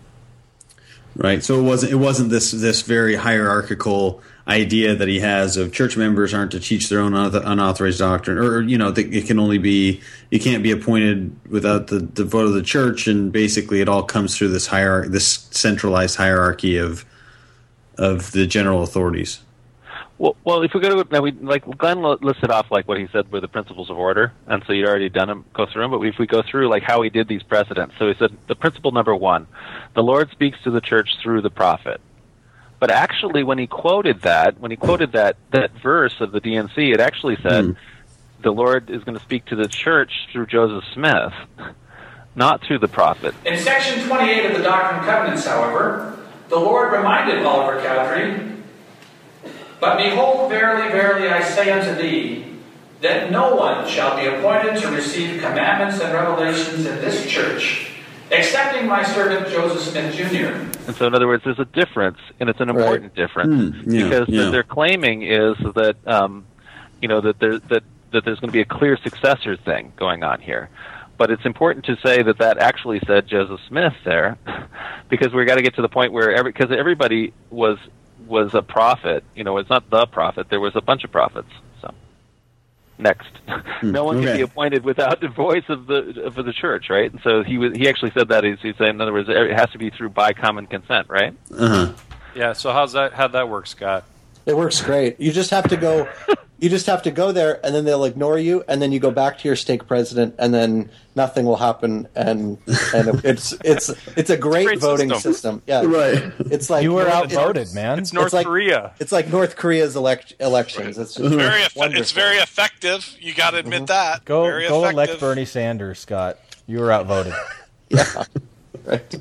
Right. So it wasn't it wasn't this this very hierarchical idea that he has of church members aren't to teach their own unauthorized unauthorized doctrine, or you know, it can only be you can't be appointed without the, the vote of the church, and basically it all comes through this hierarchy, this centralized hierarchy of of the general authorities. Well, well, if we go to now, we like Glenn listed off like what he said were the principles of order, and so you'd already done them, go through them. But if we go through like how he did these precedents, so he said the principle number one, the Lord speaks to the church through the prophet. But actually, when he quoted that, when he quoted that that verse of the D N C, it actually said Hmm. the Lord is going to speak to the church through Joseph Smith, not through the prophet. In section twenty-eight of the Doctrine and Covenants, however, the Lord reminded Oliver Cowdery, "But behold, verily, verily, I say unto thee, that no one shall be appointed to receive commandments and revelations in this church, excepting my servant Joseph Smith Junior" And so, in other words, there's a difference, and it's an important difference, Hmm, yeah, because yeah. what they're claiming is that um, you know that there that that there's going to be a clear successor thing going on here. But it's important to say that that actually said Joseph Smith there, because we got to get to the point where every because everybody was was a prophet. You know, it's not the prophet. There was a bunch of prophets. So next, no one can okay. be appointed without the voice of the of the church, right? And so he was he actually said that. He's, he's saying, in other words, it has to be through by common consent, right? Uh-huh. Yeah. So how's that? How'd that work, Scott? It works great. You just have to go. You just have to go there, and then they'll ignore you, and then you go back to your stake president, and then nothing will happen, and and it's it's it's a great, Great voting system. system. Yeah, Right. It's like You were it's- outvoted, man. It's North like- Korea. It's like North Korea's elect elections. It's just Very eff- wonderful. it's very effective. You got to admit that. Go very go effective. elect Bernie Sanders, Scott. You were outvoted. Yeah, right.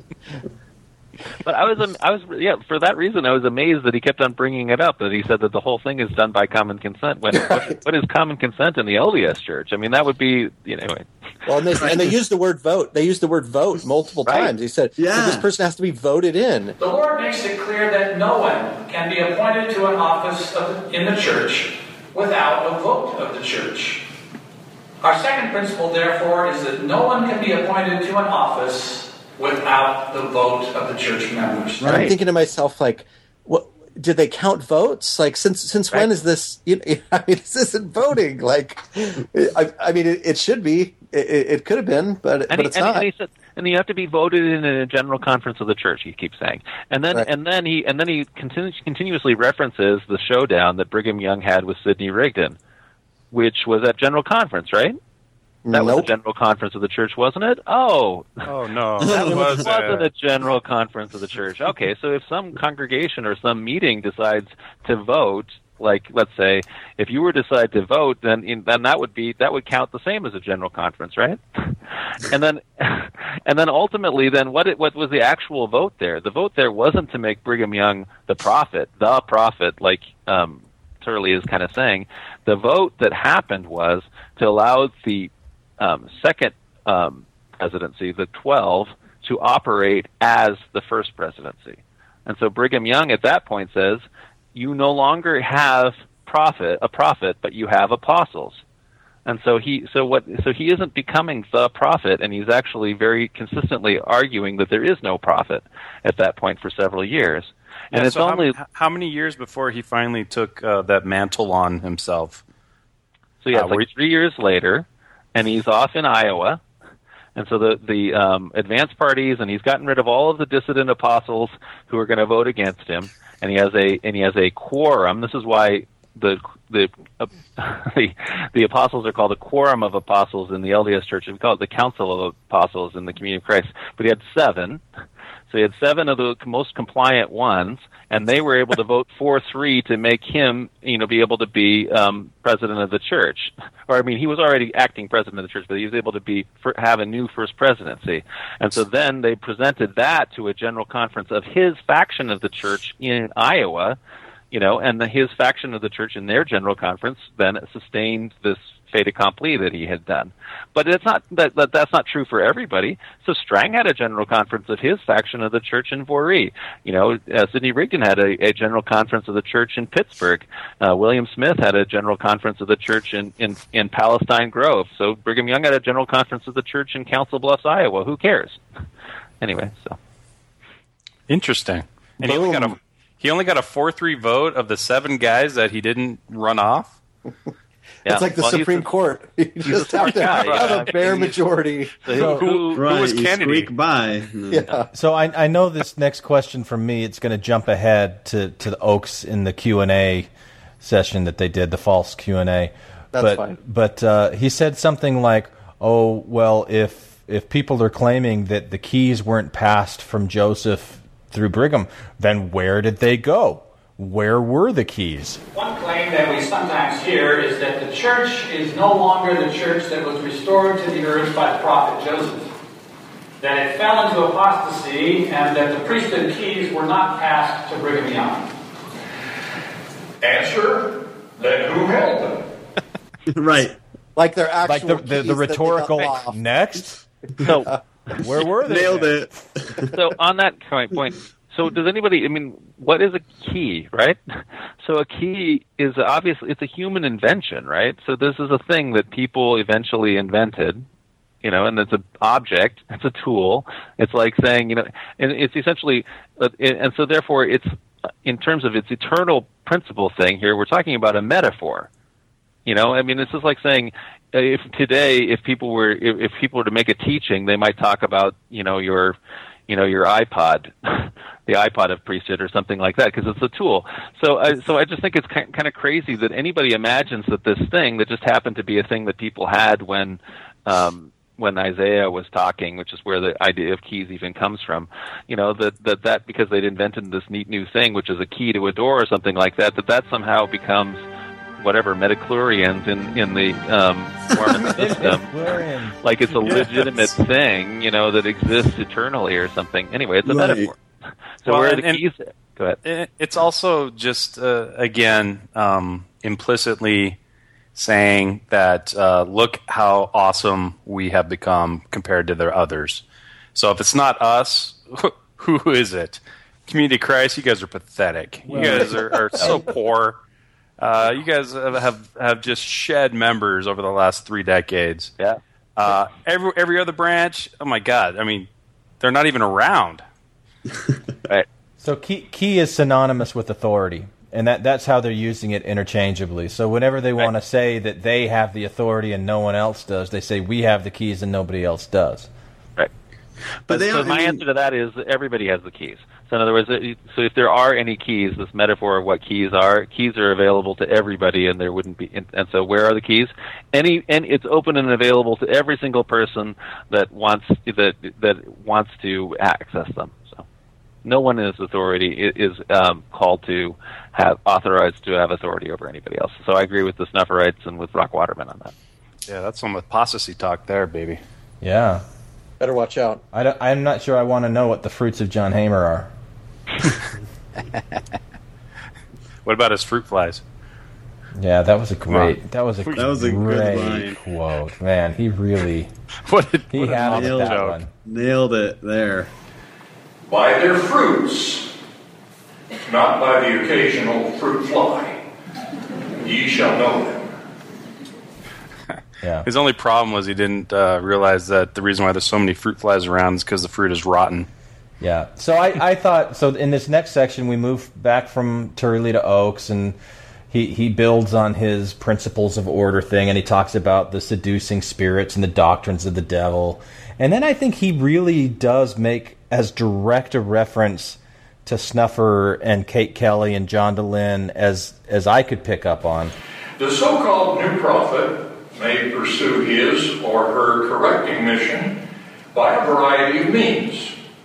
But I was, am- I was, yeah. For that reason, I was amazed that he kept on bringing it up. That he said that the whole thing is done by common consent. When what, what is common consent in the L D S Church? I mean, that would be, you know. Anyway. Well, and they, and they used the word vote. They used the word vote multiple Right. times. He said, Yeah. "This person has to be voted in." The Lord makes it clear that no one can be appointed to an office of, in the church without a vote of the church. Our second principle, therefore, is that no one can be appointed to an office without the vote of the church members. And I'm thinking to myself, like, what? Did they count votes? Like, since since when is this? You know, I mean, this isn't voting. Like, I, I mean, it, it should be. It, it could have been, but And, but he, it's and, not. and he said, and you have to be voted in in a general conference of the church. He keeps saying, and then Right. and then he and then he continu- continuously references the showdown that Brigham Young had with Sidney Rigdon, which was at general conference, right? That was Nope. a general conference of the church, wasn't it? Oh, Oh no, that that was wasn't uh, a general conference of the church. Okay, so if some congregation or some meeting decides to vote, like let's say, if you were to decide to vote, then in, then that would be that would count the same as a general conference, right? And then, and then ultimately, then what it, what was the actual vote there? The vote there wasn't to make Brigham Young the prophet, the prophet, like um, Turley is kind of saying. The vote that happened was to allow the Um, second um, presidency, the twelve, to operate as the first presidency. And so Brigham Young at that point says, you no longer have prophet, a prophet, but you have apostles. And so he, so what, so he isn't becoming the prophet, and he's actually very consistently arguing that there is no prophet at that point for several years. And yeah, it's so how- only how, many years before he finally took uh, that mantle on himself? So yeah, Uh, it's like three years later, and he's off in Iowa, and so the the um, advance parties, and he's gotten rid of all of the dissident apostles who are going to vote against him, and he has a and he has a quorum. This is why the the uh, the, the apostles are called the quorum of apostles in the L D S Church. We call it the Council of Apostles in the Community of Christ. But he had seven. So he had seven of the most compliant ones, and they were able to vote four three to make him, you know, be able to be um, president of the church. Or, I mean, he was already acting president of the church, but he was able to be for, have a new first presidency. And so then they presented that to a general conference of his faction of the church in Iowa, you know, and the, his faction of the church in their general conference then sustained this fait accompli that he had done. But it's not that, that that's not true for everybody. So Strang had a general conference of his faction of the church in Voree. You know, uh, Sidney Rigdon had a, a general conference of the church in Pittsburgh. Uh, William Smith had a general conference of the church in, in, in Palestine Grove. So Brigham Young had a general conference of the church in Council Bluffs, Iowa. Who cares? Anyway, so. Interesting. And he only, got a, he only got a four three vote of the seven guys that he didn't run off? Yeah. It's like the well, Supreme Court. You just have to have yeah. a bare majority. So who, who, right, who was Kennedy? Squeak by. Yeah. So I, I know this next question from me, it's going to jump ahead to, to the Oaks in the Q and A session that they did, the false Q and A. That's but, fine. But uh, he said something like, oh, well, if if people are claiming that the keys weren't passed from Joseph through Brigham, then where did they go? Where were the keys? One claim that we sometimes hear is that the church is no longer the church that was restored to the earth by the prophet Joseph. That it fell into apostasy and that the priesthood keys were not passed to Brigham Young. Answer, then who held them? Right. Like their actual Like the, the, the keys rhetorical that they got next? So, where were they? Nailed then? it. So on that point, so does anybody, I mean, what is a key, right? So a key is obviously, it's a human invention, right? So this is a thing that people eventually invented, you know, and it's an object, it's a tool. It's like saying, you know, and it's essentially, uh, and so therefore it's, in terms of its eternal principle thing here, we're talking about a metaphor. You know, I mean, this is like saying, if today, if people were, if, if people were to make a teaching, they might talk about, you know, your, you know, your iPod, the iPod of priesthood or something like that, because it's a tool. So, I, so I just think it's kind kind of crazy that anybody imagines that this thing that just happened to be a thing that people had when, um, when Isaiah was talking, which is where the idea of keys even comes from, you know, that that, that because they'd invented this neat new thing, which is a key to a door or something like that, that that somehow becomes whatever midichlorians in in the um, Mormon system, like it's a Yes. legitimate thing, you know, that exists eternally or something. Anyway, it's a Right. metaphor. So Well, where are and- the keys? Go ahead. It- It's also just, uh, again, um, implicitly saying that, uh, look how awesome we have become compared to the others. So if it's not us, who is it? Community of Christ, you guys are pathetic. You guys are, are so poor. Uh, you guys have, have have just shed members over the last three decades. Yeah. Uh, every every other branch, oh my God! I mean, they're not even around. Right. So key, key is synonymous with authority, and that, that's how they're using it interchangeably. So whenever they want to say that they have the authority and no one else does, they say we have the keys and nobody else does. Right. But But they so are- my I mean- answer to that is that everybody has the keys. So in other words, it- so if there are any keys, this metaphor of what keys are, keys are available to everybody, and there wouldn't be. And, and so where are the keys? Any, and it's open and available to every single person that wants that that wants to access them. So no one in this authority i- is um, called to have authorized to have authority over anybody else. So I agree with the Snufferites and with Rock Waterman on that. Yeah, that's some apostasy talk there, baby. Yeah. Better watch out. I don't, I'm not sure I want to know what the fruits of John Hamer are. What about his fruit flies? Yeah, that was a great. Wow. That was a That was a good great line. quote. Man, he really. What did, he what a had it with nailed that joke. one. Nailed it there. By their fruits, not by the occasional fruit fly, ye shall know them. Yeah. His only problem was he didn't uh, realize that the reason why there's so many fruit flies around is because the fruit is rotten. Yeah. So I, I thought so. In this next section, we move back from Turley to Oaks, and he he builds on his principles of order thing, and he talks about the seducing spirits and the doctrines of the devil. And then I think he really does make as direct a reference to Snuffer and Kate Kelly and John DeLynn as as I could pick up on. The so-called new prophet may pursue his or her correcting mission by a variety of means.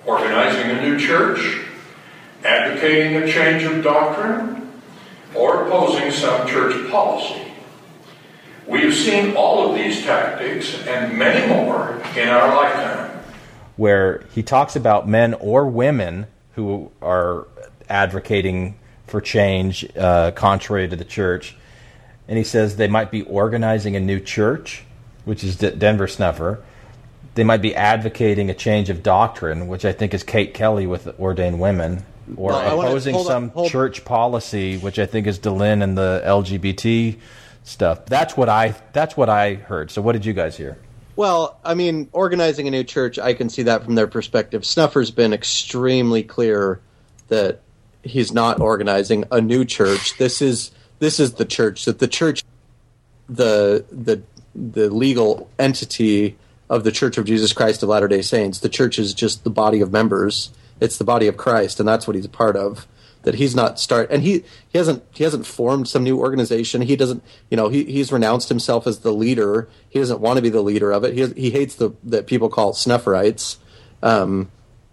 organizing a new church, advocating a change of doctrine, or opposing some church policy. We have seen all of these tactics and many more in our lifetime. Where he talks about men or women who are advocating for change uh, contrary to the church. And he says they might be organizing a new church, which is D- Denver Snuffer. They might be advocating a change of doctrine, which I think is Kate Kelly with Ordained Women. Or No, wanna- opposing hold on, some hold- church policy, which I think is DeLynn and the L G B T stuff. That's what I that's what I heard. So what did you guys hear? Well, I mean, organizing a new church, I can see that from their perspective. Snuffer's been extremely clear that he's not organizing a new church. This is this is the church. That the church, the the the legal entity of the Church of Jesus Christ of Latter-day Saints. The church is just the body of members. It's the body of Christ, and that's what he's a part of. That he's not start, and he, he hasn't he hasn't formed some new organization. He doesn't, you know, he he's renounced himself as the leader. He doesn't want to be the leader of it. He he hates the that people call Snufferites. Um,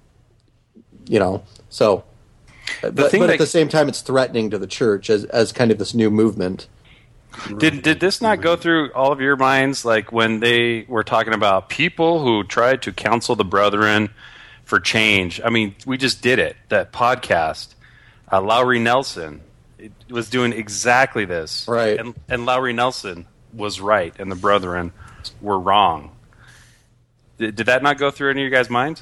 you know, so, but, but thing at that- the same time, it's threatening to the church as as kind of this new movement. Did did this not go through all of your minds, like when they were talking about people who tried to counsel the brethren for change? I mean, we just did it. That podcast, uh, Lowry Nelson it was doing exactly this, right? And, and Lowry Nelson was right, and the brethren were wrong. Did, did that not go through any of your guys' minds?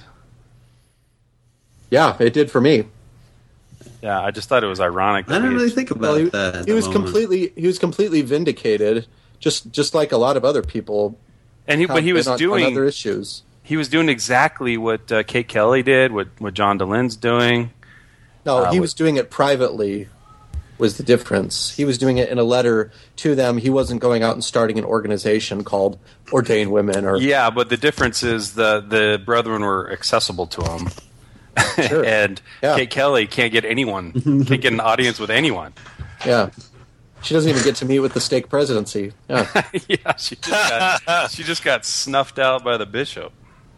Yeah, it did for me. Yeah, I just thought it was ironic. That I didn't we- really think about Well, he, that. at he the was moment. completely he was completely vindicated, just just like a lot of other people. And he, have but he was been on, doing on other issues. He was doing exactly what uh, Kate Kelly did, what what John DeLynn's doing. No, Uh, he what- was doing it privately. Was the difference? He was doing it in a letter to them. He wasn't going out and starting an organization called Ordained Women or Yeah, but the difference is the the brethren were accessible to him, Sure. and Yeah. Kate Kelly can't get anyone, can't get an audience with anyone. yeah. She doesn't even get to meet with the stake presidency. Yeah. Yeah, she just got, she just got snuffed out by the bishop.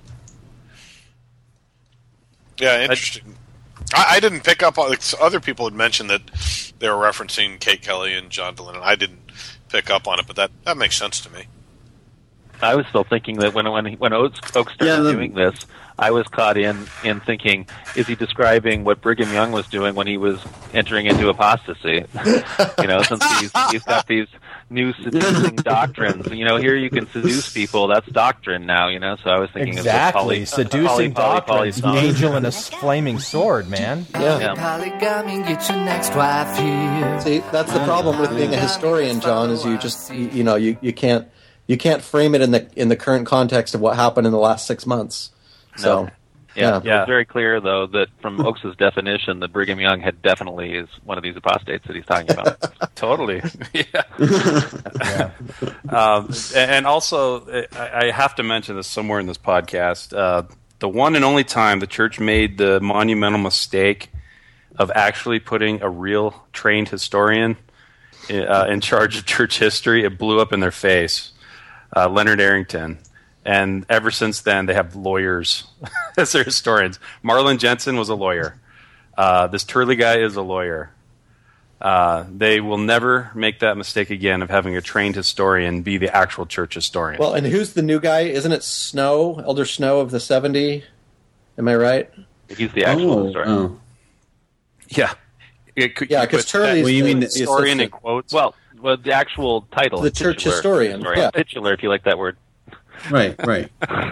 Yeah, interesting. I, I didn't pick up on like, other people had mentioned that they were referencing Kate Kelly and John DeLynn, and I didn't pick up on it, but that, that makes sense to me. I was still thinking that when when when Oaks, Oaks started Yeah, the- doing this, I was caught in in thinking, is he describing what Brigham Young was doing when he was entering into apostasy? You know, since he's he's got these new seducing doctrines. You know, here you can seduce people. That's doctrine now. You know, so I was thinking Exactly, of the poly, seducing poly, poly, poly, doctrines, poly angel and a flaming sword, man. Yeah. Polygamy, get your next wife here. See, that's the problem with being a historian, John. Is you just you, you know you, you can't you can't frame it in the in the current context of what happened in the last six months. So. No. Yeah, Yeah. it's very clear though that from Oakes's definition, that Brigham Young had definitely is one of these apostates that he's talking about. Totally. Yeah. Yeah. Um, and also, I I have to mention this somewhere in this podcast. Uh, the one and only time the church made the monumental mistake of actually putting a real trained historian uh, in charge of church history, it blew up in their face. Uh, Leonard Arrington. And ever since then, they have lawyers as their historians. Marlon Jensen was a lawyer. Uh, this Turley guy is a lawyer. Uh, they will never make that mistake again of having a trained historian be the actual church historian. Well, and who's the new guy? Isn't it Snow, Elder Snow of the seventy? Am I right? He's the actual Oh, historian. oh. Yeah. It could- Yeah, you 'cause put Turley's that Well, you mean the historian in assistant. quotes. Well, well, the actual title, The is church titular historian, yeah. titular, if you like that word. Right, right.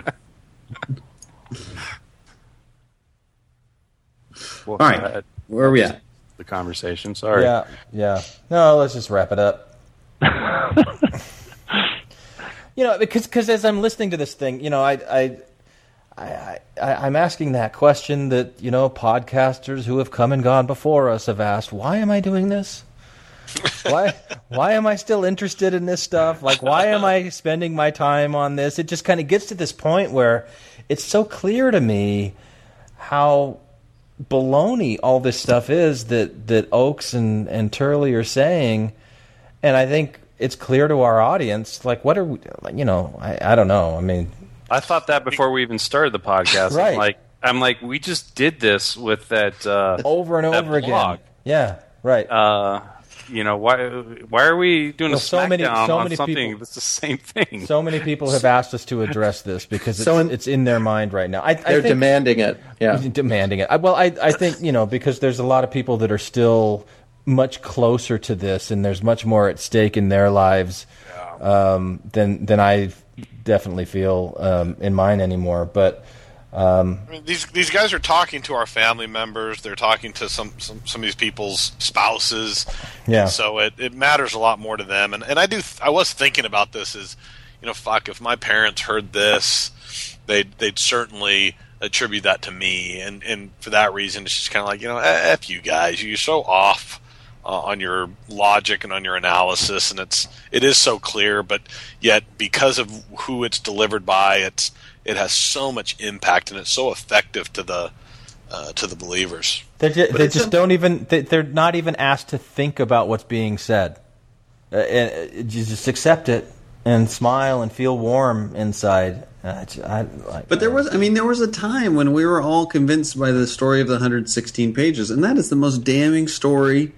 Well, All right. uh, Where are we at? The conversation. Sorry. Yeah, yeah. No, let's just wrap it up. You know, because cause as I'm listening to this thing, you know, I, I, I, I, I'm asking that question that, you know, podcasters who have come and gone before us have asked, why am I doing this? why why am I still interested in this stuff? Like, why am I spending my time on this? It just kind of gets to this point where it's so clear to me how baloney all this stuff is that, that Oakes and, and Turley are saying. And I think it's clear to our audience, like, what are we, you know, I, I don't know. I mean, I thought that before we even started the podcast. Right. I'm like, I'm like, we just did this with that uh, over and that over blog. again. Yeah, right. Uh, you know, why why are we doing Well, a so smackdown many- so on many something people- that's the same thing? So many people have asked us to address this because it's, So in- it's in their mind right now. I, I They're think, demanding it. Yeah. demanding it. I, well, I, I think, you know, because there's a lot of people that are still much closer to this, and there's much more at stake in their lives um, than than I definitely feel um, in mine anymore. But um, I mean, these these guys are talking to our family members. They're talking to some some, some of these people's spouses. Yeah. And so it, it matters a lot more to them. And and I do I was thinking about this as, you know, fuck, if my parents heard this, they'd they'd certainly attribute that to me. And and for that reason, it's just kind of like, you know, f you guys, you're so off uh, on your logic and on your analysis, and it's it is so clear, but yet because of who it's delivered by, it's it has so much impact and it's so effective to the uh, to the believers. they just, But they it's just a- don't even. They, they're not even asked to think about what's being said. Uh, and uh, you just accept it and smile and feel warm inside. Uh, it's- I, like, But there was, I mean, there was a time when we were all convinced by the story of the one hundred sixteen pages, and that is the most damning story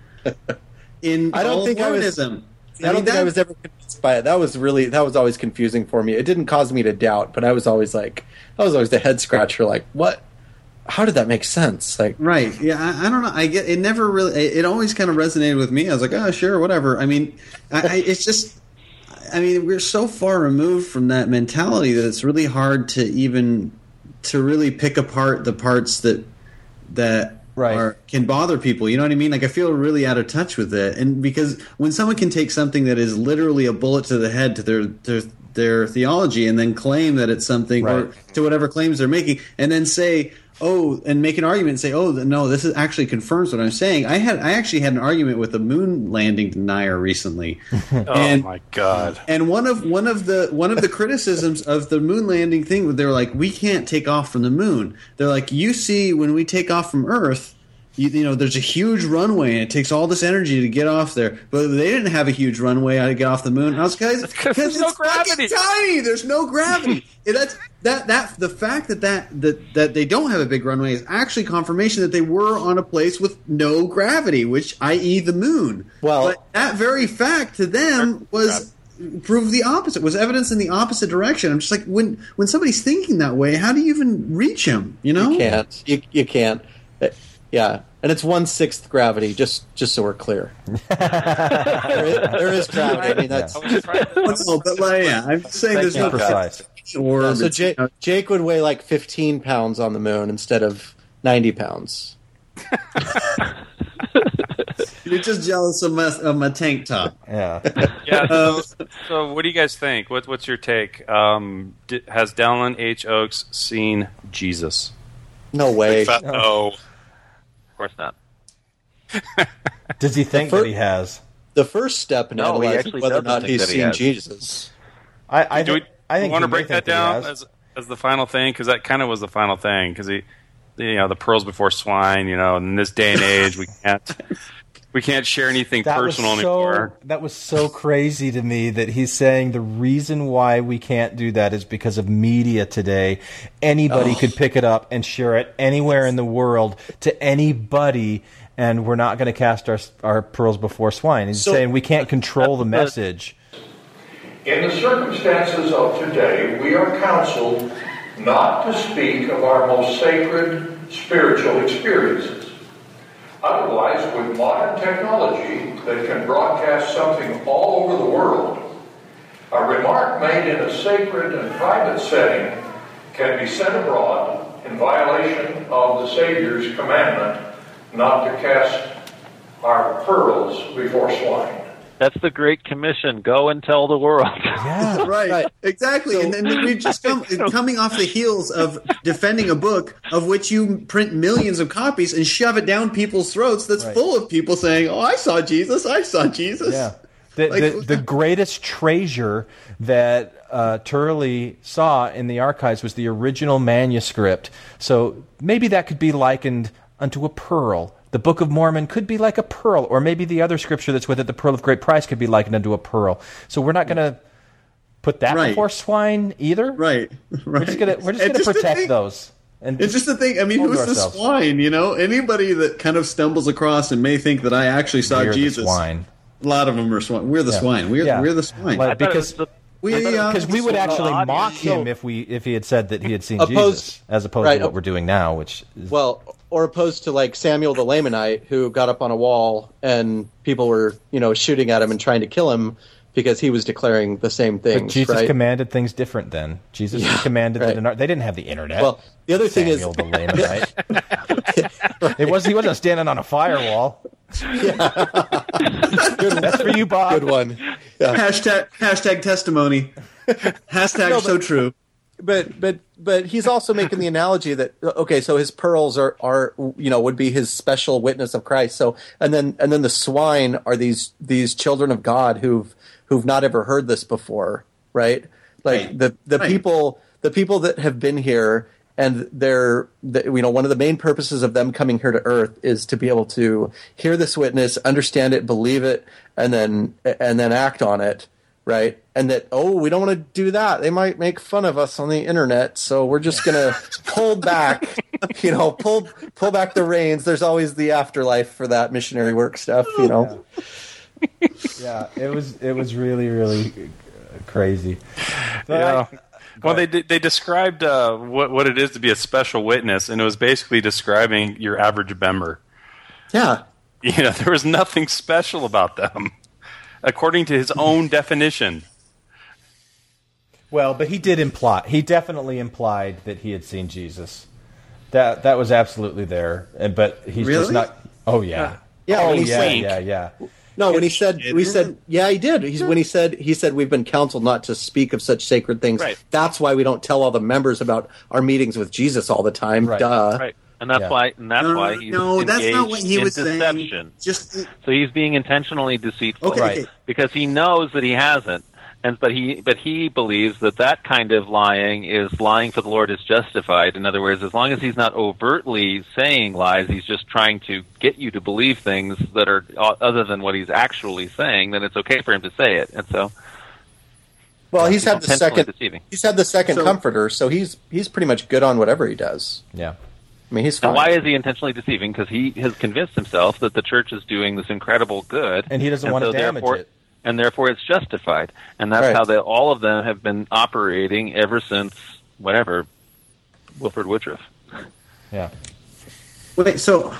in I don't all think I was. Mormonism. I don't mean, think I that- was ever convinced by it. That was really that was always confusing for me. It didn't cause me to doubt, but I was always like, that was always the head scratcher. Like, what? How did that make sense? Like, Right. Yeah, I, I don't know. I get it. Never really. It, it always kind of resonated with me. I was like, oh, sure, whatever. I mean, I, I, it's just. I mean, we're so far removed from that mentality that it's really hard to even to really pick apart the parts that that Right. are, can bother people. You know what I mean? Like, I feel really out of touch with it, and because when someone can take something that is literally a bullet to the head to their their, their theology, and then claim that it's something, or to whatever claims they're making, and then say, oh, and make an argument and say, oh, no, this is actually confirms what I'm saying. I had I actually had an argument with a moon landing denier recently. Oh my god! And one of one of the one of the criticisms of the moon landing thing, they're like, we can't take off from the moon. They're like, you see, when we take off from Earth, you, you know, there's a huge runway, and it takes all this energy to get off there. But they didn't have a huge runway to get off the moon. And I was guys, because there's it's no fucking gravity. tiny. There's no gravity. And that's that that the fact that, that that that they don't have a big runway is actually confirmation that they were on a place with no gravity, which that is the moon. Well, but that very fact to them was proved the opposite. Was evidence in the opposite direction. I'm just like, when when somebody's thinking that way, how do you even reach him? You know, you can't. You, you can't. Uh, Yeah, and it's one sixth gravity. Just just so we're clear, there, is, there is gravity. I mean, that's. no, but like, yeah, I'm saying there's no precise. Or Yeah, so Jake, Jake would weigh like fifteen pounds on the moon instead of ninety pounds. You're just jealous of my, of my tank top. Yeah. Yeah. So, so what do you guys think? What, what's your take? Um, di- has Dallin H. Oaks seen Jesus? No way. No. Of course not. Does he think The fir- that he has? The first step in No, he analyzing actually whether or doesn't not think he's that he seen has. Jesus. I, I, do we, thi- I think want to he may break that think he down has. as as the final thing, because that kind of was the final thing. Because he, you know, the pearls before swine. You know, in this day and age, we can't we can't share anything That was personal so, anymore. That was so crazy to me that he's saying the reason why we can't do that is because of media today. Anybody Oh. could pick it up and share it anywhere in the world to anybody, and we're not going to cast our our pearls before swine. He's So- saying we can't control the message. In the circumstances of today, we are counseled not to speak of our most sacred spiritual experiences. Otherwise, with modern technology that can broadcast something all over the world, a remark made in a sacred and private setting can be sent abroad in violation of the Savior's commandment not to cast our pearls before swine. That's the Great Commission. Go and tell the world. Yeah, right, exactly. And then we've just come coming off the heels of defending a book of which you print millions of copies and shove it down people's throats. That's Right. full of people saying, "Oh, I saw Jesus. I saw Jesus." Yeah. The, Like- the, the greatest treasure that uh, Turley saw in the archives was the original manuscript. So maybe that could be likened unto a pearl. The Book of Mormon could be like a pearl, or maybe the other scripture that's with it, the Pearl of Great Price, could be likened unto a pearl. So we're not going to put that Right. before swine either. Right, right. We're just going to we're just And going to just to protect think- those. And it's just the thing. I mean, hold who's to the ourselves. swine? You know, anybody that kind of stumbles across and may think that I actually saw We're the Jesus. swine. A lot of them are swine. We're the Yeah. swine. We're Yeah. we're the swine. Like, because we uh, because we would actually audience. mock him So- if we if he had said that he had seen Opposed- Jesus, as opposed right, to what op- we're doing now, which is Well, or opposed to like Samuel the Lamanite, who got up on a wall and people were, you know, shooting at him and trying to kill him because he was declaring the same But things. Jesus right? commanded things different then. Jesus Yeah, commanded right. that in our, they didn't have the internet. Well, the other thing is- Samuel the Lamanite. It was he wasn't standing on a firewall. That's for you, Bob. Good one. Hashtag hashtag testimony. Hashtag No, but- so true. But but but he's also making the analogy that okay, so his pearls are are you know would be his special witness of Christ. So and then and then the swine are these these children of God who've who've not ever heard this before, right? Like Right. the the Right. people the people that have been here and they're the, you know one of the main purposes of them coming here to Earth is to be able to hear this witness, understand it, believe it, and then and then act on it. Right, and that oh, we don't want to do that. They might make fun of us on the internet, so we're just gonna pull back, you know, pull pull back the reins. There's always the afterlife for that missionary work stuff, you know. Yeah, it was it was really really uh, crazy. But Yeah. I- Well, they they described uh, what what it is to be a special witness, and it was basically describing your average member. Yeah, You know, there was nothing special about them, according to his own definition. Well, but he did imply he definitely implied that he had seen Jesus. That that was absolutely there, and but he's Really? just not. Oh yeah, Yeah, oh when he yeah, said- yeah, yeah. no. When he said, we said, yeah, he did. He's when he said, he said, we've been counseled not to speak of such sacred things. Right. That's why we don't tell all the members about our meetings with Jesus all the time. Right. Duh. Right. And that's Yeah. why and that's No, why he's no, that's engaged not what he in was saying. deception. Just So he's being intentionally deceitful, Okay, Right. okay. because he knows that he hasn't, and but he but he believes that that kind of lying is lying for the Lord is justified. In other words, as long as he's not overtly saying lies, he's just trying to get you to believe things that are o- other than what he's actually saying. Then it's okay for him to say it, and so Well, he's had the intentionally second. deceiving. He's had the second So- comforter, so he's he's pretty much good on whatever he does. Yeah. I mean, he's fine. And why is he intentionally deceiving? Because he has convinced himself that the church is doing this incredible good, And he doesn't want to damage therefore, it. and therefore it's justified. And that's Right. how they, all of them have been operating ever since whatever Wilford Woodruff. Yeah. Wait, so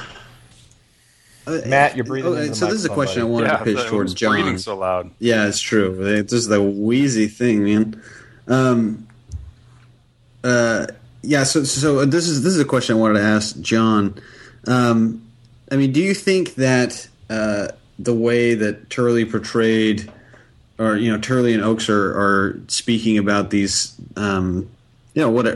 uh, Matt, you're breathing okay, into the so this is a microphone, question I buddy. wanted Yeah, to pitch it towards was breathing John. so loud. Yeah, it's true. It's just the wheezy thing, man. Um, uh, yeah. So, so this is this is a question I wanted to ask John. Um, I mean, do you think that uh, the way that Turley portrayed, or you know, Turley and Oakes are, are speaking about these, um, you know, what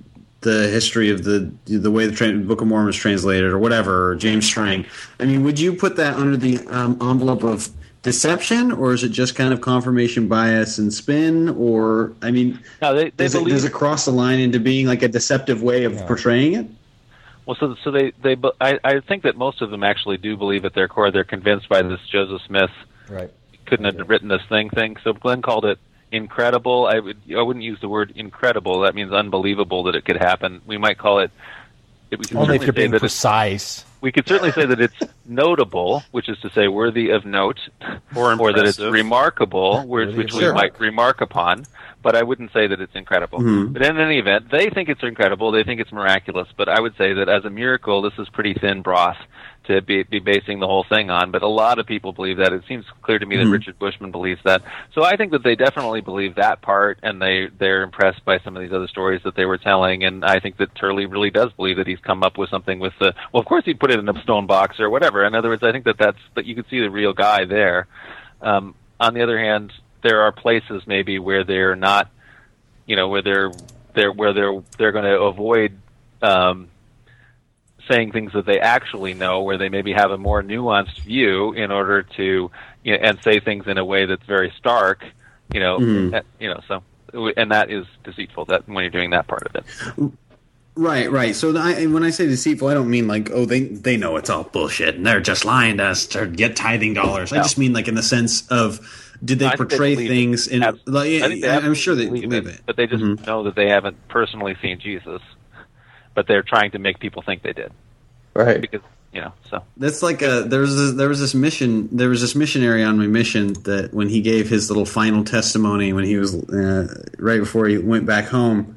the history of the the way the tra- Book of Mormon is translated, or whatever, or James Strang? I mean, would you put that under the um, envelope of deception, or is it just kind of confirmation bias and spin? Or I mean, No, they, they does, it, believe. does it cross the line into being like a deceptive way of portraying it? Well, so so they they be- I, I think that most of them actually do believe at their core. They're convinced by this Joseph Smith Right. couldn't have written this thing thing. So Glenn called it incredible. I would I wouldn't use the word incredible. That means unbelievable that it could happen. We might call it. it we could Only if certainly you're say being that it's- precise. We could certainly say that it's notable, which is to say worthy of note, Or or that it's impressive. remarkable, which, which we Sure. might remark upon. But I wouldn't say that it's incredible. Mhm. But in any event, they think it's incredible. They think it's miraculous. But I would say that as a miracle, this is pretty thin broth to be, be basing the whole thing on. But a lot of people believe that. It seems clear to me that Mhm. Richard Bushman believes that. So I think that they definitely believe that part, and they they're impressed by some of these other stories that they were telling. And I think that Turley really does believe that he's come up with something with the. Well, of course he'd put it in a stone box or whatever. In other words, I think that that's that you could see the real guy there. Um, on the other hand, there are places maybe where they're not, you know, where they're they're where they're they're going to avoid um, saying things that they actually know, where they maybe have a more nuanced view in order to, you know, and say things in a way that's very stark, you know, Mhm. uh, you know, so and that is deceitful. That when you're doing that part of it. Right, right. So the, I, when I say deceitful, I don't mean like, oh, they they know it's all bullshit and they're just lying to us to get tithing dollars. I No. just mean like in the sense of, did they I think they portray believe things it. in? Abs- Like, I think they I'm sure they absolutely believe believe it. but they just Mhm. know that they haven't personally seen Jesus. but they're trying to make people think they did. Right. Because, you know, so. That's like a there was this, there was this mission there was this missionary on my mission that when he gave his little final testimony when he was uh, right before he went back home,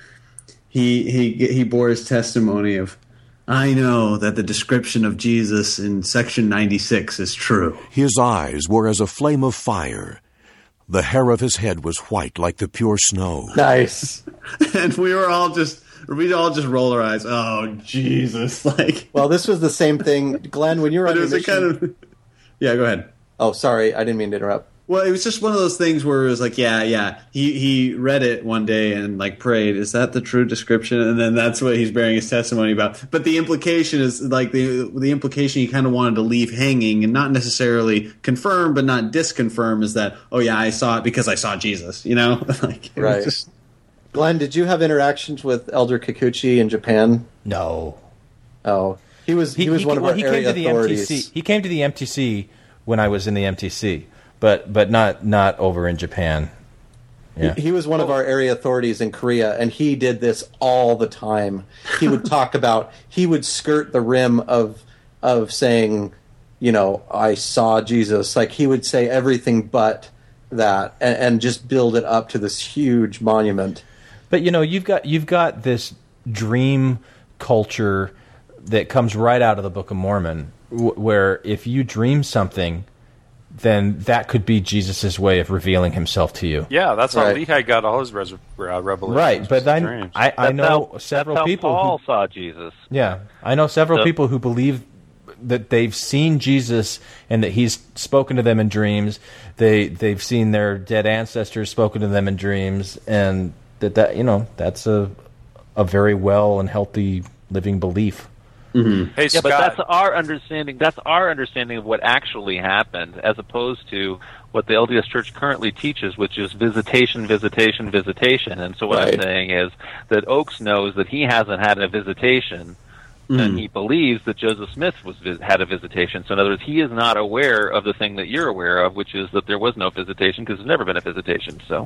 he he he bore his testimony of, I know that the description of Jesus in section ninety-six is true. His eyes were as a flame of fire. The hair of his head was white like the pure snow. Nice. And we were all just we all just roll our eyes. Oh, Jesus! Like, well, this was the same thing, Glenn. When you were on your mission, kind of, yeah. Go ahead. Oh, sorry, I didn't mean to interrupt. Well, it was just one of those things where it was like, yeah, yeah. He he read it one day and like prayed. Is that the true description? And then that's what he's bearing his testimony about. But the implication is like the the implication he kind of wanted to leave hanging and not necessarily confirm, but not disconfirm is that, oh yeah, I saw it because I saw Jesus. You know, like it right. was just, Glenn, did you have interactions with Elder Kikuchi in Japan? No. Oh, he was he, he was he, one of well, our he area came to the authorities. M T C. He came to the M T C when I was in the M T C, but but not not over in Japan. Yeah. He, he was one of our area authorities in Korea, and he did this all the time. He would talk about he would skirt the rim of of saying, you know, I saw Jesus. Like he would say everything but that, and, and just build it up to this huge monument. But you know, you've got you've got this dream culture that comes right out of the Book of Mormon, w- where if you dream something, then that could be Jesus' way of revealing himself to you. Yeah, that's how Right. Lehi got all his res- uh, revelations. Right, but I, dreams. I, I That's know how- several that's how people Paul who saw Jesus. Yeah, I know several So- people who believe that they've seen Jesus and that he's spoken to them in dreams. They they've seen their dead ancestors spoken to them in dreams, and that that you know that's a a very well and healthy living belief. Mm-hmm. Hey, yeah, but Scott. that's our understanding. That's our understanding of what actually happened, as opposed to what the L D S Church currently teaches, which is visitation, visitation, visitation. And so, what Right. I'm saying is that Oakes knows that he hasn't had a visitation, Mm. and he believes that Joseph Smith was vis- had a visitation. So, in other words, he is not aware of the thing that you're aware of, which is that there was no visitation because there's never been a visitation. So,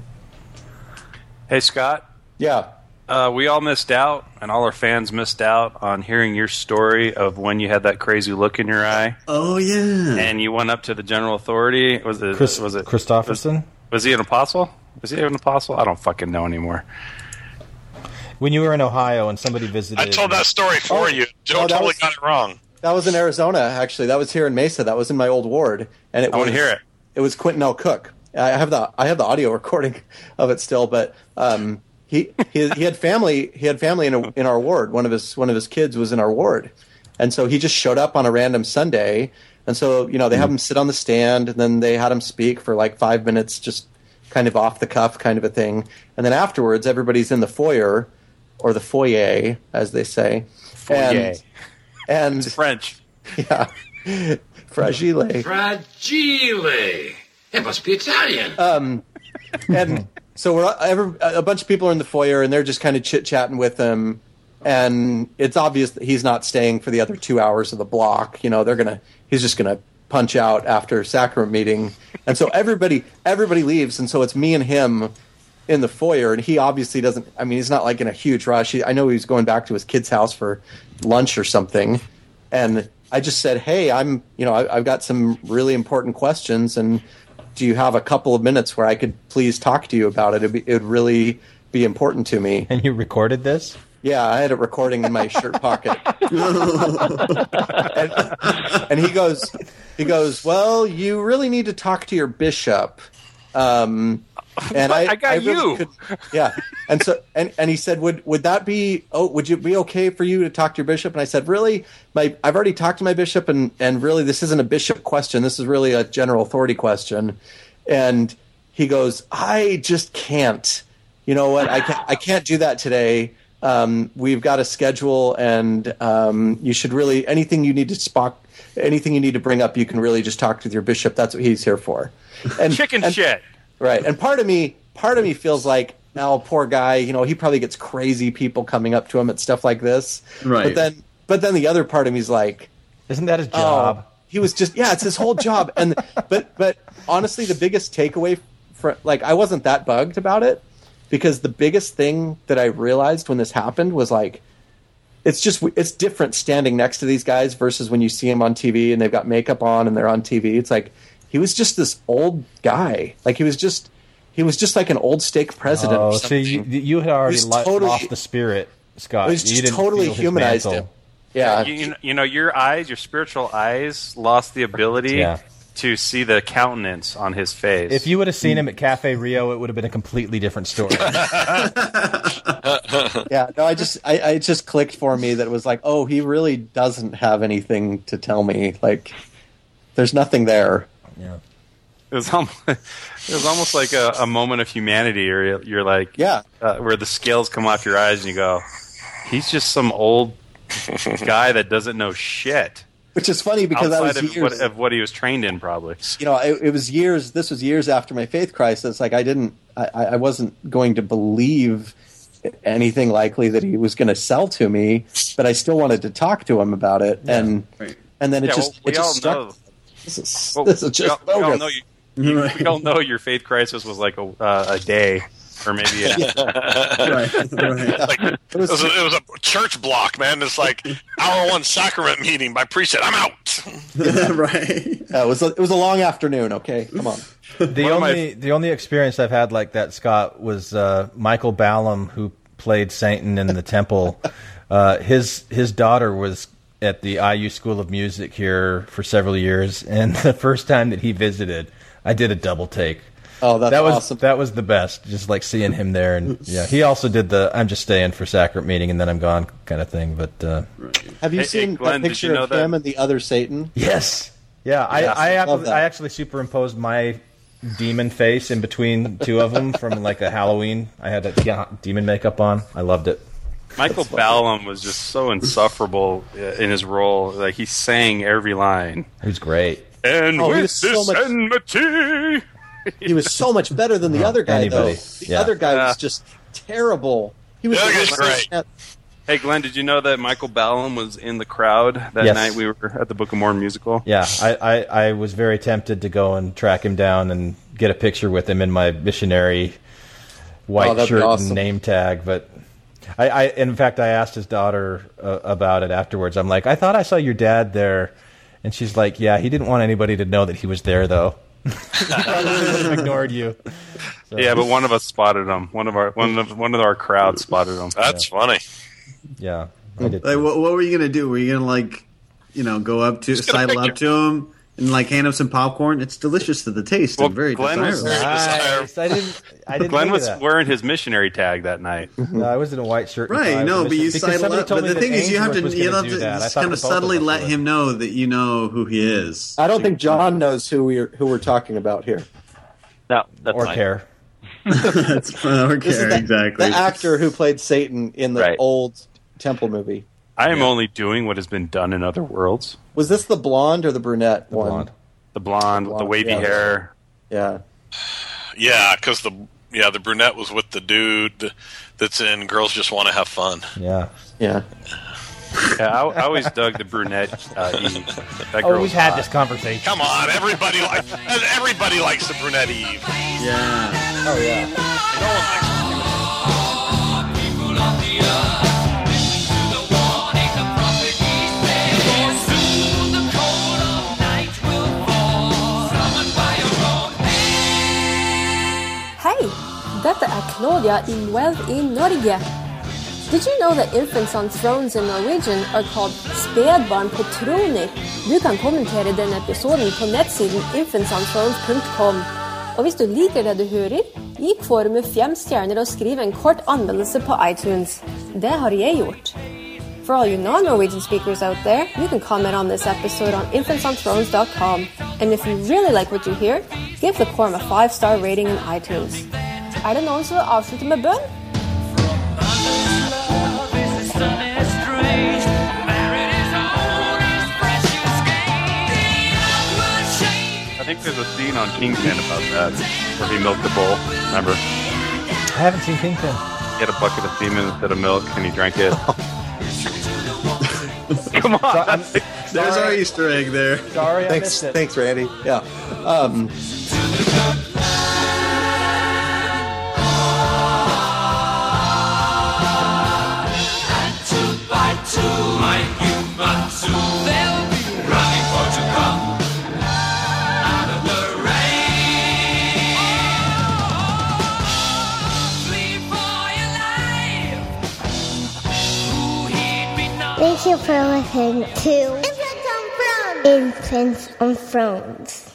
Hey, Scott. Yeah. Uh, we all missed out, and all our fans missed out on hearing your story of when you had that crazy look in your eye. oh yeah. And you went up to the general authority. Was it? Chris, was it Christofferson? Was, was he an apostle? Was he an apostle? I don't fucking know anymore. When you were in Ohio and somebody visited, I told that story for Oh, you. Joe oh, that totally was- got it wrong. That was in Arizona, actually. That was here in Mesa. That was in my old ward, and it I was, wanna hear it. It was Quentin L. Cook. I have the I have the audio recording of it still, but um, he, he he had family he had family in a, in our ward. One of his one of his kids was in our ward, and so he just showed up on a random Sunday. And so you know they have him sit on the stand, and then they had him speak for like five minutes, just kind of off the cuff, kind of a thing. And then afterwards, everybody's in the foyer or the foyer, as they say. Foyer. And, It's French. yeah, fragile. Fragile. It must be Italian. Um, and so we're every, a bunch of people are in the foyer, and they're just kind of chit chatting with him. And it's obvious that he's not staying for the other two hours of the block. You know, they're gonna he's just gonna punch out after sacrament meeting. And so everybody everybody leaves, and so it's me and him in the foyer. And he obviously doesn't. I mean, he's not like in a huge rush. He, I know he's going back to his kid's house for lunch or something. And I just said, "Hey, I'm you know I, I've got some really important questions, and do you have a couple of minutes where I could please talk to you about it? It'd be, it would really be important to me." And you recorded this? Yeah, I had it recording in my shirt pocket. and, and he goes, he goes, "Well, you really need to talk to your bishop." Um, and I, I got really you. could- yeah, and so and, and he said, "Would would that be? Oh, would you be okay for you to talk to your bishop?" And I said, "Really? My I've already talked to my bishop, and and really, this isn't a bishop question. This is really a general authority question." And he goes, "I just can't. You know what? I can't. I can't do that today. Um, we've got a schedule, and um, you should really anything you need to spock, anything you need to bring up, you can really just talk with your bishop. That's what he's here for." And Chicken and, shit. right? And part of me, part of me feels like, "Oh, poor guy. You know, he probably gets crazy people coming up to him at stuff like this." Right. But then, but then the other part of me is like, "Isn't that his job?" Oh, he was just yeah, it's his whole job. And but but honestly, the biggest takeaway, for, like I wasn't that bugged about it. Because the biggest thing that I realized when this happened was like, it's just it's different standing next to these guys versus when you see them on T V and they've got makeup on and they're on T V. It's like he was just this old guy. Like he was just he was just like an old stake president. Oh, or see, something. you, you had already lo- totally, lost the spirit, Scott. It was just you didn't totally feel his humanized mantle. him. Yeah, you, you know, you know, your eyes, your spiritual eyes, lost the ability Yeah. to see the countenance on his face. If you would have seen him at Cafe Rio, it would have been a completely different story. yeah. No, I just I, I just clicked for me that it was like, oh, he really doesn't have anything to tell me. Like, there's nothing there. Yeah. It was almost, it was almost like a, a moment of humanity, or you're, you're like, yeah, uh, where the scales come off your eyes and you go, he's just some old guy that doesn't know shit. Which is funny because I was Outside of years, what, of what he was trained in, probably. you know, it, it was years. This was years after my faith crisis. Like I didn't, I, I wasn't going to believe anything likely that he was going to sell to me, but I still wanted to talk to him about it, Yeah. and and then it Yeah, just well, we it just all struck. know. This is, Well, this is we just all, we all bogus. know you, you, we all know your faith crisis was like a, uh, a day, or maybe a, Right, right. Like, it, was a, it was a church block, man. It's like hour one sacrament meeting. My priest said, "I'm out." right. Yeah, it was a, it was a long afternoon. Okay, come on. The One of my- only the only experience I've had like that, Scott, was uh, Michael Ballum, who played Satan in the Temple. Uh, his his daughter was at the I U School of Music here for several years, and the first time that he visited, I did a double take. Oh, that's that was awesome. that was the best. Just like seeing him there, and yeah, he also did the "I'm just staying for sacrament meeting and then I'm gone" kind of thing. But uh, Have you Hey, seen hey, Glenn, that did picture you know of that- him and the other Satan? yes, yeah, I Yes, I, I love actually, that. I actually superimposed my demon face in between two of them from like a Halloween. I had a yeah, demon makeup on. I loved it. Michael Ballum was just so insufferable uh, in his role. Like he sang every line. He was great. And Oh, he with was so this much- enmity, He was so much better than the Oh, other guy, anybody. though. The Yeah. other guy Yeah. was just terrible. He was The other the guy's worst. great. Hey, Glenn, did you know that Michael Ballum was in the crowd that Yes. night we were at the Book of Mormon musical? Yeah, I, I, I was very tempted to go and track him down and get a picture with him in my missionary white Oh, that'd be shirt awesome. and name tag. But I, I, in fact, I asked his daughter uh, about it afterwards. I'm like, I thought I saw your dad there, and she's like, yeah, he didn't want anybody to know that he was there, though. He probably would have ignored you. So, Yeah, but one of us spotted him. One of our one of one of our crowd spotted him. That's funny. yeah, I did. Like, what, what were you gonna do? Were you gonna like, you know, go up to, Just get a sidle up picture. to him and like hand him some popcorn? It's delicious to the taste Well, and very Glenn was desirable. Nice. I didn't. I didn't Glenn think of was that. wearing his missionary tag that night. No, I was in a white shirt. and Right, tie no, with but a you mission- because sidle somebody up. told But me the thing that is, you have Ainsworth to was you gonna have do to that. I just thought kind the of both of subtly us let would. him know that you know who he is. I don't think John knows who we're who we're talking about here. No, that's or fine. care. That's fun. Okay, This is the, exactly. the actor who played Satan in the Right. old Temple movie. I am only doing what has been done in other worlds. Was this the blonde or the brunette The one? blonde. The blonde, with the Blonde, wavy yeah. hair. Yeah. Yeah, because the yeah the brunette was with the dude that's in Girls Just Want to Have Fun. Yeah. Yeah. Yeah, I, I always dug the brunette uh, Eve. That Oh, girl we've was had hot. this conversation. Come on, everybody like everybody likes the brunette Eve. Yeah. Oh yeah. No one likes Hei! Dette er Claudia i Well i Norge. Did you know that infants on thrones in Norwegian are called spedbarn på troner? Du kan kommentere denne episoden på nettsiden infantsonthrones punktum com. Og hvis du liker det du hører, gi forumet fem stjerner og skriv en kort anmeldelse på iTunes. Det har jeg gjort. For all you non-Norwegian speakers out there, you can comment on this episode on infantsonthrones dot com. And if you really like what you hear, give the Quorum a five-star rating in iTunes. Er det noen som vil avslutte med bønn? I think there's a scene on Kingpin about that, where he milked a bull. Remember? I haven't seen Kingpin. He had a bucket of semen instead of milk, and he drank it. Come on. There's our Easter egg there. Sorry, I Thanks, missed it. thanks, Randy. Yeah. Um, Two by two. Thank you for listening to Infants on Thrones. Infants on Thrones.